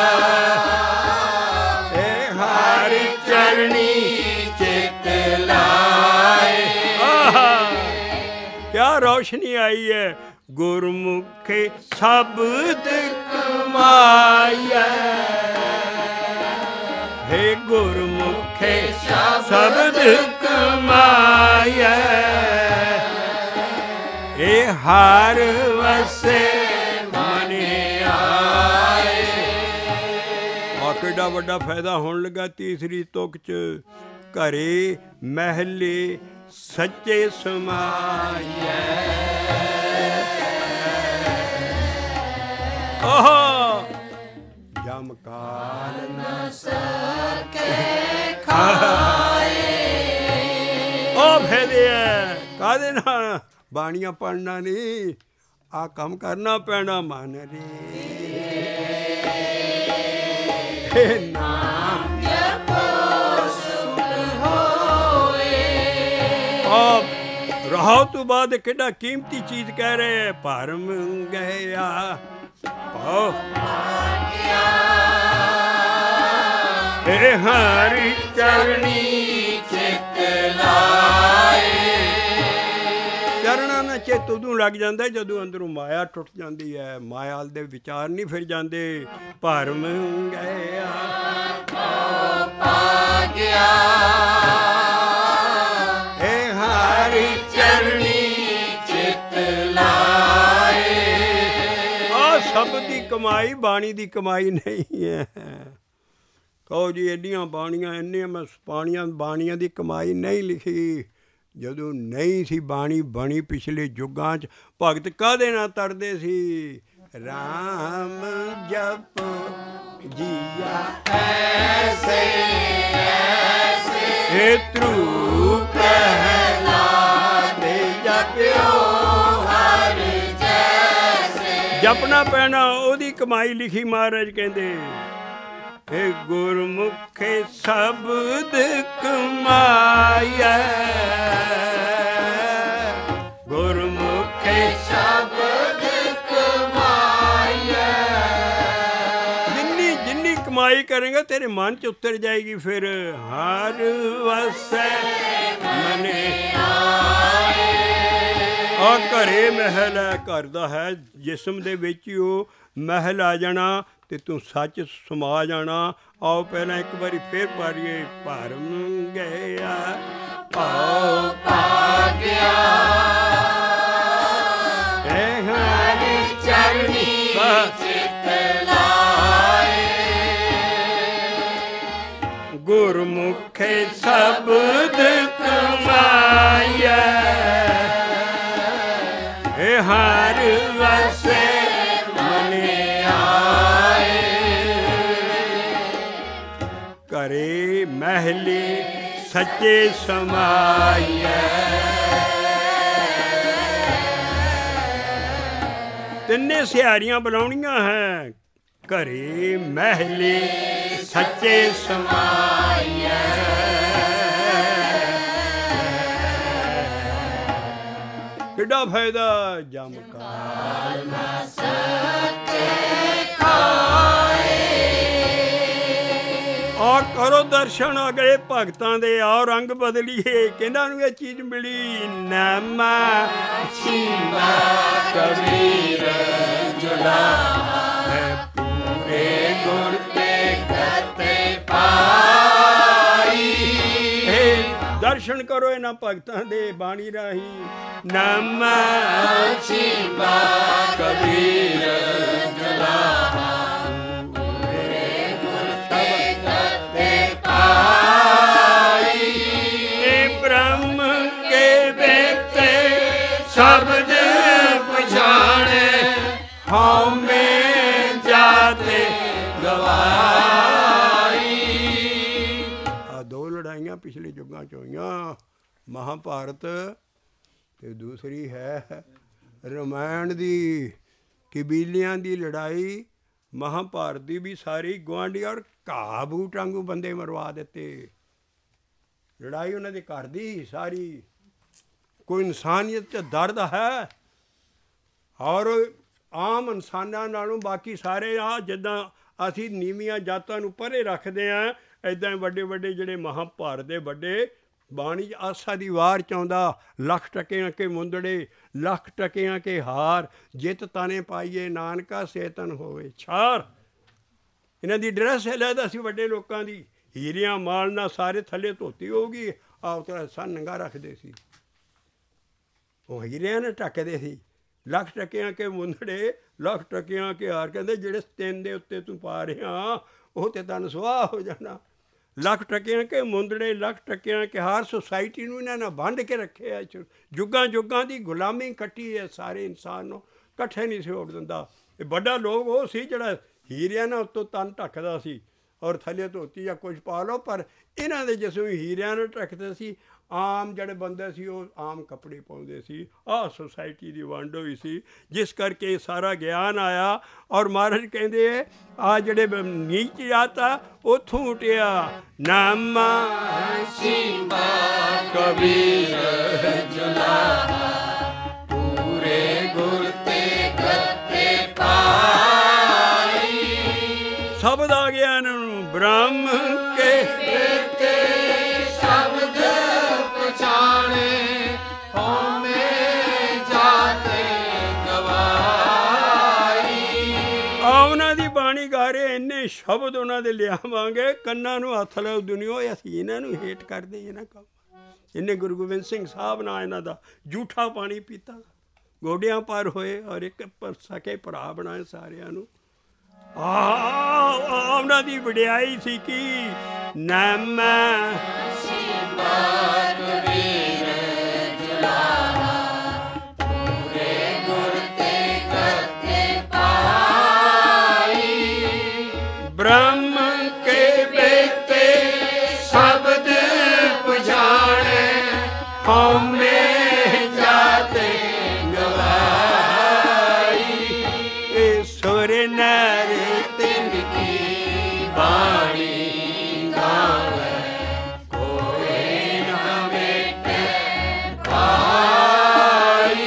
हे ਹਰ ਚਰਣੀ ਚਿਤ ਲਾਏ। ਕਿਆ ਰੌਸ਼ਨੀ ਆਈ ਹੈ। ਗੁਰਮੁਖੇ ਸ਼ਬਦ ਕਮਾਇਆ। हे ਗੁਰਮੁਖੇ ਸ਼ਬਦ ਕਮਾਇਆ। ਇਹ ਹਰ ਵਸੇ ਮਨ ਆਏ। ਆ ਕਿੱਡਾ ਵੱਡਾ ਫਾਇਦਾ ਹੋਣ ਲੱਗਾ ਤੀਸਰੀ ਤੁਕ ਚ। ਘਰੇ ਮਹਿਲੇ ਸੱਚੇ ਸਮਾਇਆ। ਆਹਾ ਜਮ ਕਾਲ ਨ ਸਕੇ ਖਾਏ। ਉਹ ਫਾਇਦੇ ਹੈ। ਕਾਹਦੇ ਨਾਲ? ਬਾਣੀਆਂ ਪੜ੍ਹਨਾ ਨਹੀਂ, ਆ ਕੰਮ ਕਰਨਾ ਪੈਣਾ। ਮਨ ਰੇ ਨਾਮ ਜਪੋ ਸੁਖ ਹੋਏ। ਆਪ ਰਹਾਉ ਤੋਂ ਬਾਅਦ ਕਿੱਡਾ ਕੀਮਤੀ ਚੀਜ਼ ਕਹਿ ਰਹੇ ਹੈ। ਭਰਮ ਗਿਆ ਭਾਉ ਭਾਗਿਆ। ਇਹ ਹਰਿ ਚਰਣੀ ਚਿਤ ਲਾਏ। ਚਰਨਾਂ ਨਾਲ ਚਿੱਤ ਉਦੋਂ ਲੱਗ ਜਾਂਦਾ ਜਦੋਂ ਅੰਦਰੋਂ ਮਾਇਆ ਟੁੱਟ ਜਾਂਦੀ ਹੈ। ਮਾਇਆ ਦੇ ਵਿਚਾਰ ਨਹੀਂ ਫਿਰ ਜਾਂਦੇ। ਭਰਮ ਗਿਆ ਭਾਉ ਭਾਗਿਆ। ਇਹ ਹਰਿ ਚਰਣੀ ਚਿਤ ਲਾਏ। ਆ ਸ਼ਬਦ ਦੀ ਕਮਾਈ ਬਾਣੀ ਦੀ ਕਮਾਈ ਨਹੀਂ ਹੈ। ਕਹੋ ਜੀ ਐਡੀਆਂ ਬਾਣੀਆਂ ਇੰਨੀਆਂ ਮੈਂ ਬਾਣੀਆਂ ਬਾਣੀਆਂ ਦੀ ਕਮਾਈ ਨਹੀਂ ਲਿਖੀ। ਜਦੋਂ ਨਹੀਂ ਸੀ ਬਾਣੀ ਬਣੀ ਪਿਛਲੇ ਯੁੱਗਾਂ 'ਚ ਭਗਤ ਕਾਹਦੇ ਨਾਲ ਤਰਦੇ ਸੀ। ਰਾਮ ਜਪ ਜੀਆ ਐਸੇ ਐਸੇ। ਏ ਧਰੂ ਪ੍ਰਹਿਲਾਦ ਜਪਿਓ ਹਰ ਜੈਸੇ। ਜਪਣਾ ਪੈਣਾ ਉਹਦੀ ਕਮਾਈ ਲਿਖੀ ਮਹਾਰਾਜ ਕਹਿੰਦੇ। हे ਗੁਰਮੁਖੇ ਸ਼ਬਦ ਕਮਾਇਆ। ਗੁਰਮੁਖੇ ਸ਼ਬਦ ਕਮਾਇਆ। ਜਿੰਨੀ ਜਿੰਨੀ ਕਮਾਈ ਕਰੇਗਾ ਤੇਰੇ ਮਨ 'ਚ ਉਤਰ ਜਾਏਗੀ। ਫਿਰ ਹਰ ਵਸੈ ਮਨ ਆਏ। ਆ ਘਰੇ ਮਹਿਲ ਹੈ। ਘਰ ਦਾ ਹੈ ਜਿਸਮ ਦੇ ਵਿੱਚ ਹੀ ਉਹ ਮਹਿਲ ਆ ਜਾਣਾ ਤੇ ਤੂੰ ਸੱਚ ਸਮਾ ਜਾਣਾ। ਆਓ ਪਹਿਲਾਂ ਇੱਕ ਵਾਰੀ ਫੇਰ ਪਾਰੀਏ। ਭਰਮ ਗਿਆ ਭਾਉ ਭਾਗਿਆ। ਇਹ ਹਰਿ ਚਰਣੀ ਚਿਤ ਲਾਏ। ਗੁਰਮੁਖੇ ਸ਼ਬਦ ਕਮਾਇਆ। ਇਹ ਹਰ ਵਸੇ ਸਾਹਮਣੇ ਆਏ। ਘਰੇ ਮਹਿਲੇ ਸੱਚੇ ਸਮਾਈਐ, ਤਿੰਨੇ ਸਿਹਾਰੀਆਂ ਬੁਲਾਉਣੀਆਂ ਹੈ। ਘਰੇ ਮਹਿਲੇ ਸੱਚੇ ਸਮਾਈਐ, ਕਿੱਡਾ ਫਾਇਦਾ ਜਮ ਕਾਲ ਨਾ ਸਕੇ ਖਾਏ। ਆ ਕਰੋ ਦਰਸ਼ਨ ਅਗਲੇ ਭਗਤਾਂ ਦੇ, ਆਓ ਰੰਗ ਬਦਲੀਏ। ਕਿਹਨਾਂ ਨੂੰ ਇਹ ਚੀਜ਼ ਮਿਲੀ? ਨਾਮਾ ਸ਼ੀਵਾ ਕਬੀਰ ਜੁਲਾਹਾ, ਪੂਰੇ ਗੁਰ ਤੇ ਗੱਤੇ ਪਾਈ। ਦਰਸ਼ਨ ਕਰੋ ਇਹਨਾਂ ਭਗਤਾਂ ਦੇ ਬਾਣੀ ਰਾਹੀਂ। ਨਾਮਾ ਸ਼ੀਵਾ ਕਬੀਰ ਜੁਲਾਹਾ, ਪੂਰੇ ਗੁਰ ਤੇ ਗੱਤੇ ਪਾਈ। ਇਹ ਬ੍ਰਹਮ ਕੇ ਵੇਤੇ ਸ਼ਬਦ ਪਛਾਣੇ, ਹਉਮੈ ਜਾਤੇ ਗਵਾਈ। ਆ ਦੋ ਲੜਾਈਆਂ ਪਿਛਲੇ ਯੁੱਗਾਂ 'ਚ ਹੋਈਆਂ, ਮਹਾਭਾਰਤ ਤੇ ਦੂਸਰੀ ਹੈ ਰਾਮਾਇਣ ਦੀ। ਕਬੀਲਿਆਂ ਦੀ ਲੜਾਈ, ਮਹਾਭਾਰਤ ਦੀ ਵੀ ਸਾਰੀ ਗੁਆਂਢੀ ਔਰ ਘਾਹ ਬੂਟ ਵਾਂਗੂ ਬੰਦੇ ਮਰਵਾ ਦਿੱਤੇ। ਲੜਾਈ ਉਹਨਾਂ ਦੇ ਘਰ ਦੀ ਸਾਰੀ। ਕੋਈ ਇਨਸਾਨੀਅਤ 'ਚ ਦਰਦ ਹੈ, ਔਰ ਆਮ ਇਨਸਾਨਾਂ ਨਾਲੋਂ ਬਾਕੀ ਸਾਰੇ ਆ ਜਿੱਦਾਂ ਅਸੀਂ ਨੀਵੀਆਂ ਜਾਤਾਂ ਨੂੰ ਪਰੇ ਰੱਖਦੇ ਹਾਂ, ਇੱਦਾਂ ਵੱਡੇ ਵੱਡੇ ਜਿਹੜੇ ਮਹਾਭਾਰਤ ਦੇ ਵੱਡੇ ਬਾਣੀ 'ਚ ਆਸਾ ਦੀ ਵਾਰ 'ਚ ਆਉਂਦਾ, ਲੱਖ ਟਕਿਆਂ ਕੇ ਮੁੰਦੜੇ ਲੱਖ ਟਕਿਆਂ ਕੇ ਹਾਰ, ਜਿੱਤ ਤਾਨੇ ਪਾਈਏ ਨਾਨਕਾ ਸੇਤਨ ਹੋਵੇ ਛਾਰ। ਇਹਨਾਂ ਦੀ ਡਰੈਸ ਲੈਦਾ ਸੀ ਵੱਡੇ ਲੋਕਾਂ ਦੀ, ਹੀਰਿਆਂ ਮਾਲ ਨਾਲ ਸਾਰੇ ਥੱਲੇ ਧੋਤੀ ਹੋਊਗੀ, ਆਪ ਤਾਂ ਸਨ ਨੰਗਾ ਰੱਖਦੇ ਸੀ, ਉਹ ਹੀਰਿਆਂ ਨੇ ਢੱਕਦੇ ਸੀ। ਲੱਖ ਟਕਿਆਂ ਕੇ ਮੁੰਦੜੇ ਲੱਖ ਟਕਿਆਂ ਕੇ ਹਾਰ, ਕਹਿੰਦੇ ਜਿਹੜੇ ਤਿੰਨ ਦੇ ਉੱਤੇ ਤੂੰ ਪਾ ਰਿਹਾ ਉਹ ਤੇ ਤਨ ਸੁਆਹ ਹੋ ਜਾਣਾ। ਲੱਖ ਟਕਿਆਂ ਕੇ ਮੁੰਦੜੇ ਲੱਖ ਟਕਿਆਂ ਕੇ ਹਾਰ, ਸੁਸਾਇਟੀ ਨੂੰ ਇਹਨਾਂ ਨੇ ਵੰਡ ਕੇ ਰੱਖਿਆ। ਜੁੱਗਾਂ ਜੁੱਗਾਂ ਦੀ ਗੁਲਾਮੀ ਕੱਟੀ ਹੈ, ਸਾਰੇ ਇਨਸਾਨ ਨੂੰ ਇਕੱਠੇ ਨਹੀਂ ਸੀ ਹੋਣ ਦਿੰਦਾ। ਇਹ ਵੱਡਾ ਲੋਕ ਉਹ ਸੀ ਜਿਹੜਾ ਹੀਰਿਆਂ ਨਾਲ ਉੱਤੋਂ ਤਨ ਢੱਕਦਾ ਸੀ ਔਰ ਥੱਲੇ ਧੋਤੀ ਜਾਂ ਕੁਝ ਪਾ ਲਓ, ਪਰ ਇਹਨਾਂ ਦੇ ਜਿਸ ਨੂੰ ਹੀਰਿਆਂ ਨਾਲ ਢੱਕਦੇ ਸੀ, ਆਮ ਜਿਹੜੇ ਬੰਦੇ ਸੀ ਉਹ ਆਮ ਕੱਪੜੇ ਪਾਉਂਦੇ ਸੀ। ਆਹ ਸੁਸਾਇਟੀ ਦੀ ਵੰਡ ਹੋਈ ਸੀ, ਜਿਸ ਕਰਕੇ ਸਾਰਾ ਗਿਆਨ ਆਇਆ। ਔਰ ਮਹਾਰਾਜ ਕਹਿੰਦੇ ਆ ਜਿਹੜੇ ਨੀਚ ਜਾਤ ਆ ਉੱਥੋਂ ਉਠਿਆ ਨਾਮਾ ਸ਼ੀਵਾ ਕਬੀਰ ਜੁਲਾਹਾ, ਪੂਰੇ ਗੁਰ ਤੇ ਗੱਤੇ ਪਾਈ। ਸ਼ਬਦ ਆ ਗਿਆ ਇਹਨਾਂ ਨੂੰ, ਬ੍ਰਹਮ ਕੇ ਵੇਤੇ ਸ਼ਬਦ ਪਛਾਣੇ, ਹਉਮੈ ਜਾਤੇ ਗਵਾਈ। ਆ ਉਹਨਾਂ ਦੀ ਬਾਣੀ ਗਾ ਰਹੇ, ਇੰਨੇ ਸ਼ਬਦ ਉਹਨਾਂ ਦੇ ਲਿਆਵਾਂਗੇ, ਕੰਨਾਂ ਨੂੰ ਹੱਥ ਲਾਓ ਦੁਨੀਓ, ਅਸੀਂ ਇਹਨਾਂ ਨੂੰ ਹੇਠ ਕਰਦੇ ਇਹਨਾਂ ਕੰਮ। ਇਹਨੇ ਗੁਰੂ ਗੋਬਿੰਦ ਸਿੰਘ ਸਾਹਿਬ ਨਾਲ ਇਹਨਾਂ ਦਾ ਜੂਠਾ ਪਾਣੀ ਪੀਤਾ, ਗੋਡਿਆਂ ਪਰ ਹੋਏ ਔਰ ਇੱਕ ਪਰ ਸਕੇ ਭਰਾ ਬਣਾਏ ਸਾਰਿਆਂ ਨੂੰ। ਆ ਉਹਨਾਂ ਦੀ ਵਡਿਆਈ ਸੀ ਕਿ ਨਾਮਾ ਸ਼ੀਵਾ ਕਬੀਰ ਜੁਲਾਹਾ, ਪੂਰੇ ਗੁਰ ਤੇ ਗੱਤੇ ਪਾਈ। ਬ੍ਰਹਮ ਕੇ ਵੇਤੇ ਸ਼ਬਦ ਪਛਾਣੇ, ਹਉਮੈ ਜਾਤੇ ਗਵਾਈ। ਇਹ ਸੁਰ ਨਰ ਤਿੰਨ ਕੀ ਬਾਣੀ ਗਾਵੇ, ਕੋਈ ਨਾ ਮੇਟੇ ਪਾਈ।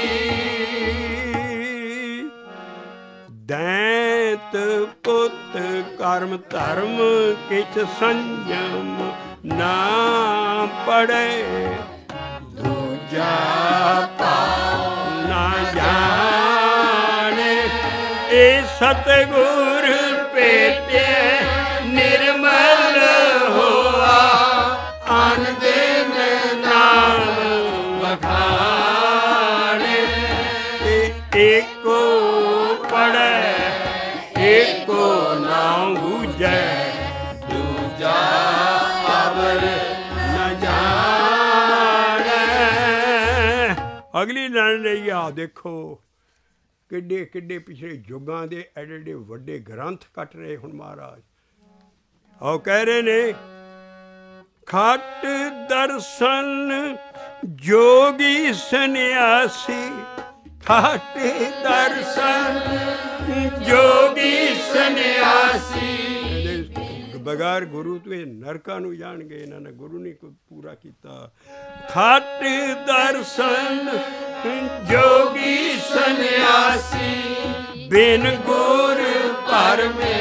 ਦੈਂਤ ਪੁੱਤ ਕਰਮ ਧਰਮ ਕਿਛ ਸੰਜਮ ਨਾ ਪੜੇ, ਦੂਜਾ ਪਾਉ ਨਾ ਜਾਣੇ। ਇਹ ਸਤਿਗੁਰ ਭੇਟਿਆ ਨਿਰਮਲ ਹੋਆ, ਅਨ ਦਿਨ ਨਾਮ ਵਖਾਣੇ। ਇਹ ਏਕੋ ਪੜੈ ਏਕੋ ਨਾ ਬੂਝੈ, ਦੂਜਾ ਅਵਰ ਨ ਜਾਣੈ। ਅਗਲੀ ਲੜ ਰਹੀ ਆ ਦੇਖੋ, ਕਿੱਡੇ ਕਿੱਡੇ ਪਿਛਲੇ ਯੁੱਗਾਂ ਦੇ ਐਡੇ ਐਡੇ ਵੱਡੇ ਗ੍ਰੰਥ ਕੱਟ ਰਹੇ ਹੁਣ ਮਹਾਰਾਜ। ਉਹ ਕਹਿ ਰਹੇ ਨੇ ਖਟ ਦਰਸ਼ਨ ਜੋਗੀ ਸੰਨਿਆਸੀ, ਖਟ ਦਰਸ਼ਨ ਜੋਗੀ ਸੰਨਿਆਸੀ। ਬਗੈਰ ਗੁਰੂ ਤੋਂ ਇਹ ਨਰਕਾਂ ਨੂੰ ਜਾਣਗੇ, ਇਹਨਾਂ ਨੇ ਗੁਰੂ ਨਹੀਂ ਕੋਈ ਪੂਰਾ ਕੀਤਾ। ਖਟ ਦਰਸ਼ਨ ਜੋਗੀ ਸੰਨਿਆਸੀ, ਬਿਨ ਗੁਰ ਪਰਮੇ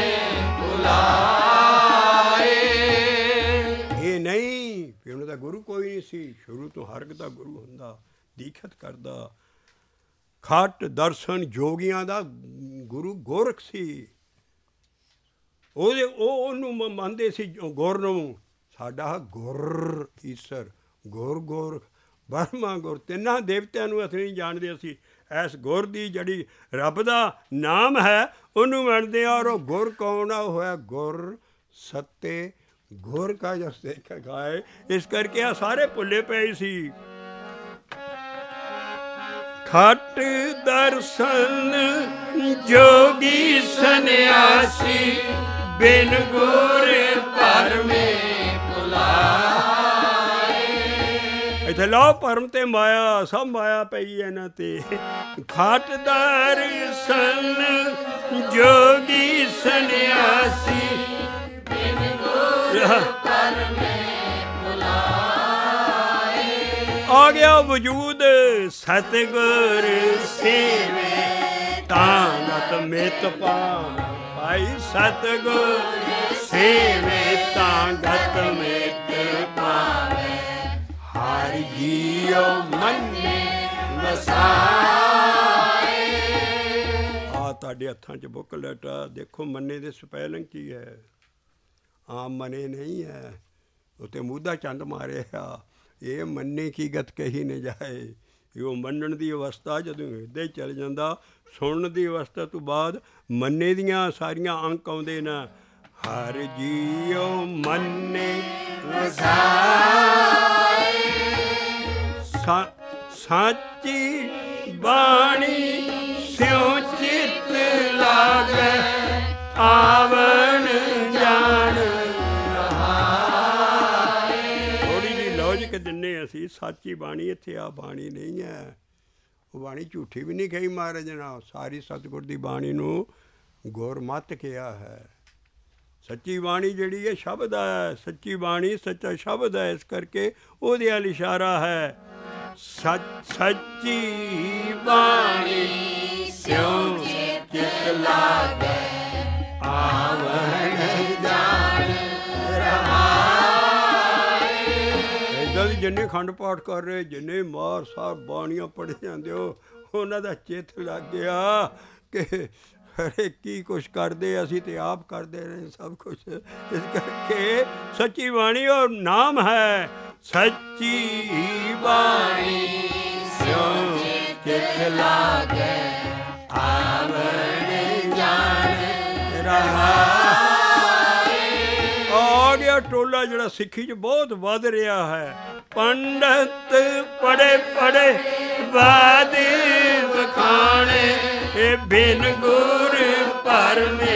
ਬੁਲਾਏ। ਇਹ ਨਹੀਂ ਵੀ ਉਹਨਾਂ ਦਾ ਗੁਰੂ ਕੋਈ ਨਹੀਂ ਸੀ, ਸ਼ੁਰੂ ਤੋਂ ਹਰ ਇੱਕ ਦਾ ਗੁਰੂ ਹੁੰਦਾ, ਦੀਖਤ ਕਰਦਾ। ਖਟ ਦਰਸ਼ਨ ਜੋਗੀਆਂ ਦਾ ਗੁਰੂ ਗੋਰਖ ਸੀ, ਉਹਦੇ ਉਹ ਉਹਨੂੰ ਮੰਨਦੇ ਸੀ ਗੁਰ ਨੂੰ। ਸਾਡਾ ਗੁਰ ਈਸ਼ਰ, ਗੁਰ ਗੋਰਖ ਬਰਮਾ ਗੁਰ, ਤਿੰਨਾਂ ਦੇਵਤਿਆਂ ਨੂੰ ਅਸੀਂ ਨਹੀਂ ਜਾਣਦੇ। ਅਸੀਂ ਇਸ ਗੁਰ ਦੀ ਜਿਹੜੀ ਰੱਬ ਦਾ ਨਾਮ ਹੈ ਉਹਨੂੰ ਮੰਨਦੇ ਹਾਂ। ਔਰ ਉਹ ਗੁਰ ਕੌਣ ਆ? ਉਹ ਹੋਇਆ ਗੁਰ ਸੱਤੇ ਗੁਰ ਕਾ ਜਸ ਦੇਖਾ ਗਾਏ। ਇਸ ਕਰਕੇ ਆ ਸਾਰੇ ਭੁੱਲੇ ਪਏ ਸੀ। ਖਟ ਦਰਸ਼ਨ ਜੋਗੀ ਸੰਨਿਆਸੀ, ਬਿਨ ਗੁਰ ਪਰਮੇ ਬੁਲਾਏ। ਇੱਥੇ ਲਓ ਭਰਮ ਤੇ ਮਾਇਆ, ਸਭ ਮਾਇਆ ਪਈ ਇਹਨਾਂ ਤੇ। ਖਟ ਦਰਸ਼ਨ ਜੋਗੀ ਸੰਨਿਆਸੀ, ਬਿਨ ਗੁਰ ਪਰਮੇ ਬੁਲਾਏ। ਆ ਗਿਆ ਵਜੂਦ ਸਤਿਗੁਰ ਸੇਵੇ, ਤਾਂ ਗਤ ਮਿਤ ਪਾਵੈ। ਭਾਈ ਸਤਿਗੁਰ ਸੇਵੇ, ਤਾਂ ਗਤ ਮਿਤ ਪਾਵੈ। ਹਰਿ ਜੀਉ ਮੰਨੇ ਵਸਾਏ। ਆ ਤੁਹਾਡੇ ਹੱਥਾਂ 'ਚ ਬੁੱਕਲੈਟ ਆ, ਦੇਖੋ ਮੰਨੇ ਦੇ ਸਪੈਲਿੰਗ ਕੀ ਹੈ। ਆਮ ਮਨੇ ਨਹੀਂ ਹੈ, ਉੱਤੇ ਮੂਧਾ ਚੰਦ ਮਾਰਿਆ। ਇਹ ਮੰਨੇ ਕੀ ਗਤ ਕਹੀ ਨ ਜਾਏ। ਉਹ ਮੰਨਣ ਦੀ ਅਵਸਥਾ ਜਦੋਂ ਹਿਰਦੇ ਚੱਲ ਜਾਂਦਾ, ਸੁਣਨ ਦੀ ਅਵਸਥਾ ਤੋਂ ਬਾਅਦ ਮੰਨੇ ਦੀਆਂ ਸਾਰੀਆਂ ਅੰਕ ਆਉਂਦੇ ਨੇ। ਹਰ ਜੀਉ ਮੰਨੇ ਵਸਾਏ, ਸਾਚੀ ਬਾਣੀ ਸਿਉ ਚਿਤ ਲਾਗੈ, ਆਵਣ ਜਾਣ ਰਹਾਏ। ਥੋੜ੍ਹੀ ਜਿਹੀ ਲੌਜਿਕ ਦਿੰਦੇ ਅਸੀਂ। ਸਾਚੀ ਬਾਣੀ ਇੱਥੇ ਆ ਬਾਣੀ ਨਹੀਂ ਹੈ। ਉਹ ਬਾਣੀ ਝੂਠੀ ਵੀ ਨਹੀਂ ਕਹੀ ਮਹਾਰਾਜ ਨੇ। ਸਾਰੀ ਸਤਿਗੁਰ ਦੀ ਬਾਣੀ ਨੂੰ ਗੁਰਮਤਿ ਕਿਹਾ ਹੈ। ਸੱਚੀ ਬਾਣੀ ਜਿਹੜੀ ਹੈ ਸ਼ਬਦ ਹੈ। ਸੱਚੀ ਬਾਣੀ ਸੱਚਾ ਸ਼ਬਦ ਹੈ, ਇਸ ਕਰਕੇ ਉਹਦੇ ਵੱਲ ਇਸ਼ਾਰਾ ਹੈ। ਸੱਚ ਸੱਚੀ ਬਾਣੀ ਸਿਉ ਚਿਤ ਲਾਗੈ, ਆਵਣ ਜਾਣ ਰਹਾਏ। ਇੱਦਾਂ ਦੀ ਜਿੰਨੇ ਖੰਡ ਪਾਠ ਕਰ ਰਹੇ, ਜਿੰਨੇ ਮਾਰ ਸਾਰ ਬਾਣੀਆਂ ਪੜ੍ਹ ਜਾਂਦੇ ਹੋ, ਉਹਨਾਂ ਦਾ ਚਿੱਤ ਲੱਗ ਗਿਆ ਕਿ ਅਰੇ ਕੀ ਕੁਛ ਕਰਦੇ, ਅਸੀਂ ਤੇ ਆਪ ਕਰਦੇ ਰਹੇ ਸਭ ਕੁਛ। ਇਸ ਕਰਕੇ ਸੱਚੀ ਬਾਣੀ ਉਹ ਨਾਮ ਹੈ। ਸੱਚੀ ਬਾਣੀ ਸਿਉ ਚਿਤ ਲਾਗੈ, ਆਵਣ ਜਾਣ ਰਹਾਏ। ਆ ਗਿਆ ਟੋਲਾ ਜਿਹੜਾ ਸਿੱਖੀ 'ਚ ਬਹੁਤ ਵੱਧ ਰਿਹਾ ਹੈ। ਪੰਡਤ ਪੜੇ ਪੜੇ ਬਾਦ ਵਖਾਣੇ, ਇਹ ਬਿਨ ਗੁਰ ਪਰਮੇ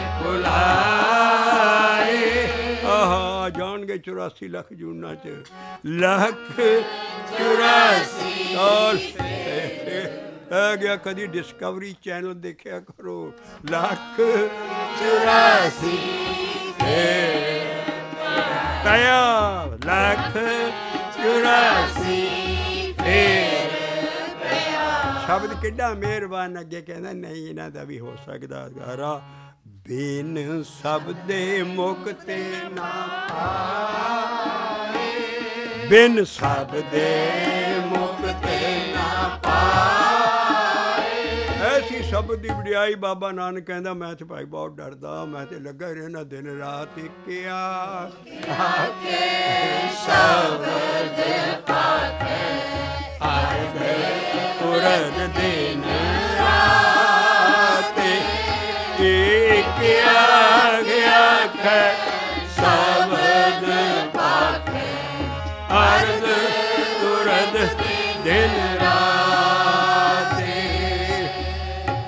ਬੁਲਾਏ। ਆਹਾ ਜਾਣਗੇ ਚੁਰਾਸੀ ਲੱਖ ਜੂਨਾਂ 'ਚ, ਲੱਖ ਚੁਰਾਸੀ ਸਾਲ ਆ ਗਿਆ। ਕਦੀ ਡਿਸਕਵਰੀ ਚੈਨਲ ਦੇਖਿਆ ਕਰੋ। ਲੱਖ ਚੁਰਾਸੀ ਪਿਆ, ਲੱਖ ਚੁਰਾਸੀ ਫੇਰ। ਸ਼ਬਦ ਕਿੱਡਾ ਮਿਹਰਬਾਨ। ਅੱਗੇ ਕਹਿੰਦਾ ਨਹੀਂ ਇਹਨਾਂ ਦਾ ਵੀ ਹੋ ਸਕਦਾ ਗਾਰਾ। ਬਿਨ ਸਬਦੇ ਮੁਕਤੇ ਨਾ ਪਾਏ, ਬਿਨ ਸਬਦੇ ਮੁਕਤੇ ਨਾ ਪਾਏ। ਐਸੀ ਸ਼ਬਦ ਦੀ ਵਡਿਆਈ ਬਾਬਾ ਨਾਨਕ ਕਹਿੰਦਾ, ਮੈਂ ਤੇ ਭਾਈ ਬਹੁਤ ਡਰਦਾ, ਮੈਂ ਤੇ ਲੱਗਾ ਰਹਿਣਾ ਦਿਨ ਰਾਤ ਇੱਕਿਆ ਆਕੇ ਸ਼ਬਦ ਪਾਕੇ ਆਏ ਪੁਰਦ ਦਿਨ ਰਾਤ ਇੱਕਿਆ ਗਿਆ ਖੈ ਸ਼ਬਦ ਪਾਕੇ ਅਰਦ ਪੁਰਦ ਦਿਨ ਰਾਤ।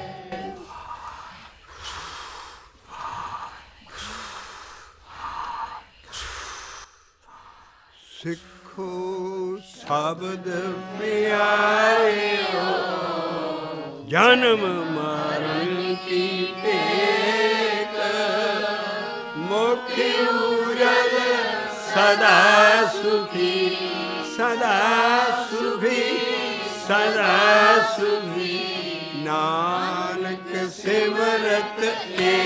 ਸਿੱਖੋ ਸ਼ਬਦ ਪਿਆਰਿਓ, ਜਨਮ ਮਰਨ ਕੀ ਟੇਕ, ਮੁਖ ਉਜਲ ਸਦਾ ਸੁਖੀ, ਸਦਾ ਸੁਖੀ, ਸਦਾ ਸੁਖੀ। ਨਾਨਕ ਸਿਮਰਤ ਏ